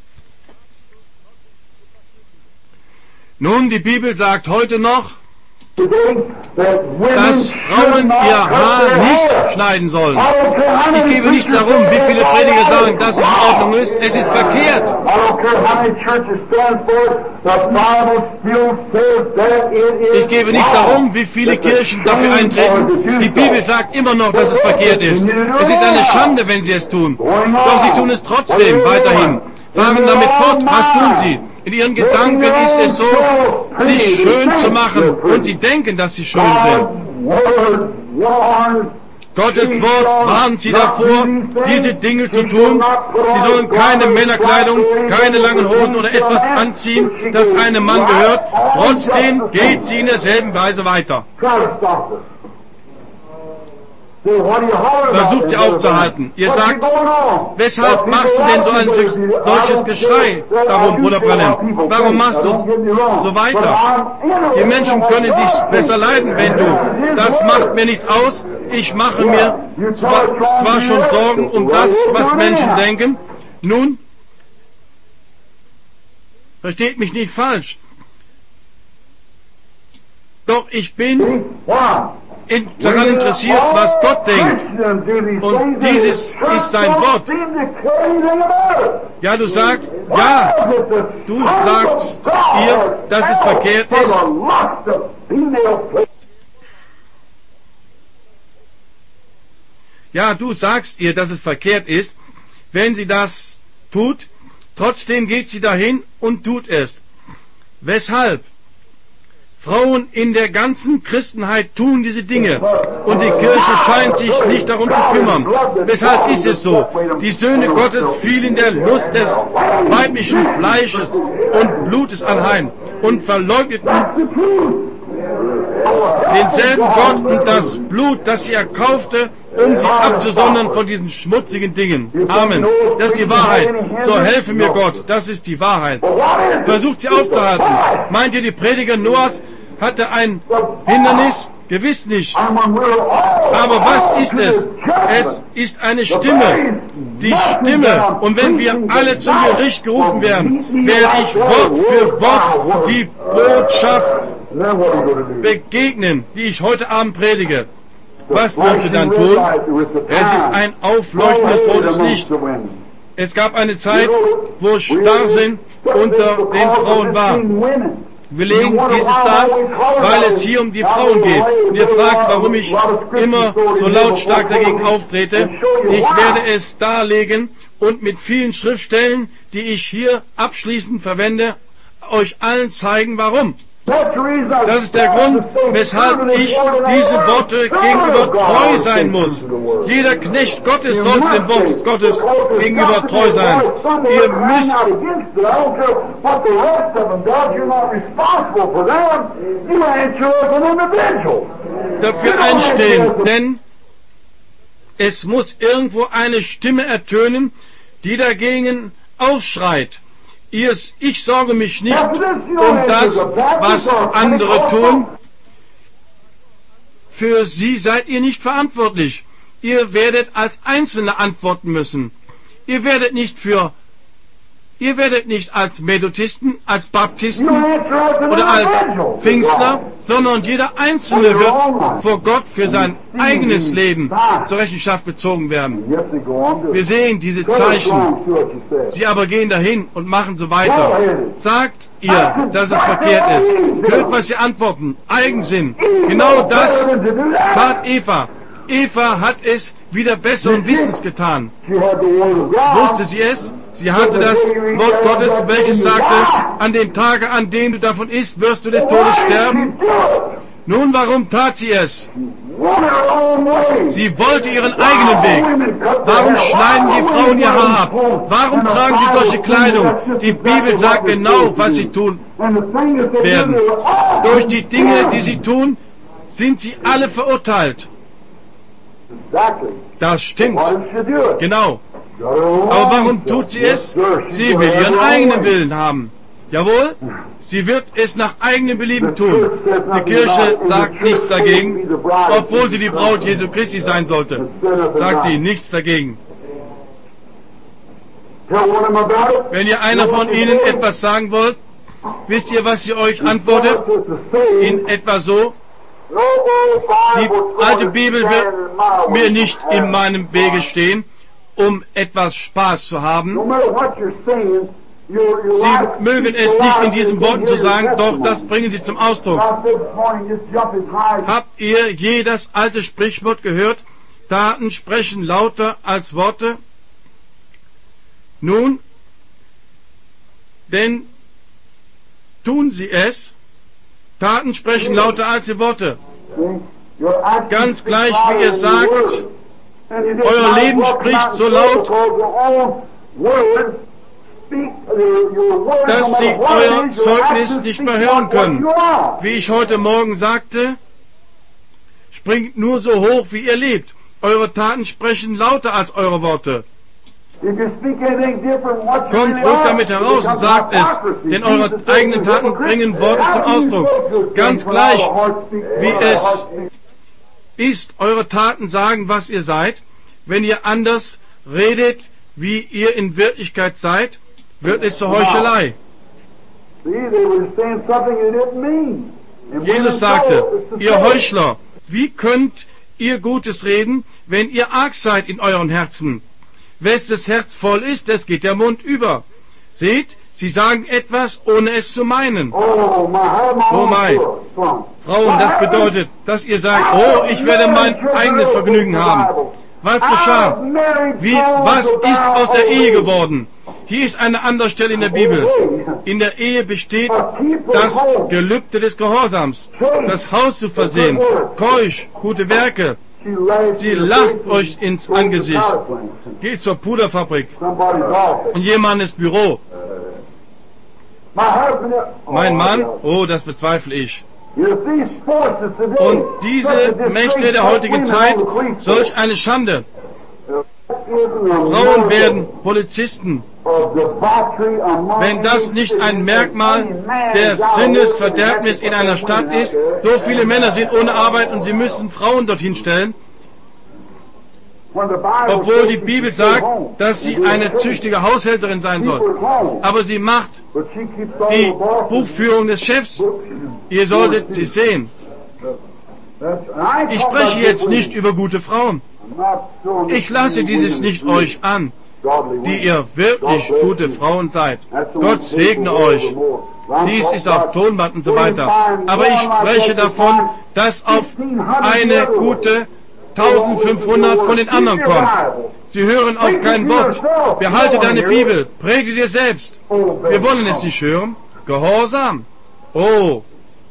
S1: Nun, die Bibel sagt heute noch, dass Frauen ihr Haar nicht schneiden sollen. Ich gebe nicht darum, wie viele Prediger sagen, dass es in Ordnung ist. Es ist verkehrt. Ich gebe nicht darum, wie viele Kirchen dafür eintreten. Die Bibel sagt immer noch, dass es verkehrt ist. Es ist eine Schande, wenn sie es tun. Doch sie tun es trotzdem weiterhin. Fahren damit fort. Was tun sie? In ihren Gedanken ist es so, sich schön zu machen. Und sie denken, dass sie schön sind. Gottes Wort warnt sie davor, diese Dinge zu tun. Sie sollen keine Männerkleidung, keine langen Hosen oder etwas anziehen, das einem Mann gehört. Trotzdem geht sie in derselben Weise weiter. Versucht sie aufzuhalten. Ihr sagt, weshalb machst du denn so ein solches Geschrei darum, Bruder Branham? Warum machst du so weiter? Die Menschen können dich besser leiden, wenn du. Das macht mir nichts aus. Ich mache mir zwar, zwar schon Sorgen um das, was Menschen denken. Nun, versteht mich nicht falsch. Doch ich bin in, daran interessiert, was Gott denkt. Und dieses ist sein Wort. Ja, du sagst, ja, du sagst ihr, dass es verkehrt ist. Ja, du sagst ihr, dass es verkehrt ist. Wenn sie das tut, trotzdem geht sie dahin und tut es. Weshalb? Frauen in der ganzen Christenheit tun diese Dinge und die Kirche scheint sich nicht darum zu kümmern. Weshalb ist es so? Die Söhne Gottes fielen der Lust des weiblichen Fleisches und Blutes anheim und verleugneten denselben Gott und das Blut, das sie erkaufte, um sie abzusondern von diesen schmutzigen Dingen. Amen. Das ist die Wahrheit. So helfe mir Gott. Das ist die Wahrheit. Versucht sie aufzuhalten. Meint ihr, die Prediger Noahs hatte ein Hindernis Gewiss nicht. Aber was ist es? Es ist eine Stimme. Die Stimme. Und wenn wir alle zum Gericht gerufen werden, werde ich Wort für Wort die Botschaft begegnen, die ich heute Abend predige. Was wirst du dann tun? Es ist ein aufleuchtendes rotes Licht. Es gab eine Zeit, wo Starrsinn unter den Frauen war. Wir legen dieses dar, weil es hier um die Frauen geht. Und ihr fragt, warum ich immer so lautstark dagegen auftrete. Ich werde es darlegen und mit vielen Schriftstellen, die ich hier abschließend verwende, euch allen zeigen, warum. Das ist der Grund, weshalb ich diese Worte gegenüber treu sein muss. Jeder Knecht Gottes sollte dem Wort Gottes gegenüber treu sein. Ihr müsst dafür einstehen, denn es muss irgendwo eine Stimme ertönen, die dagegen aufschreit. Ihr, ich sorge mich nicht um das, was andere tun. Für sie seid ihr nicht verantwortlich. Ihr werdet als Einzelne antworten müssen. Ihr werdet nicht für, ihr werdet nicht als Methodisten, als Baptisten oder als Pfingstler, sondern jeder Einzelne wird vor Gott für sein eigenes Leben zur Rechenschaft gezogen werden. Wir sehen diese Zeichen. Sie aber gehen dahin und machen so weiter. Sagt ihr, dass es verkehrt ist. Hört, was sie antworten. Eigensinn. Genau das tat Eva. Eva hat es wieder besseren Wissens getan. Wusste sie es? Sie hatte das Wort Gottes, welches sagte, an dem Tage, an dem du davon isst, wirst du des Todes sterben. Nun, warum tat sie es? Sie wollte ihren eigenen Weg. Warum schneiden die Frauen ihr Haar ab? Warum tragen sie solche Kleidung? Die Bibel sagt genau, was sie tun werden. Durch die Dinge, die sie tun, sind sie alle verurteilt. Das stimmt. Genau. Aber warum tut sie es? Sie will ihren eigenen Willen haben. Jawohl, sie wird es nach eigenem Belieben tun. Die Kirche sagt nichts dagegen, obwohl sie die Braut Jesu Christi sein sollte, sagt sie nichts dagegen. Wenn ihr einer von ihnen etwas sagen wollt, wisst ihr, was sie euch antwortet? In etwa so: Die alte Bibel wird mir nicht in meinem Wege stehen, um etwas Spaß zu haben. Sie mögen es nicht in diesen Worten zu sagen, doch das bringen sie zum Ausdruck. Habt ihr je das alte Sprichwort gehört? Taten sprechen lauter als Worte? Nun, denn tun sie es, Taten sprechen lauter als die Worte. Ganz gleich, wie ihr sagt, euer Leben spricht so laut, dass sie euer Zeugnis nicht mehr hören können. Wie ich heute Morgen sagte, springt nur so hoch, wie ihr lebt. Eure Taten sprechen lauter als eure Worte. Kommt ruhig damit heraus und sagt es, denn eure eigenen Taten bringen Worte zum Ausdruck. Ganz gleich, wie es ist, eure Taten sagen, was ihr seid. Wenn ihr anders redet, wie ihr in Wirklichkeit seid, wird es zur Heuchelei. Jesus sagte, ihr Heuchler, wie könnt ihr Gutes reden, wenn ihr arg seid in euren Herzen? Wes das Herz voll ist, das geht der Mund über. Seht, sie sagen etwas, ohne es zu meinen. Oh mein. Frauen, das bedeutet, dass ihr sagt, oh, ich werde mein eigenes Vergnügen haben. Was geschah? Wie, was ist aus der Ehe geworden? Hier ist eine andere Stelle in der Bibel. In der Ehe besteht das Gelübde des Gehorsams, das Haus zu versehen, keusch, gute Werke. Sie lacht euch ins Angesicht. Geht zur Puderfabrik, in jemandes Büro. Mein Mann, oh, das bezweifle ich. Und diese Mächte der heutigen Zeit, solch eine Schande. Frauen werden Polizisten, Wenn das nicht ein Merkmal der Sinnesverderbnis in einer Stadt ist, so viele Männer sind ohne Arbeit und sie müssen Frauen dorthin stellen, obwohl die Bibel sagt, dass sie eine züchtige Haushälterin sein soll. Aber sie macht die Buchführung des Chefs. Ihr solltet sie sehen. Ich spreche jetzt nicht über gute Frauen. Ich lasse dieses nicht euch an, die ihr wirklich gute Frauen seid. Gott segne euch. Dies ist auf Tonband und so weiter. Aber ich spreche davon, dass auf eine gute eintausendfünfhundert von den anderen kommt. Sie hören auf kein Wort. Behalte deine Bibel. Predige dir selbst. Wir wollen es nicht hören. Gehorsam. Oh.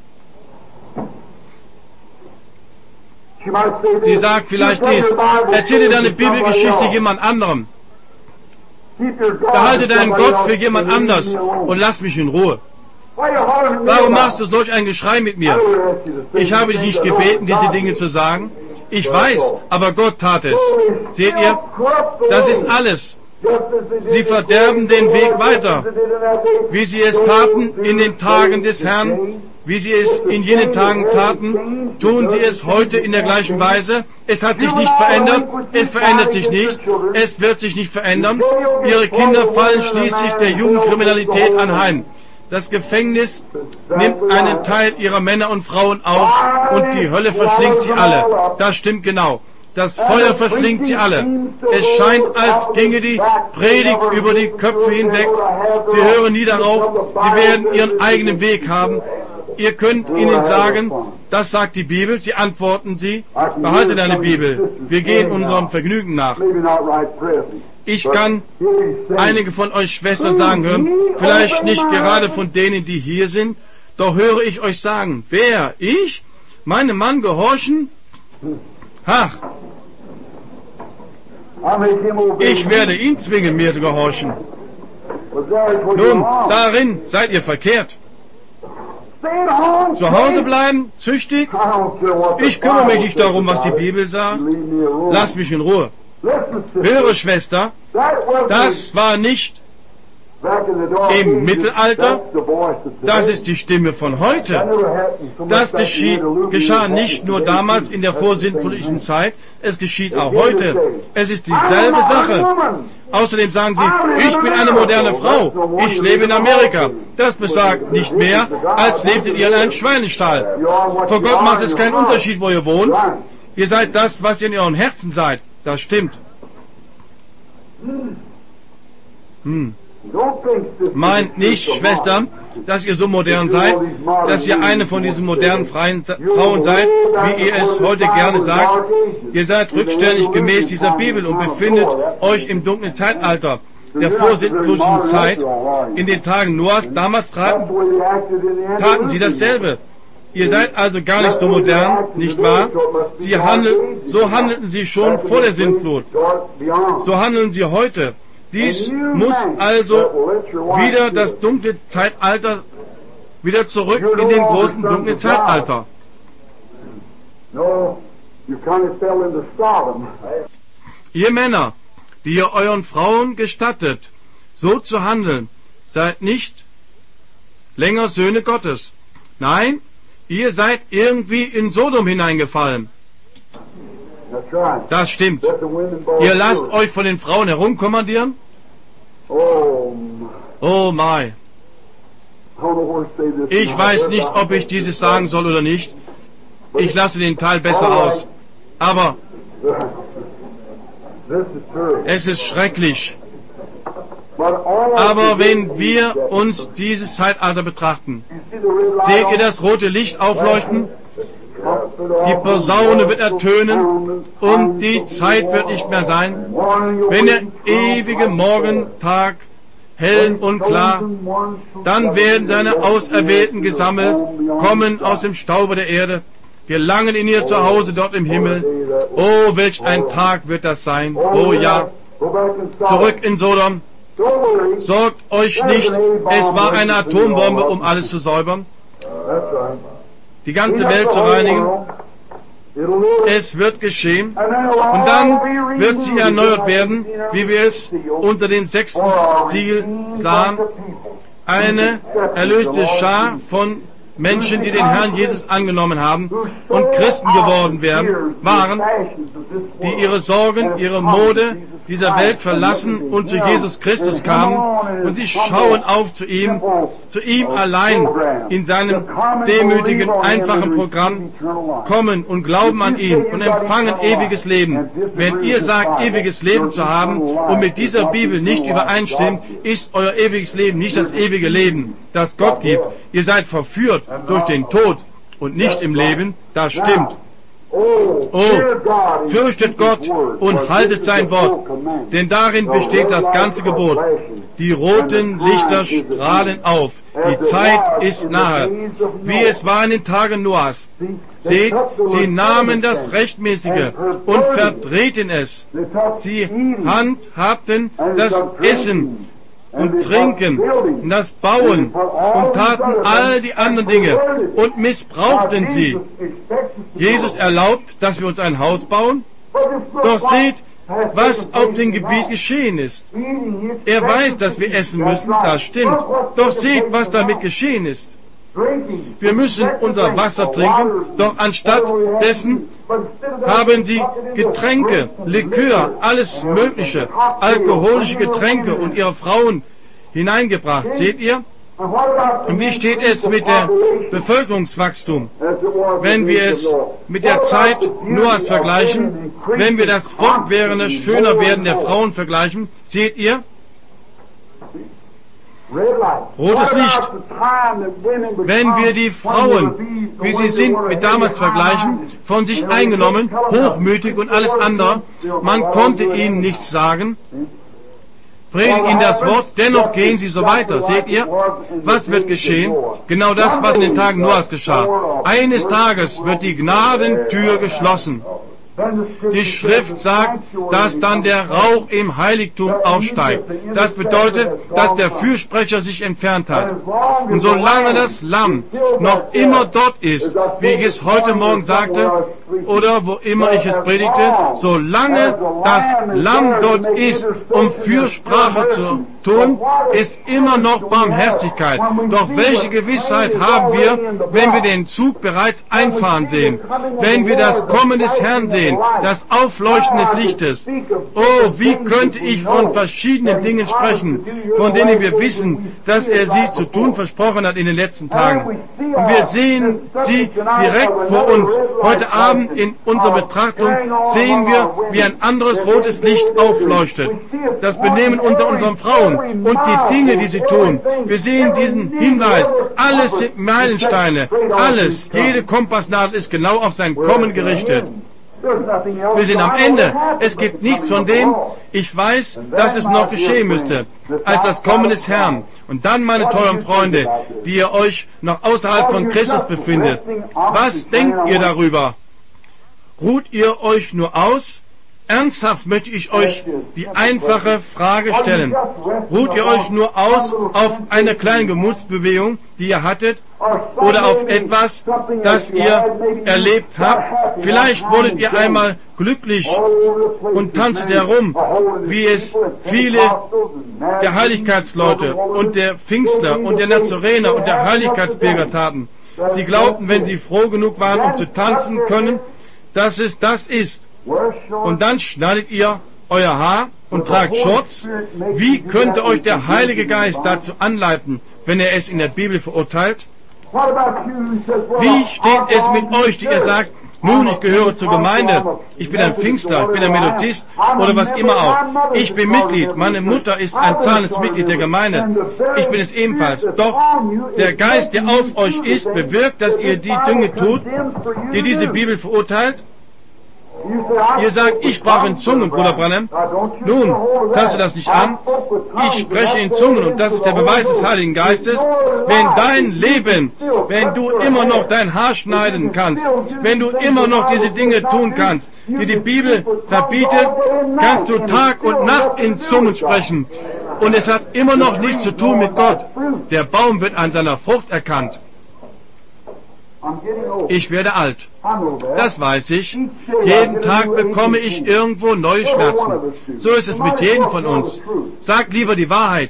S1: Sie sagt vielleicht dies. Erzähle deine Bibelgeschichte jemand anderem. Behalte deinen Gott für jemand anders und lass mich in Ruhe. Warum machst du solch ein Geschrei mit mir? Ich habe dich nicht gebeten, diese Dinge zu sagen. Ich weiß, aber Gott tat es. Seht ihr, das ist alles. Sie verderben den Weg weiter, wie sie es taten in den Tagen des Herrn, wie sie es in jenen Tagen taten, tun sie es heute in der gleichen Weise. Es hat sich nicht verändert, es verändert sich nicht, es wird sich nicht verändern. Ihre Kinder fallen schließlich der Jugendkriminalität anheim. Das Gefängnis nimmt einen Teil ihrer Männer und Frauen auf und die Hölle verschlingt sie alle. Das stimmt genau. Das Feuer verschlingt sie alle. Es scheint, als ginge die Predigt über die Köpfe hinweg. Sie hören nie darauf. Sie werden ihren eigenen Weg haben. Ihr könnt ihnen sagen, das sagt die Bibel. Sie antworten sie, behalte deine Bibel. Wir gehen unserem Vergnügen nach. Ich kann einige von euch Schwestern sagen hören, vielleicht nicht gerade von denen, die hier sind, doch höre ich euch sagen, wer? Ich? Meinem Mann gehorchen? Ha! Ich werde ihn zwingen, mir zu gehorchen. Nun, darin seid ihr verkehrt. Zu Hause bleiben, züchtig? Ich kümmere mich nicht darum, was die Bibel sagt. Lass mich in Ruhe. Höre, Schwester, das war nicht im Mittelalter, das ist die Stimme von heute. Das geschieht, geschah nicht nur damals in der vorsintflutlichen Zeit, es geschieht auch heute. Es ist dieselbe Sache. Außerdem sagen sie, ich bin eine moderne Frau, ich lebe in Amerika. Das besagt nicht mehr, als lebtet ihr in einem Schweinestall. Vor Gott macht es keinen Unterschied, wo ihr wohnt. Ihr seid das, was ihr in euren Herzen seid. Das stimmt. Hm. Meint nicht, Schwestern, dass ihr so modern seid, dass ihr eine von diesen modernen freien Frauen seid, wie ihr es heute gerne sagt. Ihr seid rückständig gemäß dieser Bibel und befindet euch im dunklen Zeitalter der vorsintflutlichen Zeit. In den Tagen Noahs, damals taten, taten sie dasselbe. Ihr seid also gar nicht so modern, nicht wahr? Sie handeln, so handelten sie schon vor der Sintflut. So handeln sie heute. Dies muss also wieder das dunkle Zeitalter, wieder zurück in den großen dunklen Zeitalter. Ihr Männer, die ihr euren Frauen gestattet, so zu handeln, seid nicht länger Söhne Gottes. Nein, ihr seid irgendwie in Sodom hineingefallen. Das stimmt. Ihr lasst euch von den Frauen herumkommandieren? Oh my. Ich weiß nicht, ob ich dieses sagen soll oder nicht. Ich lasse den Teil besser aus. Aber es ist schrecklich. Aber wenn wir uns dieses Zeitalter betrachten, seht ihr das rote Licht aufleuchten? Die Posaune wird ertönen und die Zeit wird nicht mehr sein. Wenn der ewige Morgentag hell und klar, dann werden seine Auserwählten gesammelt, kommen aus dem Staube der Erde, gelangen in ihr Zuhause dort im Himmel. Oh, welch ein Tag wird das sein. Oh ja, zurück in Sodom. Sorgt euch nicht, es war eine Atombombe, um alles zu säubern, die ganze Welt zu reinigen. Es wird geschehen und dann wird sie erneuert werden, wie wir es unter dem sechsten Siegel sahen. Eine erlöste Schar von Menschen, die den Herrn Jesus angenommen haben und Christen geworden werden, waren, die ihre Sorgen, ihre Mode dieser Welt verlassen und zu Jesus Christus kamen, und sie schauen auf zu ihm, zu ihm allein in seinem demütigen, einfachen Programm, kommen und glauben an ihn und empfangen ewiges Leben. Wenn ihr sagt, ewiges Leben zu haben und mit dieser Bibel nicht übereinstimmt, ist euer ewiges Leben nicht das ewige Leben, das Gott gibt. Ihr seid verführt durch den Tod und nicht im Leben, das stimmt. Oh, fürchtet Gott und haltet sein Wort, denn darin besteht das ganze Gebot. Die roten Lichter strahlen auf. Die Zeit ist nahe, wie es war in den Tagen Noahs. Seht, sie nahmen das Rechtmäßige und verdrehten es. Sie handhabten das Essen und Trinken, und das Bauen und taten all die anderen Dinge und missbrauchten sie. Jesus erlaubt, dass wir uns ein Haus bauen, doch seht, was auf dem Gebiet geschehen ist. Er weiß, dass wir essen müssen, das stimmt, doch seht, was damit geschehen ist. Wir müssen unser Wasser trinken, doch anstatt dessen haben sie Getränke, Likör, alles Mögliche, alkoholische Getränke und ihre Frauen hineingebracht. Seht ihr? Und wie steht es mit der Bevölkerungswachstum? Wenn wir es mit der Zeit Noahs vergleichen, wenn wir das fortwährende schöner werden der Frauen vergleichen, seht ihr? Rotes Licht. Wenn wir die Frauen, wie sie sind, mit damals vergleichen, von sich eingenommen, hochmütig und alles andere, man konnte ihnen nichts sagen, predigen ihnen das Wort, dennoch gehen sie so weiter. Seht ihr, was wird geschehen? Genau das, was in den Tagen Noahs geschah. Eines Tages wird die Gnadentür geschlossen. Die Schrift sagt, dass dann der Rauch im Heiligtum aufsteigt. Das bedeutet, dass der Fürsprecher sich entfernt hat. Und solange das Lamm noch immer dort ist, wie ich es heute Morgen sagte, oder wo immer ich es predigte, solange das Lamm dort ist, um Fürsprache zu tun, ist immer noch Barmherzigkeit. Doch welche Gewissheit haben wir, wenn wir den Zug bereits einfahren sehen, wenn wir das Kommen des Herrn sehen, das Aufleuchten des Lichtes? Oh, wie könnte ich von verschiedenen Dingen sprechen, von denen wir wissen, dass er sie zu tun versprochen hat in den letzten Tagen. Und wir sehen sie direkt vor uns. Heute Abend in unserer Betrachtung sehen wir, wie ein anderes rotes Licht aufleuchtet. Das Benehmen unter unseren Frauen und die Dinge, die sie tun. Wir sehen diesen Hinweis. Alles sind Meilensteine. Alles, jede Kompassnadel ist genau auf sein Kommen gerichtet. Wir sind am Ende. Es gibt nichts von dem. Ich weiß, dass es noch geschehen müsste, als das Kommen des Herrn. Und dann, meine teuren Freunde, die ihr euch noch außerhalb von Christus befindet, was denkt ihr darüber? Ruht ihr euch nur aus? Ernsthaft möchte ich euch die einfache Frage stellen. Ruht ihr euch nur aus auf eine kleine Gemutsbewegung, die ihr hattet, oder auf etwas, das ihr erlebt habt? Vielleicht wurdet ihr einmal glücklich und tanzet herum, wie es viele der Heiligkeitsleute und der Pfingstler und der Nazarener und der Heiligkeitspilger taten. Sie glaubten, wenn sie froh genug waren, um zu tanzen können, dass es das ist. Und dann schneidet ihr euer Haar und tragt Shorts. Wie könnte euch der Heilige Geist dazu anleiten, wenn er es in der Bibel verurteilt? Wie steht es mit euch, die ihr sagt, nun, ich gehöre zur Gemeinde, ich bin ein Pfingstler, ich bin ein Methodist oder was immer auch. Ich bin Mitglied, meine Mutter ist ein zahlendes Mitglied der Gemeinde. Ich bin es ebenfalls. Doch der Geist, der auf euch ist, bewirkt, dass ihr die Dinge tut, die diese Bibel verurteilt. Ihr sagt, ich sprach in Zungen, Bruder Branham. Nun, taste das nicht an. Ich spreche in Zungen und das ist der Beweis des Heiligen Geistes. Wenn dein Leben, wenn du immer noch dein Haar schneiden kannst, wenn du immer noch diese Dinge tun kannst, die die Bibel verbietet, kannst du Tag und Nacht in Zungen sprechen. Und es hat immer noch nichts zu tun mit Gott. Der Baum wird an seiner Frucht erkannt. Ich werde alt. Das weiß ich. Jeden Tag bekomme ich irgendwo neue Schmerzen. So ist es mit jedem von uns. Sag lieber die Wahrheit.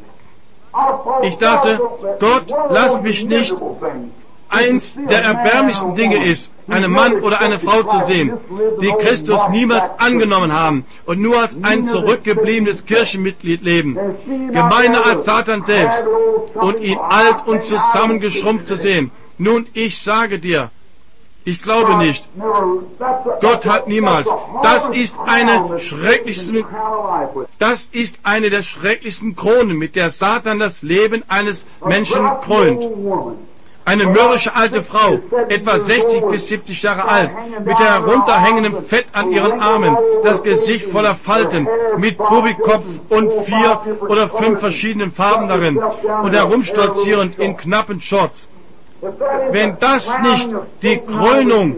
S1: Ich dachte, Gott, lass mich nicht. Eins der erbärmlichsten Dinge ist, einen Mann oder eine Frau zu sehen, die Christus niemals angenommen haben und nur als ein zurückgebliebenes Kirchenmitglied leben, gemeiner als Satan selbst, und ihn alt und zusammengeschrumpft zu sehen. Nun, ich sage dir, ich glaube nicht. Gott hat niemals. Das ist eine schrecklichsten, das ist eine der schrecklichsten Kronen, mit der Satan das Leben eines Menschen krönt. Eine mürrische alte Frau, etwa sechzig bis siebzig Jahre alt, mit herunterhängendem Fett an ihren Armen, das Gesicht voller Falten, mit Bubikopf und vier oder fünf verschiedenen Farben darin und herumstolzierend in knappen Shorts. Wenn das nicht die Krönung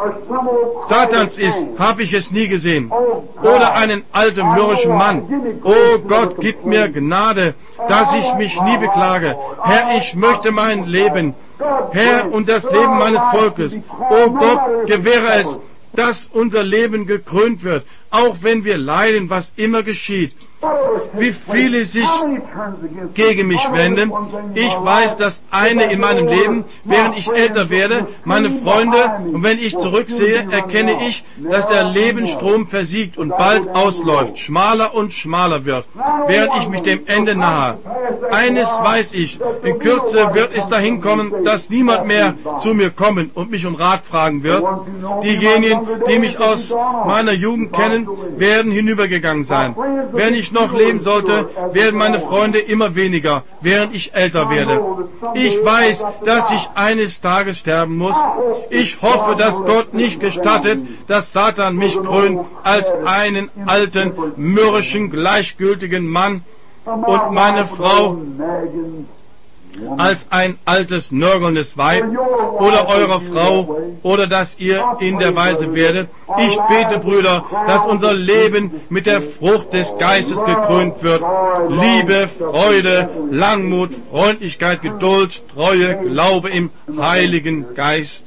S1: Satans ist, habe ich es nie gesehen. Oder einen alten mürrischen Mann. Oh Gott, gib mir Gnade, dass ich mich nie beklage. Herr, ich möchte mein Leben, Herr, und das Leben meines Volkes. Oh Gott, gewähre es, dass unser Leben gekrönt wird, auch wenn wir leiden, was immer geschieht. Wie viele sich gegen mich wenden. Ich weiß, dass eine in meinem Leben, während ich älter werde, meine Freunde, und wenn ich zurücksehe, erkenne ich, dass der Lebensstrom versiegt und bald ausläuft, schmaler und schmaler wird, während ich mich dem Ende nahe. Eines weiß ich, in Kürze wird es dahin kommen, dass niemand mehr zu mir kommen und mich um Rat fragen wird. Diejenigen, die mich aus meiner Jugend kennen, werden hinübergegangen sein. Wenn ich noch leben sollte, werden meine Freunde immer weniger, während ich älter werde. Ich weiß, dass ich eines Tages sterben muss. Ich hoffe, dass Gott nicht gestattet, dass Satan mich krönt als einen alten, mürrischen, gleichgültigen Mann und meine Frau als ein altes, nörgelndes Weib oder eurer Frau, oder dass ihr in der Weise werdet. Ich bete, Brüder, dass unser Leben mit der Frucht des Geistes gekrönt wird. Liebe, Freude, Langmut, Freundlichkeit, Geduld, Treue, Glaube im Heiligen Geist.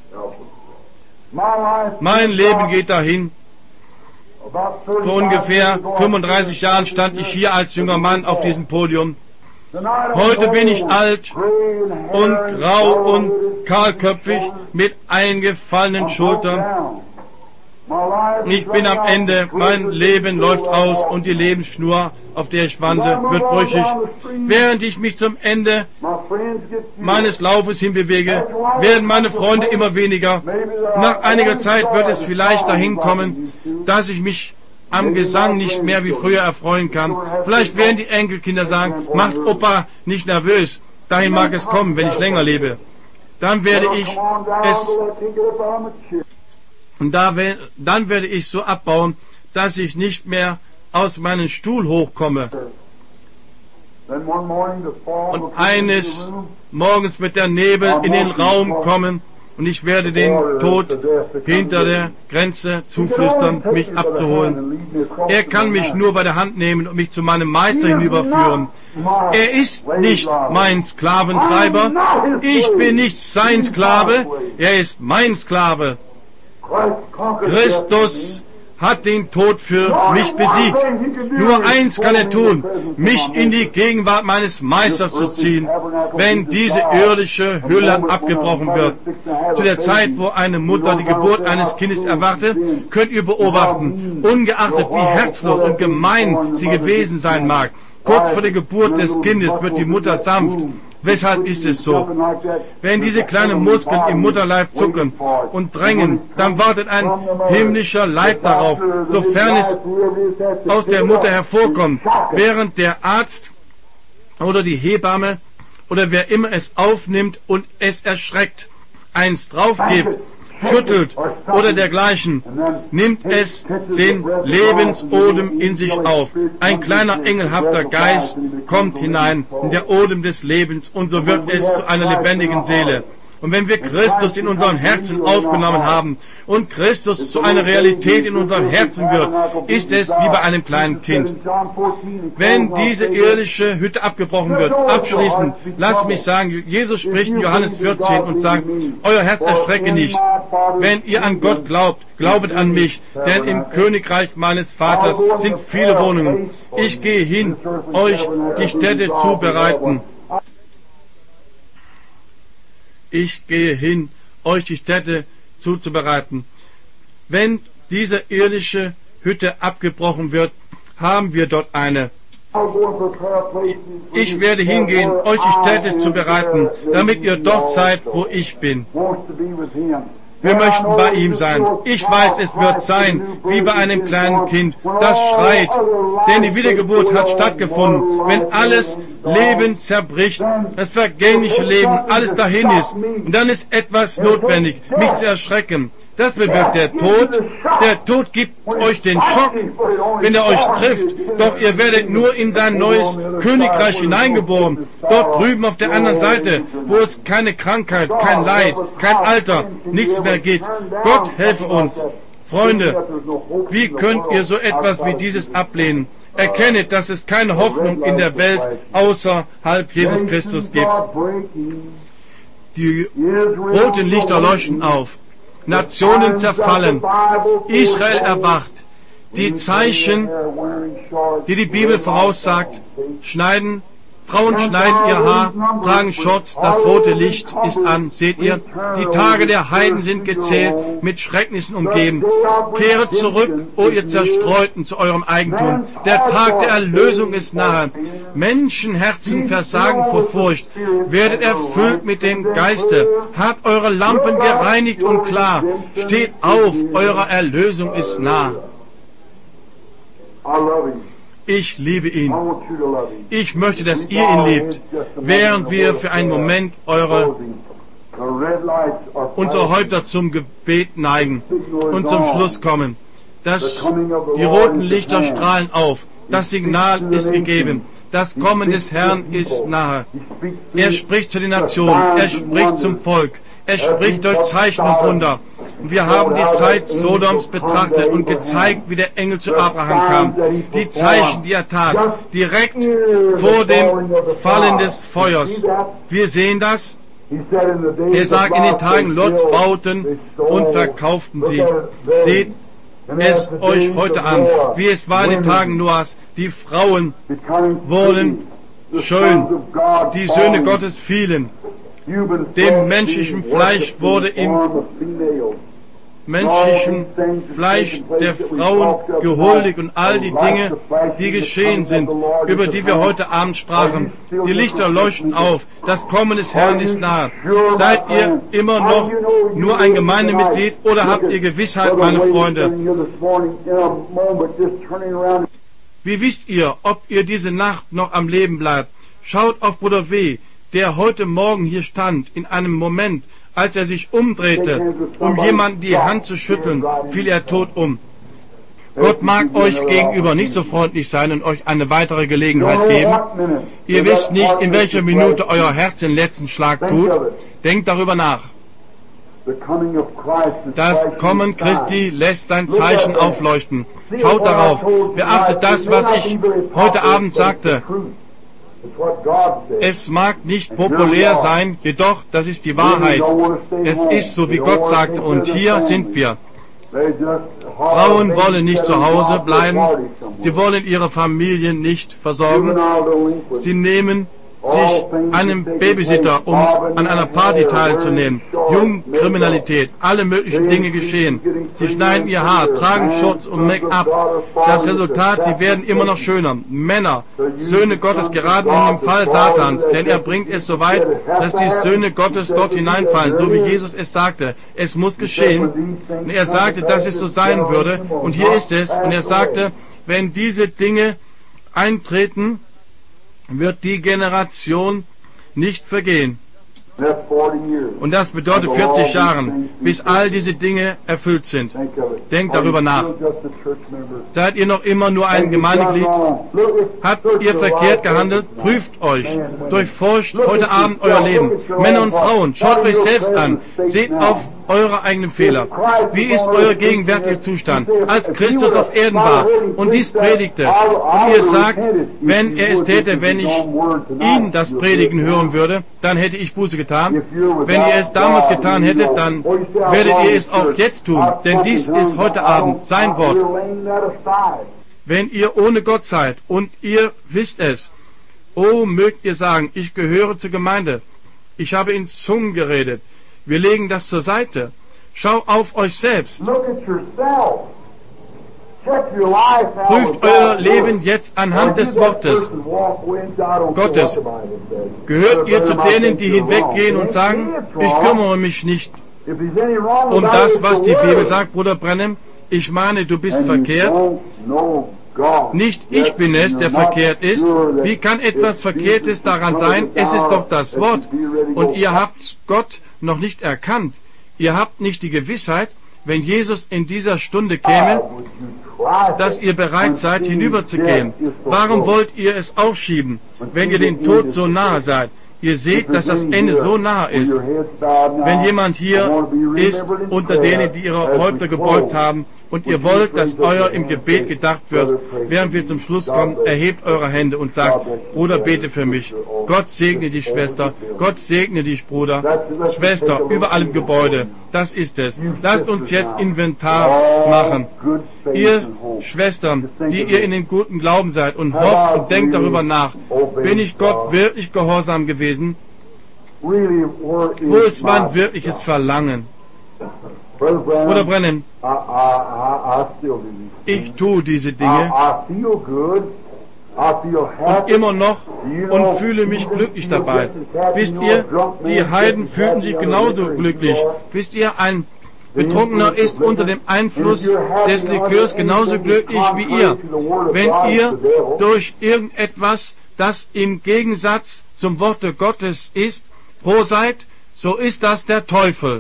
S1: Mein Leben geht dahin. Vor ungefähr fünfunddreißig Jahren stand ich hier als junger Mann auf diesem Podium. Heute bin ich alt und grau und kahlköpfig mit eingefallenen Schultern. Ich bin am Ende, mein Leben läuft aus und die Lebensschnur, auf der ich wandle, wird brüchig. Während ich mich zum Ende meines Laufes hinbewege, werden meine Freunde immer weniger. Nach einiger Zeit wird es vielleicht dahin kommen, dass ich mich am Gesang nicht mehr wie früher erfreuen kann. Vielleicht werden die Enkelkinder sagen, macht Opa nicht nervös. Dahin mag es kommen, wenn ich länger lebe. Dann werde ich es, und da, dann werde ich so abbauen, dass ich nicht mehr aus meinem Stuhl hochkomme. Und eines Morgens wird der Nebel in den Raum kommen, und ich werde den Tod hinter der Grenze zuflüstern, mich abzuholen. Er kann mich nur bei der Hand nehmen und mich zu meinem Meister hinüberführen. Er ist nicht mein Sklaventreiber. Ich bin nicht sein Sklave. Er ist mein Sklave. Christus hat den Tod für mich besiegt. Nur eins kann er tun, mich in die Gegenwart meines Meisters zu ziehen, wenn diese irdische Hülle abgebrochen wird. Zu der Zeit, wo eine Mutter die Geburt eines Kindes erwartet, könnt ihr beobachten, ungeachtet wie herzlos und gemein sie gewesen sein mag. Kurz vor der Geburt des Kindes wird die Mutter sanft. Weshalb ist es so? Wenn diese kleinen Muskeln im Mutterleib zucken und drängen, dann wartet ein himmlischer Leib darauf, sofern es aus der Mutter hervorkommt, während der Arzt oder die Hebamme oder wer immer es aufnimmt und es erschreckt, eins draufgibt, schüttelt oder dergleichen, nimmt es den Lebensodem in sich auf. Ein kleiner engelhafter Geist kommt hinein in der Odem des Lebens, und so wird es zu einer lebendigen Seele. Und wenn wir Christus in unserem Herzen aufgenommen haben und Christus zu einer Realität in unserem Herzen wird, ist es wie bei einem kleinen Kind. Wenn diese irdische Hütte abgebrochen wird, abschließend, lasst mich sagen, Jesus spricht in Johannes vierzehn und sagt, euer Herz erschrecke nicht. Wenn ihr an Gott glaubt, glaubet an mich, denn im Königreich meines Vaters sind viele Wohnungen. Ich gehe hin, euch die Stätte zu bereiten. Ich gehe hin, euch die Stätte zuzubereiten. Wenn diese irdische Hütte abgebrochen wird, haben wir dort eine. Ich werde hingehen, euch die Stätte zu bereiten, damit ihr dort seid, wo ich bin. Wir möchten bei ihm sein. Ich weiß, es wird sein, wie bei einem kleinen Kind, das schreit, denn die Wiedergeburt hat stattgefunden. Wenn alles Leben zerbricht, das vergängliche Leben, alles dahin ist, und dann ist etwas notwendig, mich zu erschrecken. Das bewirkt der Tod. Der Tod gibt euch den Schock, wenn er euch trifft. Doch ihr werdet nur in sein neues Königreich hineingeboren. Dort drüben auf der anderen Seite, wo es keine Krankheit, kein Leid, kein Alter, nichts mehr gibt. Gott helfe uns. Freunde, wie könnt ihr so etwas wie dieses ablehnen? Erkennet, dass es keine Hoffnung in der Welt außerhalb Jesus Christus gibt. Die roten Lichter leuchten auf. Nationen zerfallen. Israel erwacht. Die Zeichen, die die Bibel voraussagt, schneiden, Frauen schneiden ihr Haar, tragen Shorts, das rote Licht ist an. Seht ihr, die Tage der Heiden sind gezählt, mit Schrecknissen umgeben. Kehret zurück, o ihr Zerstreuten, zu eurem Eigentum. Der Tag der Erlösung ist nahe. Menschenherzen versagen vor Furcht. Werdet erfüllt mit dem Geiste. Habt eure Lampen gereinigt und klar. Steht auf, eure Erlösung ist nah. Ich liebe ihn. Ich möchte, dass ihr ihn liebt, während wir für einen Moment eure, unsere Häupter zum Gebet neigen und zum Schluss kommen. Das, die roten Lichter strahlen auf. Das Signal ist gegeben. Das Kommen des Herrn ist nahe. Er spricht zu den Nationen. Er spricht zum Volk. Er spricht durch Zeichen und Wunder. Und wir haben die Zeit Sodoms betrachtet und gezeigt, wie der Engel zu Abraham kam. Die Zeichen, die er tat, direkt vor dem Fallen des Feuers. Wir sehen das. Er sagt, in den Tagen Lots bauten und verkauften sie. Seht es euch heute an, wie es war in den Tagen Noahs. Die Frauen wurden schön, die Söhne Gottes fielen. Dem menschlichen Fleisch wurde im menschlichen Fleisch der Frauen gehuldigt und all die Dinge, die geschehen sind, über die wir heute Abend sprachen. Die Lichter leuchten auf. Das Kommen des Herrn ist nahe. Seid ihr immer noch nur ein Gemeindemitglied oder habt ihr Gewissheit, meine Freunde? Wie wisst ihr, ob ihr diese Nacht noch am Leben bleibt? Schaut auf Bruder W., der heute Morgen hier stand, in einem Moment, als er sich umdrehte, um jemandem die Hand zu schütteln, fiel er tot um. Gott mag euch gegenüber nicht so freundlich sein und euch eine weitere Gelegenheit geben. Ihr wisst nicht, in welcher Minute euer Herz den letzten Schlag tut. Denkt darüber nach. Das Kommen Christi lässt sein Zeichen aufleuchten. Schaut darauf. Beachtet das, was ich heute Abend sagte. Es mag nicht populär sein, jedoch das ist die Wahrheit. Es ist so, wie Gott sagte, und hier sind wir. Frauen wollen nicht zu Hause bleiben, sie wollen ihre Familien nicht versorgen, sie nehmen sich einen Babysitter, um an einer Party teilzunehmen. Jugendkriminalität, alle möglichen Dinge geschehen. Sie schneiden ihr Haar, tragen Schutz und Make-up. Das Resultat, sie werden immer noch schöner. Männer, Söhne Gottes, gerade in dem Fall Satans, denn er bringt es so weit, dass die Söhne Gottes dort hineinfallen, so wie Jesus es sagte. Es muss geschehen. Und er sagte, dass es so sein würde. Und hier ist es. Und er sagte, wenn diese Dinge eintreten, wird die Generation nicht vergehen. Und das bedeutet vierzig Jahre, bis all diese Dinge erfüllt sind. Denkt darüber nach. Seid ihr noch immer nur ein Gemeindeglied? Habt ihr verkehrt gehandelt? Prüft euch. Durchforscht heute Abend euer Leben. Männer und Frauen, schaut euch selbst an. Seht auf eure eigenen Fehler. Wie ist euer gegenwärtiger Zustand, als Christus auf Erden war und dies predigte? Und ihr sagt, wenn er es täte, wenn ich ihn das Predigen hören würde, dann hätte ich Buße getan. Wenn ihr es damals getan hättet, dann werdet ihr es auch jetzt tun, denn dies ist heute Abend sein Wort. Wenn ihr ohne Gott seid und ihr wisst es, oh, mögt ihr sagen, ich gehöre zur Gemeinde, ich habe in Zungen geredet, wir legen das zur Seite. Schau auf euch selbst. Prüft euer Leben jetzt anhand des Wortes Gottes. Gehört ihr zu denen, die hinweggehen und sagen, ich kümmere mich nicht um das, was die Bibel sagt, Bruder Branham? Ich meine, du bist verkehrt. Nicht ich bin es, der verkehrt ist. Wie kann etwas Verkehrtes daran sein? Es ist doch das Wort. Und ihr habt Gott noch nicht erkannt. Ihr habt nicht die Gewissheit, wenn Jesus in dieser Stunde käme, dass ihr bereit seid, hinüberzugehen. Warum wollt ihr es aufschieben, wenn ihr den Tod so nahe seid? Ihr seht, dass das Ende so nahe ist. Wenn jemand hier ist, unter denen, die ihre Häupter gebeugt haben, und ihr wollt, dass euer im Gebet gedacht wird, während wir zum Schluss kommen, erhebt eure Hände und sagt, Bruder, bete für mich. Gott segne dich, Schwester. Gott segne dich, Bruder. Schwester, überall im Gebäude. Das ist es. Lasst uns jetzt Inventar machen. Ihr Schwestern, die ihr in den guten Glauben seid und hofft und denkt darüber nach, bin ich Gott wirklich gehorsam gewesen? Wo ist mein wirkliches Verlangen? Bruder Branham, ich tue diese Dinge und immer noch und fühle mich glücklich dabei. Wisst ihr, die Heiden fühlten sich genauso glücklich. Wisst ihr, ein Betrunkener ist unter dem Einfluss des Likörs genauso glücklich wie ihr. Wenn ihr durch irgendetwas, das im Gegensatz zum Worte Gottes ist, froh seid, so ist das der Teufel.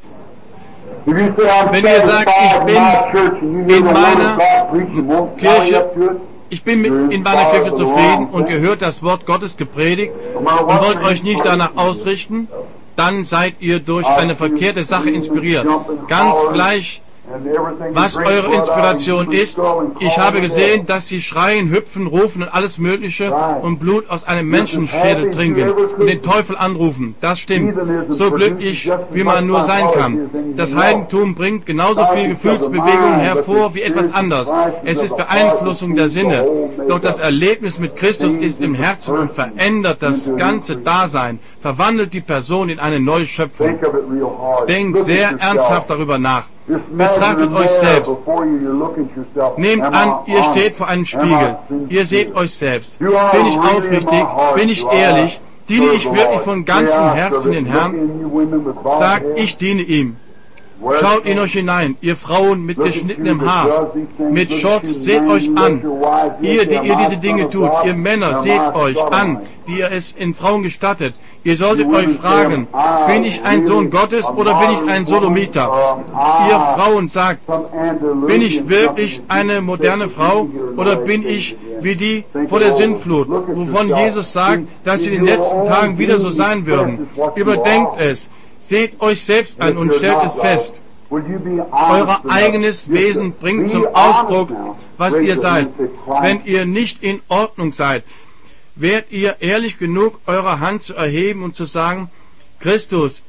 S1: Wenn ihr sagt, ich bin in meiner Kirche, ich bin mit in meiner Kirche zufrieden und ihr hört das Wort Gottes gepredigt und wollt euch nicht danach ausrichten, dann seid ihr durch eine verkehrte Sache inspiriert. Ganz gleich, was eure Inspiration ist. Ich habe gesehen, dass sie schreien, hüpfen, rufen und alles Mögliche und Blut aus einem Menschenschädel trinken und den Teufel anrufen. Das stimmt. So glücklich, wie man nur sein kann. Das Heidentum bringt genauso viel Gefühlsbewegungen hervor wie etwas anderes. Es ist Beeinflussung der Sinne. Doch das Erlebnis mit Christus ist im Herzen und verändert das ganze Dasein, verwandelt die Person in eine neue Schöpfung. Denkt sehr ernsthaft darüber nach. Betrachtet euch selbst. Nehmt an, ihr steht vor einem Spiegel. Ihr seht euch selbst. Bin ich aufrichtig? Bin ich ehrlich? Diene ich wirklich von ganzem Herzen den Herrn? Sagt, ich diene ihm. Schaut in euch hinein, ihr Frauen mit geschnittenem Haar, mit Shorts, seht euch an. Ihr, die ihr diese Dinge tut, ihr Männer, seht euch an, die ihr es in Frauen gestattet. Ihr solltet euch fragen, bin ich ein Sohn Gottes oder bin ich ein Sodomiter? Ihr Frauen sagt, bin ich wirklich eine moderne Frau oder bin ich wie die vor der Sintflut, wovon Jesus sagt, dass sie in den letzten Tagen wieder so sein würden? Überdenkt es. Seht euch selbst an und stellt es fest. Euer eigenes Wesen bringt zum Ausdruck, was ihr seid. Wenn ihr nicht in Ordnung seid, wärt ihr ehrlich genug, eure Hand zu erheben und zu sagen, Christus,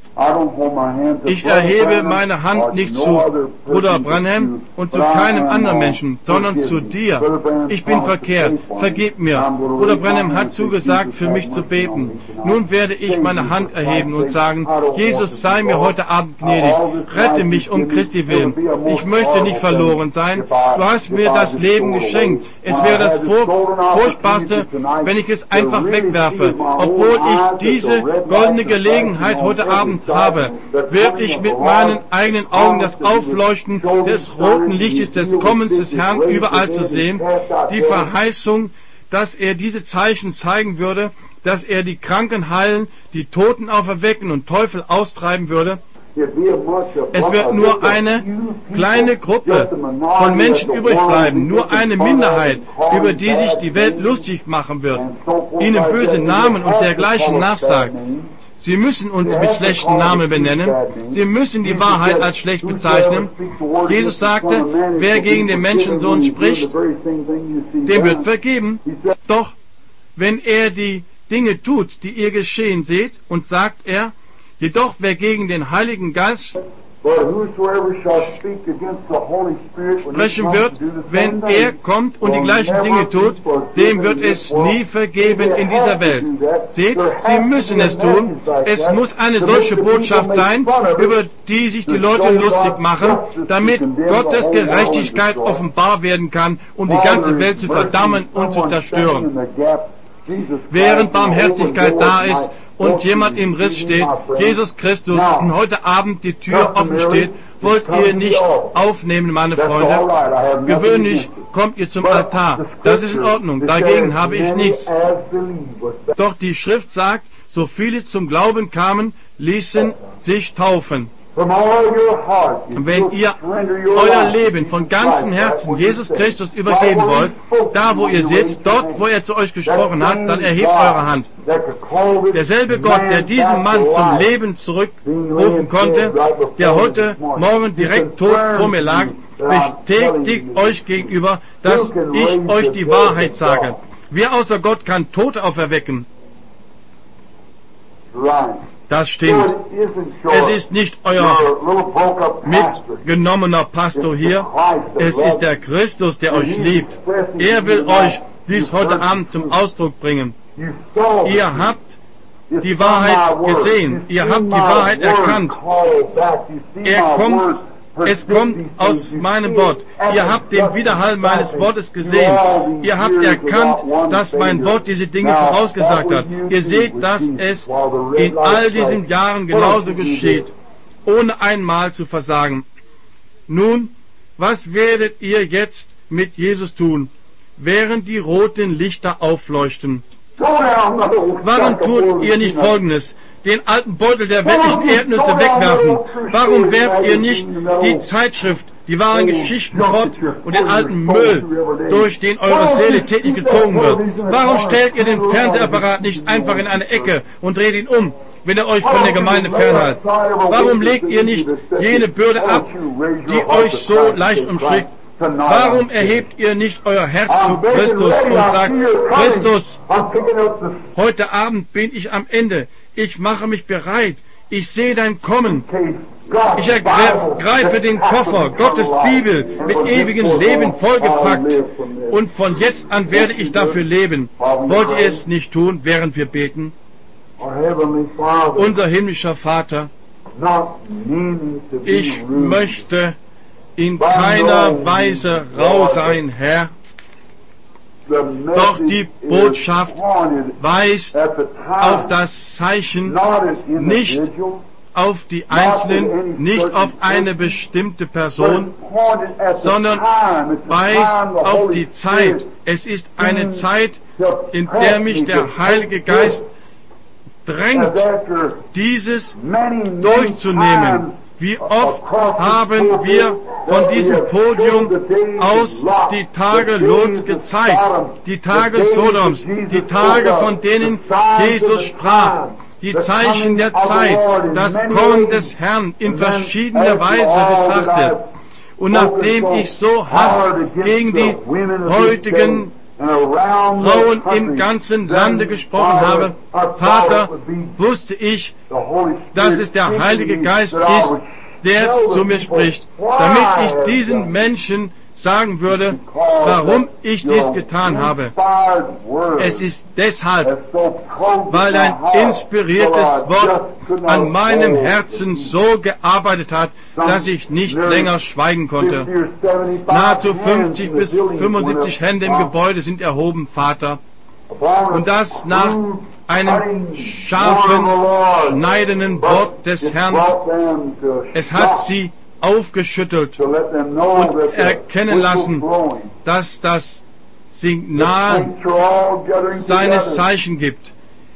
S1: ich erhebe meine Hand nicht zu Bruder Branham und zu keinem anderen Menschen, sondern zu dir. Ich bin verkehrt. Vergib mir. Bruder Branham hat zugesagt, für mich zu beten. Nun werde ich meine Hand erheben und sagen, Jesus, sei mir heute Abend gnädig. Rette mich um Christi willen. Ich möchte nicht verloren sein. Du hast mir das Leben geschenkt. Es wäre das Furchtbarste, wenn ich es einfach wegwerfe, obwohl ich diese goldene Gelegenheit heute Abend habe, wirklich mit meinen eigenen Augen das Aufleuchten des roten Lichtes des Kommens des Herrn überall zu sehen, die Verheißung, dass er diese Zeichen zeigen würde, dass er die Kranken heilen, die Toten auferwecken und Teufel austreiben würde. Es wird nur eine kleine Gruppe von Menschen übrig bleiben, nur eine Minderheit, über die sich die Welt lustig machen wird, ihnen böse Namen und dergleichen nachsagt. Sie müssen uns mit schlechten Namen benennen. Sie müssen die Wahrheit als schlecht bezeichnen. Jesus sagte, wer gegen den Menschensohn spricht, dem wird vergeben. Doch wenn er die Dinge tut, die ihr geschehen seht, und sagt er, jedoch wer gegen den Heiligen Geist sprechen wird, wenn er kommt und die gleichen Dinge tut, dem wird es nie vergeben in dieser Welt. Seht, Sie müssen es tun. Es muss eine solche Botschaft sein, über die sich die Leute lustig machen, damit Gottes Gerechtigkeit offenbar werden kann, um die ganze Welt zu verdammen und zu zerstören. Während Barmherzigkeit da ist und jemand im Riss steht, Jesus Christus, und heute Abend die Tür offen steht, wollt ihr nicht aufnehmen, meine Freunde? Gewöhnlich kommt ihr zum Altar. Das ist in Ordnung. Dagegen habe ich nichts. Doch die Schrift sagt, so viele zum Glauben kamen, ließen sich taufen. Wenn ihr euer Leben von ganzem Herzen Jesus Christus übergeben wollt, da wo ihr sitzt, dort wo er zu euch gesprochen hat, dann erhebt eure Hand. Derselbe Gott, der diesen Mann zum Leben zurückrufen konnte, der heute Morgen direkt tot vor mir lag, bestätigt euch gegenüber, dass ich euch die Wahrheit sage. Wer außer Gott kann Tote auferwecken? Das stimmt. Es ist nicht euer mitgenommener Pastor hier. Es ist der Christus, der euch liebt. Er will euch dies heute Abend zum Ausdruck bringen. Ihr habt die Wahrheit gesehen. Ihr habt die Wahrheit erkannt. Er kommt, es kommt aus meinem Wort. Ihr habt den Widerhall meines Wortes gesehen. Ihr habt erkannt, dass mein Wort diese Dinge vorausgesagt hat. Ihr seht, dass es in all diesen Jahren genauso geschieht, ohne einmal zu versagen. Nun, was werdet ihr jetzt mit Jesus tun, während die roten Lichter aufleuchten? Warum tut ihr nicht Folgendes? Den alten Beutel der weltlichen Erdnüsse wegwerfen. Warum werft ihr nicht die Zeitschrift, die wahren Geschichten fort und den alten Müll, durch den eure Seele täglich gezogen wird? Warum stellt ihr den Fernsehapparat nicht einfach in eine Ecke und dreht ihn um, wenn er euch von der Gemeinde fernhält? Warum legt ihr nicht jene Bürde ab, die euch so leicht umschlägt? Warum erhebt ihr nicht euer Herz zu Christus und sagt, Christus, heute Abend bin ich am Ende. Ich mache mich bereit. Ich sehe dein Kommen. Ich ergreife den Koffer, Gottes Bibel, mit ewigem Leben vollgepackt. Und von jetzt an werde ich dafür leben. Wollt ihr es nicht tun, während wir beten? Unser himmlischer Vater, ich möchte in keiner Weise rau sein, Herr. Doch die Botschaft weist auf das Zeichen, nicht auf die Einzelnen, nicht auf eine bestimmte Person, sondern weist auf die Zeit. Es ist eine Zeit, in der mich der Heilige Geist drängt, dieses durchzunehmen. Wie oft haben wir von diesem Podium aus die Tage Lots gezeigt, die Tage Sodoms, die Tage, von denen Jesus sprach, die Zeichen der Zeit, das Kommen des Herrn in verschiedener Weise betrachtet. Und nachdem ich so hart gegen die heutigen Frauen im ganzen Lande gesprochen habe, Vater, wusste ich, dass es der Heilige Geist ist, der zu mir spricht, damit ich diesen Menschen sagen würde, warum ich dies getan habe. Es ist deshalb, weil ein inspiriertes Wort an meinem Herzen so gearbeitet hat, dass ich nicht länger schweigen konnte. Nahezu fünfzig bis fünfundsiebzig Hände im Gebäude sind erhoben, Vater. Und das nach einem scharfen, schneidenden Wort des Herrn. Es hat sie aufgeschüttelt und erkennen lassen, dass das Signal seines Zeichen gibt.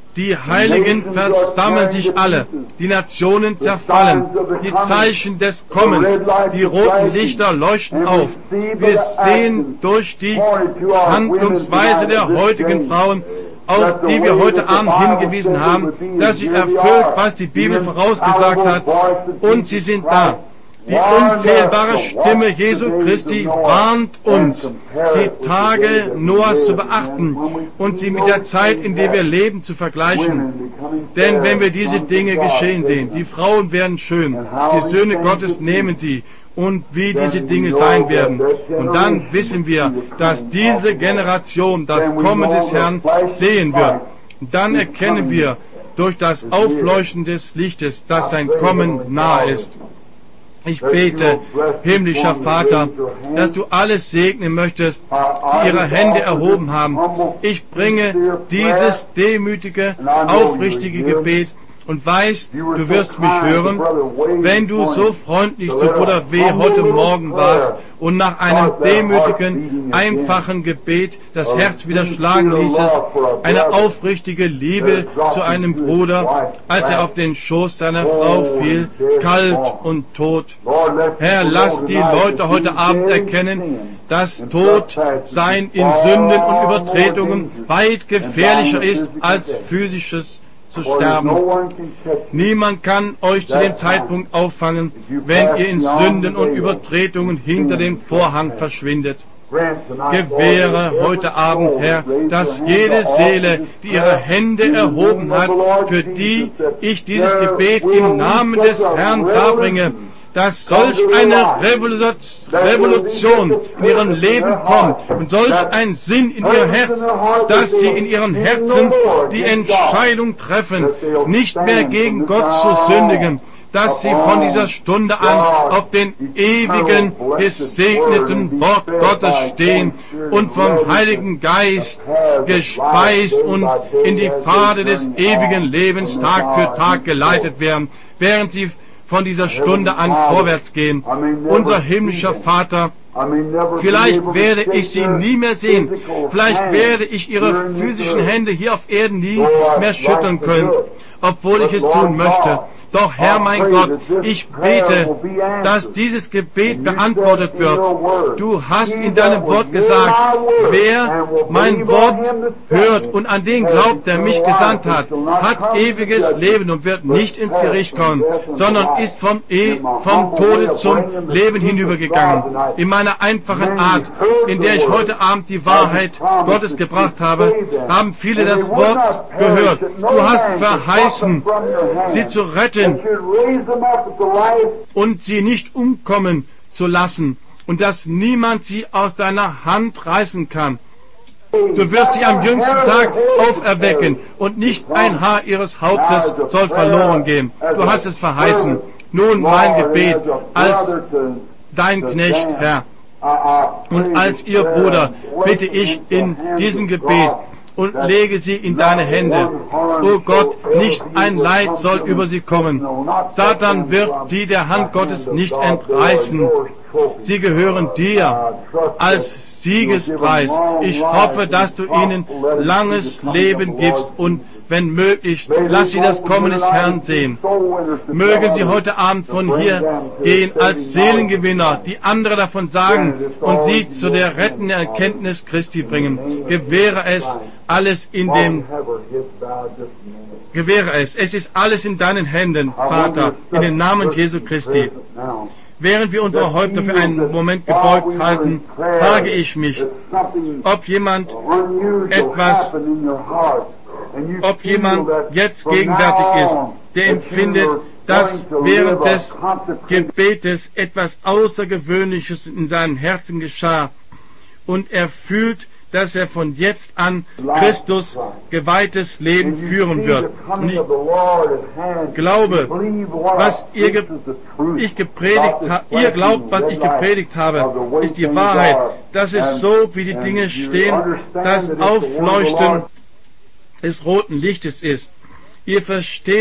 S1: Die Heiligen versammeln sich alle, die Nationen zerfallen, die Zeichen des Kommens, die roten Lichter leuchten auf. Wir sehen durch die Handlungsweise der heutigen Frauen, auf die wir heute Abend hingewiesen haben, dass sich erfüllt, was die Bibel vorausgesagt hat, und sie sind da. Die unfehlbare Stimme Jesu Christi warnt uns, die Tage Noahs zu beachten und sie mit der Zeit, in der wir leben, zu vergleichen. Denn wenn wir diese Dinge geschehen sehen, die Frauen werden schön, die Söhne Gottes nehmen sie, und wie diese Dinge sein werden. Und dann wissen wir, dass diese Generation das Kommen des Herrn sehen wird. Und dann erkennen wir durch das Aufleuchten des Lichtes, dass sein Kommen nahe ist. Ich bete, himmlischer Vater, dass du alles segnen möchtest, die ihre Hände erhoben haben. Ich bringe dieses demütige, aufrichtige Gebet und weiß, du wirst mich hören, wenn du so freundlich zu Bruder W. heute Morgen warst und nach einem demütigen, einfachen Gebet das Herz wieder schlagen ließest, eine aufrichtige Liebe zu einem Bruder, als er auf den Schoß seiner Frau fiel, kalt und tot. Herr, lass die Leute heute Abend erkennen, dass Todsein in Sünden und Übertretungen weit gefährlicher ist als physisches zu sterben. Niemand kann euch zu dem Zeitpunkt auffangen, wenn ihr in Sünden und Übertretungen hinter dem Vorhang verschwindet. Gewähre heute Abend, Herr, dass jede Seele, die ihre Hände erhoben hat, für die ich dieses Gebet im Namen des Herrn darbringe, dass solch eine Revolution in ihrem Leben kommt und solch ein Sinn in ihr Herz, dass sie in ihren Herzen die Entscheidung treffen, nicht mehr gegen Gott zu sündigen, dass sie von dieser Stunde an auf den ewigen, gesegneten Wort Gottes stehen und vom Heiligen Geist gespeist und in die Pfade des ewigen Lebens Tag für Tag geleitet werden, während sie von dieser Stunde an vorwärts gehen. Unser himmlischer Vater, vielleicht werde ich sie nie mehr sehen, vielleicht werde ich ihre physischen Hände hier auf Erden nie mehr schütteln können, obwohl ich es tun möchte. Doch Herr mein Gott, ich bete, dass dieses Gebet beantwortet wird. Du hast in deinem Wort gesagt, wer mein Wort hört und an den glaubt, der mich gesandt hat, hat ewiges Leben und wird nicht ins Gericht kommen, sondern ist vom, e vom Tode zum Leben hinübergegangen. In meiner einfachen Art, in der ich heute Abend die Wahrheit Gottes gebracht habe, haben viele das Wort gehört. Du hast verheißen, sie zu retten und sie nicht umkommen zu lassen und dass niemand sie aus deiner Hand reißen kann. Du wirst sie am jüngsten Tag auferwecken und nicht ein Haar ihres Hauptes soll verloren gehen. Du hast es verheißen. Nun mein Gebet als dein Knecht, Herr, und als ihr Bruder bitte ich in diesem Gebet und lege sie in deine Hände. O Gott, nicht ein Leid soll über sie kommen. Satan wird sie der Hand Gottes nicht entreißen. Sie gehören dir als Siegespreis. Ich hoffe, dass du ihnen langes Leben gibst und wenn möglich, lass sie das Kommen des Herrn sehen. Mögen sie heute Abend von hier gehen als Seelengewinner, die andere davon sagen und sie zu der rettenden Erkenntnis Christi bringen. Gewähre es alles in dem, gewähre es. Es ist alles in deinen Händen, Vater, in den Namen Jesu Christi. Während wir unsere Häupter für einen Moment gebeugt halten, frage ich mich, ob jemand etwas ob jemand jetzt gegenwärtig ist, der empfindet, dass während des Gebetes etwas Außergewöhnliches in seinem Herzen geschah und er fühlt, dass er von jetzt an Christus geweihtes Leben führen wird. Und ich glaube, was ihr, ge ich gepredigt ha ihr glaubt, was ich gepredigt habe, ist die Wahrheit. Das ist so, wie die Dinge stehen, das Aufleuchten des roten Lichtes ist. Ihr versteht,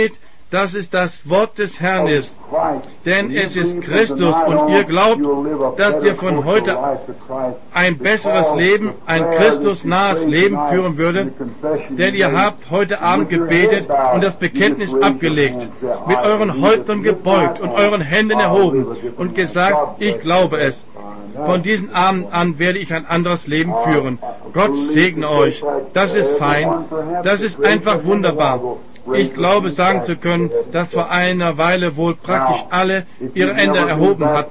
S1: dass es das Wort des Herrn ist. Denn es ist Christus und ihr glaubt, dass ihr von heute ein besseres Leben, ein Christusnahes Leben führen würdet. Denn ihr habt heute Abend gebetet und das Bekenntnis abgelegt, mit euren Häuptern gebeugt und euren Händen erhoben und gesagt, ich glaube es. Von diesem Abend an werde ich ein anderes Leben führen. Gott segne euch. Das ist fein. Das ist einfach wunderbar. Ich glaube, sagen zu können, dass vor einer Weile wohl praktisch alle ihre Hände erhoben hatten.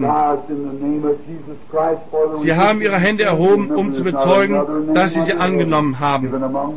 S1: Sie haben ihre Hände erhoben, um zu bezeugen, dass sie sie angenommen haben.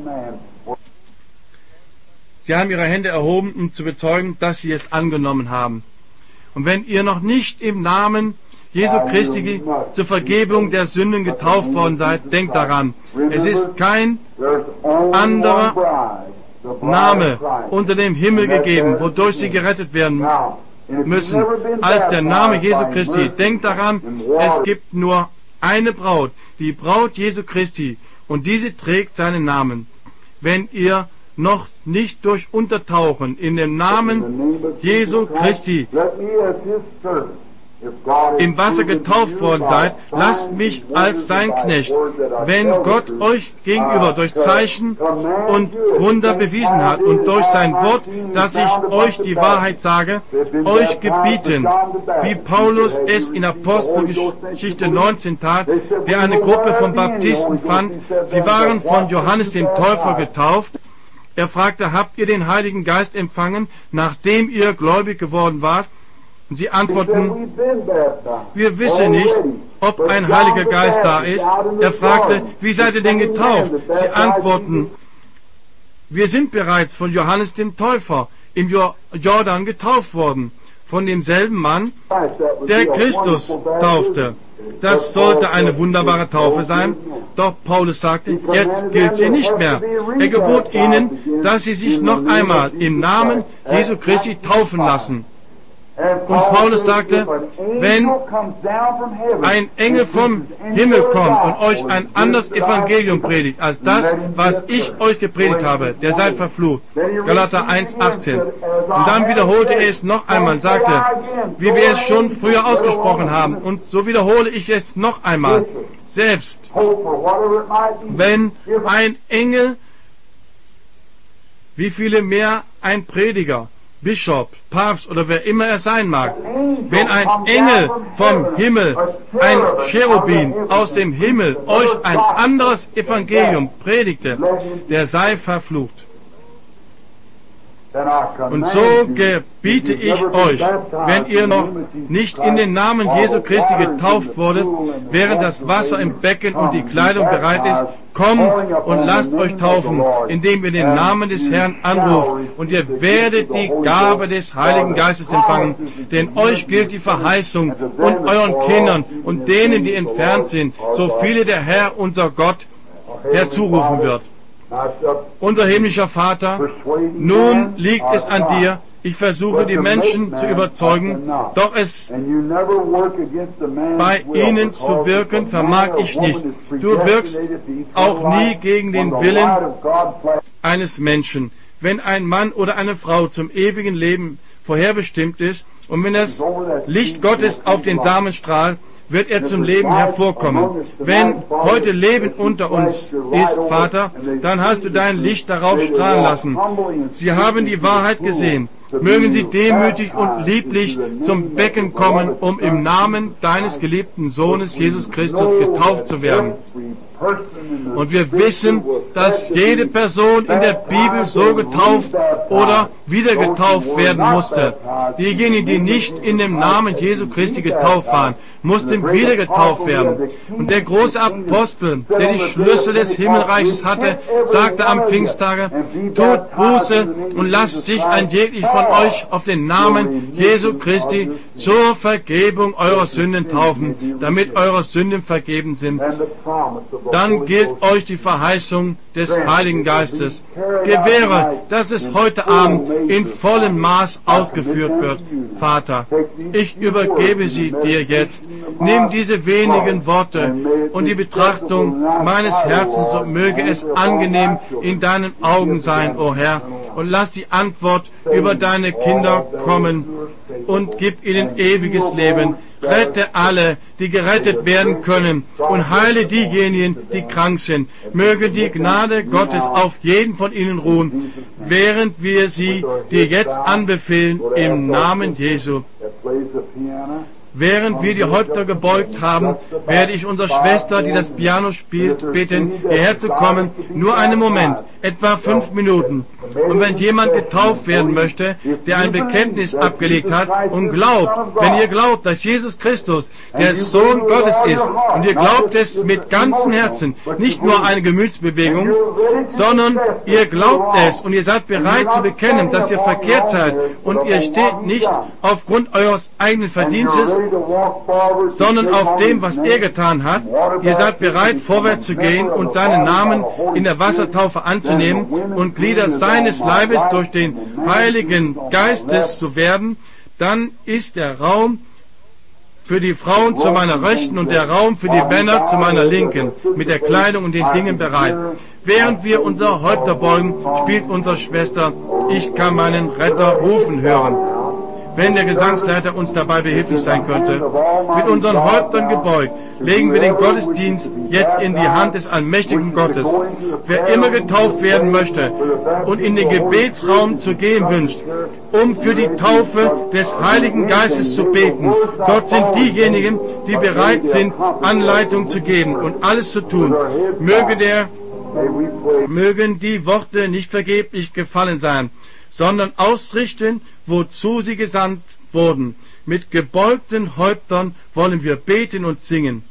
S1: Sie haben ihre Hände erhoben, um zu bezeugen, dass sie es angenommen haben. Und wenn ihr noch nicht im Namen Jesu Christi zur Vergebung der Sünden getauft worden seid, denkt daran, es ist kein anderer Name unter dem Himmel gegeben, wodurch sie gerettet werden müssen, als der Name Jesu Christi. Denkt daran, es gibt nur eine Braut, die Braut Jesu Christi, und diese trägt seinen Namen. Wenn ihr noch nicht durch Untertauchen in dem Namen Jesu Christi im Wasser getauft worden seid, lasst mich als sein Knecht, wenn Gott euch gegenüber durch Zeichen und Wunder bewiesen hat und durch sein Wort, dass ich euch die Wahrheit sage, euch gebieten, wie Paulus es in Apostelgeschichte neunzehn tat, der eine Gruppe von Baptisten fand. Sie waren von Johannes dem Täufer getauft. Er fragte, habt ihr den Heiligen Geist empfangen, nachdem ihr gläubig geworden wart? Und sie antworten, wir wissen nicht, ob ein Heiliger Geist da ist. Er fragte, wie seid ihr denn getauft? Sie antworten, wir sind bereits von Johannes dem Täufer im Jordan getauft worden, von demselben Mann, der Christus taufte. Das sollte eine wunderbare Taufe sein, doch Paulus sagte, jetzt gilt sie nicht mehr. Er gebot ihnen, dass sie sich noch einmal im Namen Jesu Christi taufen lassen. Und Paulus sagte, wenn ein Engel vom Himmel kommt und euch ein anderes Evangelium predigt als das, was ich euch gepredigt habe, der seid verflucht. Galater eins achtzehn. Und dann wiederholte er es noch einmal und sagte, wie wir es schon früher ausgesprochen haben, und so wiederhole ich es noch einmal. Selbst wenn ein Engel, wie viele mehr ein Prediger, Bischof, Papst oder wer immer er sein mag, wenn ein Engel vom Himmel, ein Cherubin aus dem Himmel euch ein anderes Evangelium predigte, der sei verflucht. Und so gebiete ich euch, wenn ihr noch nicht in den Namen Jesu Christi getauft wurdet, während das Wasser im Becken und die Kleidung bereit ist, kommt und lasst euch taufen, indem ihr den Namen des Herrn anruft, und ihr werdet die Gabe des Heiligen Geistes empfangen, denn euch gilt die Verheißung und euren Kindern und denen, die entfernt sind, so viele der Herr, unser Gott, herzurufen wird. Unser himmlischer Vater, nun liegt es an dir. Ich versuche die Menschen zu überzeugen, doch es bei ihnen zu wirken vermag ich nicht. Du wirkst auch nie gegen den Willen eines Menschen. Wenn ein Mann oder eine Frau zum ewigen Leben vorherbestimmt ist und wenn das Licht Gottes auf den Samen strahlt, wird er zum Leben hervorkommen. Wenn heute Leben unter uns ist, Vater, dann hast du dein Licht darauf strahlen lassen. Sie haben die Wahrheit gesehen. Mögen sie demütig und lieblich zum Becken kommen, um im Namen deines geliebten Sohnes Jesus Christus getauft zu werden. Und wir wissen, dass jede Person in der Bibel so getauft oder wieder getauft werden musste. Diejenigen, die nicht in dem Namen Jesu Christi getauft waren, mussten wieder getauft werden. Und der große Apostel, der die Schlüssel des Himmelreiches hatte, sagte am Pfingsttage, tut Buße und lasst sich ein jeglich von euch auf den Namen Jesu Christi zur Vergebung eurer Sünden taufen, damit eure Sünden vergeben sind. Dann gilt euch die Verheißung des Heiligen Geistes. Gewähre, dass es heute Abend in vollem Maß ausgeführt wird. Vater, ich übergebe sie dir jetzt. Nimm diese wenigen Worte und die Betrachtung meines Herzens und möge es angenehm in deinen Augen sein, o Herr. und lass die Antwort über deine Kinder kommen und gib ihnen ewiges Leben. Rette alle, die gerettet werden können, und heile diejenigen, die krank sind. Möge die Gnade Gottes auf jeden von ihnen ruhen, während wir sie dir jetzt anbefehlen, im Namen Jesu. Während wir die Häupter gebeugt haben, werde ich unsere Schwester, die das Piano spielt, bitten, hierher zu kommen. Nur einen Moment, etwa fünf Minuten. Und wenn jemand getauft werden möchte, der ein Bekenntnis abgelegt hat und glaubt, wenn ihr glaubt, dass Jesus Christus der Sohn Gottes ist, und ihr glaubt es mit ganzem Herzen, nicht nur eine Gemütsbewegung, sondern ihr glaubt es und ihr seid bereit zu bekennen, dass ihr verkehrt seid und ihr steht nicht aufgrund eures eigenen Verdienstes, sondern auf dem, was er getan hat. Ihr seid bereit, vorwärts zu gehen und seinen Namen in der Wassertaufe anzunehmen und Glieder seines Leibes durch den Heiligen Geistes zu werden. Dann ist der Raum für die Frauen zu meiner Rechten und der Raum für die Männer zu meiner Linken, mit der Kleidung und den Dingen bereit. Während wir unser Häupter beugen, spielt unsere Schwester Ich kann meinen Retter rufen hören. Wenn der Gesangsleiter uns dabei behilflich sein könnte. Mit unseren Häuptern gebeugt, legen wir den Gottesdienst jetzt in die Hand des allmächtigen Gottes. Wer immer getauft werden möchte und in den Gebetsraum zu gehen wünscht, um für die Taufe des Heiligen Geistes zu beten, dort sind diejenigen, die bereit sind, Anleitung zu geben und alles zu tun. Möge der, mögen die Worte nicht vergeblich gefallen sein, sondern ausrichten, wozu sie gesandt wurden. Mit gebeugten Häuptern wollen wir beten und singen.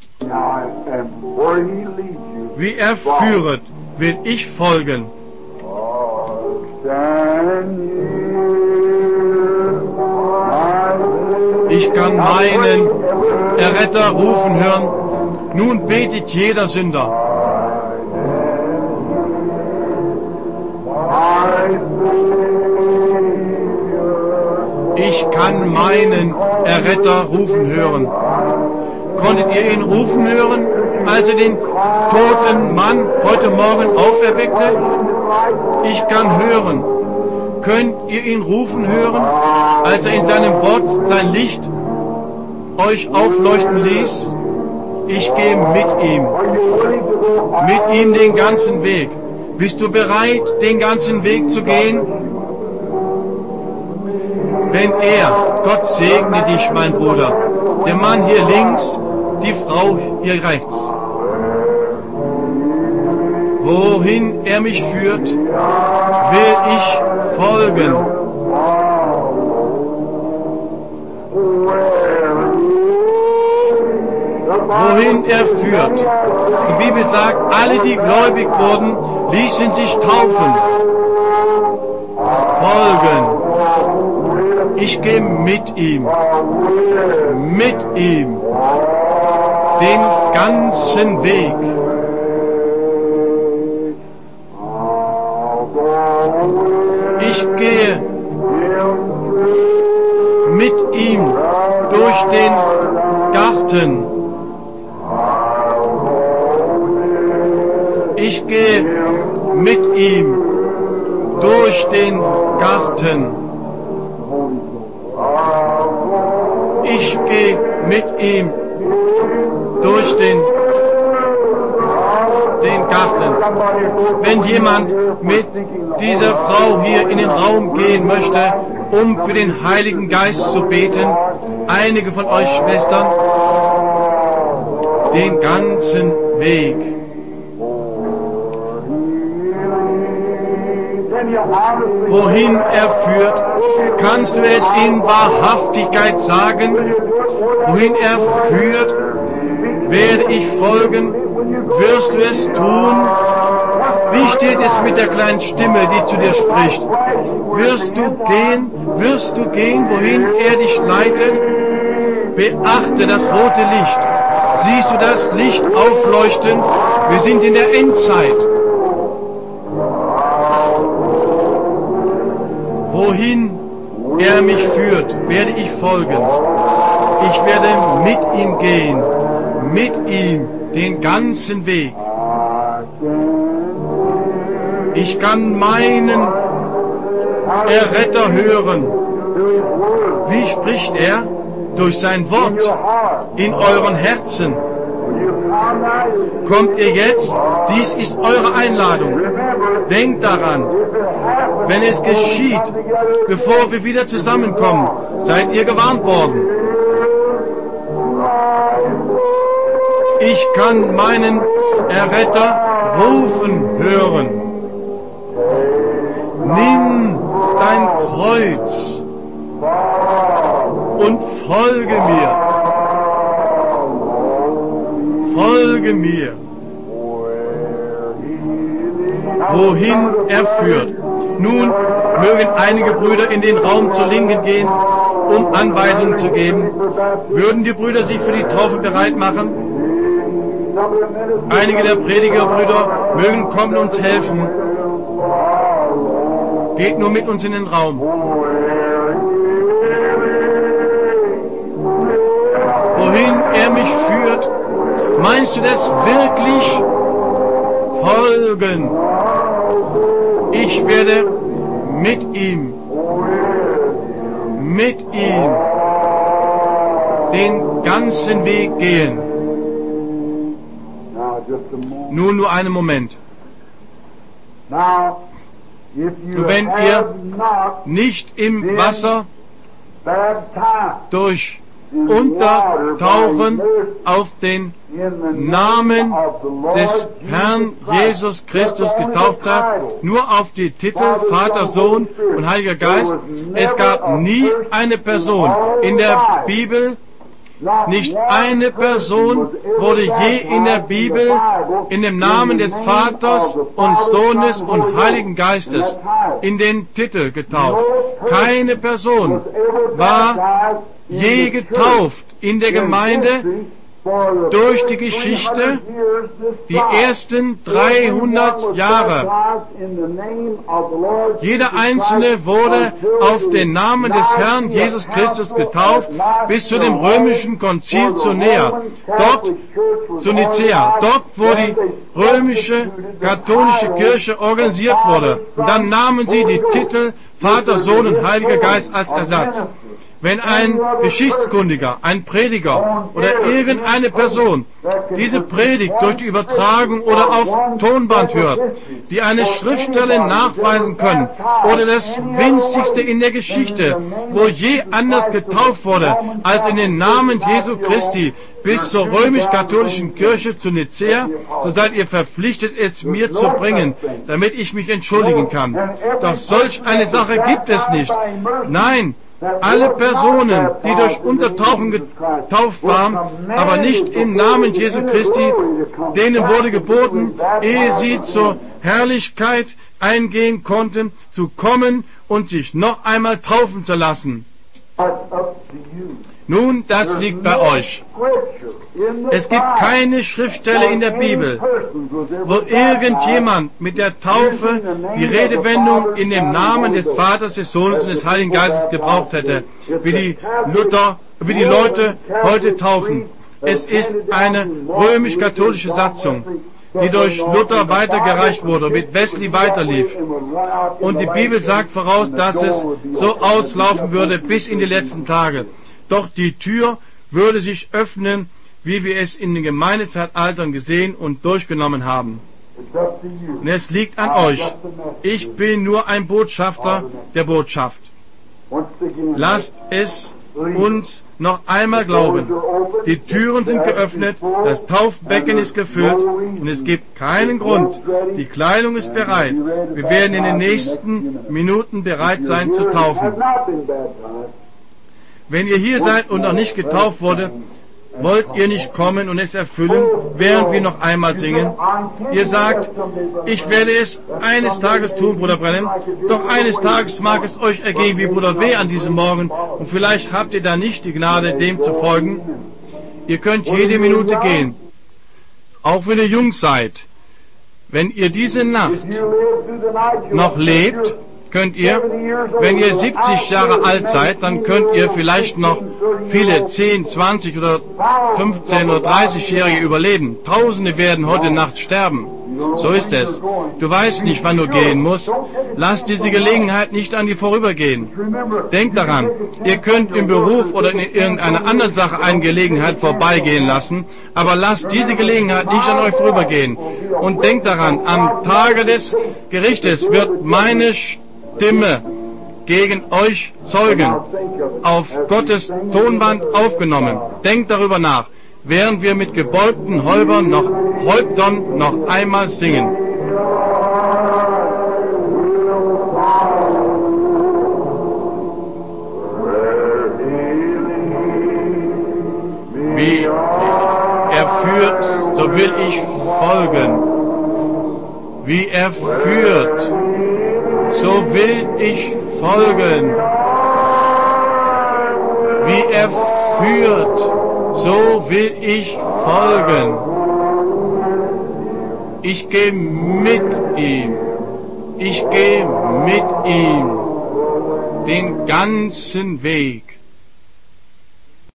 S1: Wie er führet, will ich folgen. Ich kann meinen Erretter rufen hören. Nun betet jeder Sünder. Ich kann meinen Erretter rufen hören. Konntet ihr ihn rufen hören, als er den toten Mann heute Morgen auferweckte? Ich kann hören. Könnt ihr ihn rufen hören, als er in seinem Wort sein Licht euch aufleuchten ließ? Ich gehe mit ihm, mit ihm den ganzen Weg. Bist du bereit, den ganzen Weg zu gehen? Wenn er, Gott segne dich, mein Bruder, der Mann hier links, die Frau hier rechts. Wohin er mich führt, will ich folgen. Wohin er führt. Die Bibel sagt, alle, die gläubig wurden, ließen sich taufen. Folgen. Ich gehe mit ihm, mit ihm, den ganzen Weg. Ich gehe mit ihm durch den Garten. Ich gehe mit ihm durch den Garten. Ich gehe mit ihm durch den, den Garten. Wenn jemand mit dieser Frau hier in den Raum gehen möchte, um für den Heiligen Geist zu beten, einige von euch Schwestern, den ganzen Weg. Wohin er führt, kannst du es in Wahrhaftigkeit sagen? Wohin er führt, werde ich folgen. Wirst du es tun? Wie steht es mit der kleinen Stimme, die zu dir spricht? Wirst du gehen? Wirst du gehen, wohin er dich leitet? Beachte das rote Licht. Siehst du das Licht aufleuchten? Wir sind in der Endzeit. Wohin er mich führt, werde ich folgen. Ich werde mit ihm gehen, mit ihm den ganzen Weg. Ich kann meinen Erretter hören. Wie spricht er? Durch sein Wort in euren Herzen. Kommt ihr jetzt? Dies ist eure Einladung. Denkt daran, wenn es geschieht, bevor wir wieder zusammenkommen, seid ihr gewarnt worden. Ich kann meinen Erretter rufen hören. Nimm dein Kreuz und folge mir. Folge mir. Wohin er führt. Nun mögen einige Brüder in den Raum zur Linken gehen, um Anweisungen zu geben. Würden die Brüder sich für die Taufe bereit machen? Einige der Predigerbrüder mögen kommen und uns helfen. Geht nur mit uns in den Raum. Wohin er mich führt, meinst du das wirklich? Folgen. Ich werde mit ihm, mit ihm den ganzen Weg gehen. Nun nur einen Moment. Wenn ihr nicht im Wasser durch Untertauchen auf den Namen des Herrn Jesus Christus getauft habt, nur auf die Titel Vater, Sohn und Heiliger Geist. Es gab nie eine Person in der Bibel, nicht eine Person wurde je in der Bibel in dem Namen des Vaters und Sohnes und Heiligen Geistes in den Titel getauft. Keine Person war je getauft in der Gemeinde durch die Geschichte, die ersten dreihundert Jahre. Jeder Einzelne wurde auf den Namen des Herrn Jesus Christus getauft, bis zu dem römischen Konzil zu Nicäa, dort zu Nicäa, dort wo die römische katholische Kirche organisiert wurde. Und dann nahmen sie die Titel Vater, Sohn und Heiliger Geist als Ersatz. Wenn ein Geschichtskundiger, ein Prediger oder irgendeine Person diese Predigt durch die Übertragung oder auf Tonband hört, die eine Schriftstelle nachweisen können oder das winzigste in der Geschichte, wo je anders getauft wurde als in den Namen Jesu Christi bis zur römisch-katholischen Kirche zu Nicäa, so seid ihr verpflichtet, es mir zu bringen, damit ich mich entschuldigen kann. Doch solch eine Sache gibt es nicht. Nein, alle Personen, die durch Untertauchen getauft waren, aber nicht im Namen Jesu Christi, denen wurde geboten, ehe sie zur Herrlichkeit eingehen konnten, zu kommen und sich noch einmal taufen zu lassen. Nun, das liegt bei euch. Es gibt keine Schriftstelle in der Bibel, wo irgendjemand mit der Taufe die Redewendung in dem Namen des Vaters, des Sohnes und des Heiligen Geistes gebraucht hätte, wie die Luther, wie die Leute heute taufen. Es ist eine römisch-katholische Satzung, die durch Luther weitergereicht wurde und mit Wesley weiterlief. Und die Bibel sagt voraus, dass es so auslaufen würde bis in die letzten Tage. Doch die Tür würde sich öffnen, wie wir es in den Gemeindezeitaltern gesehen und durchgenommen haben. Und es liegt an euch. Ich bin nur ein Botschafter der Botschaft. Lasst es uns noch einmal glauben. Die Türen sind geöffnet, das Taufbecken ist gefüllt und es gibt keinen Grund. Die Kleidung ist bereit. Wir werden in den nächsten Minuten bereit sein zu taufen. Wenn ihr hier seid und noch nicht getauft wurde, wollt ihr nicht kommen und es erfüllen, während wir noch einmal singen? Ihr sagt, ich werde es eines Tages tun, Bruder Brennan, doch eines Tages mag es euch ergehen wie Bruder W. an diesem Morgen und vielleicht habt ihr da nicht die Gnade, dem zu folgen. Ihr könnt jede Minute gehen, auch wenn ihr jung seid. Wenn ihr diese Nacht noch lebt, könnt ihr, wenn ihr siebzig Jahre alt seid, dann könnt ihr vielleicht noch viele zehn, zwanzig oder fünfzehn oder dreißig-Jährige überleben. Tausende werden heute Nacht sterben. So ist es. Du weißt nicht, wann du gehen musst. Lass diese Gelegenheit nicht an dir vorübergehen. Denk daran, ihr könnt im Beruf oder in irgendeiner anderen Sache eine Gelegenheit vorbeigehen lassen, aber lasst diese Gelegenheit nicht an euch vorübergehen. Und denkt daran, am Tage des Gerichtes wird meine Stimme gegen euch zeugen, auf Gottes Tonband aufgenommen. Denkt darüber nach, während wir mit gebeugten Häuptern noch, Häuptern noch einmal singen. Wie er führt, so will ich folgen. Wie er führt, so will ich folgen. Wie er führt, so will ich folgen. Ich gehe mit ihm. Ich gehe mit ihm den ganzen Weg.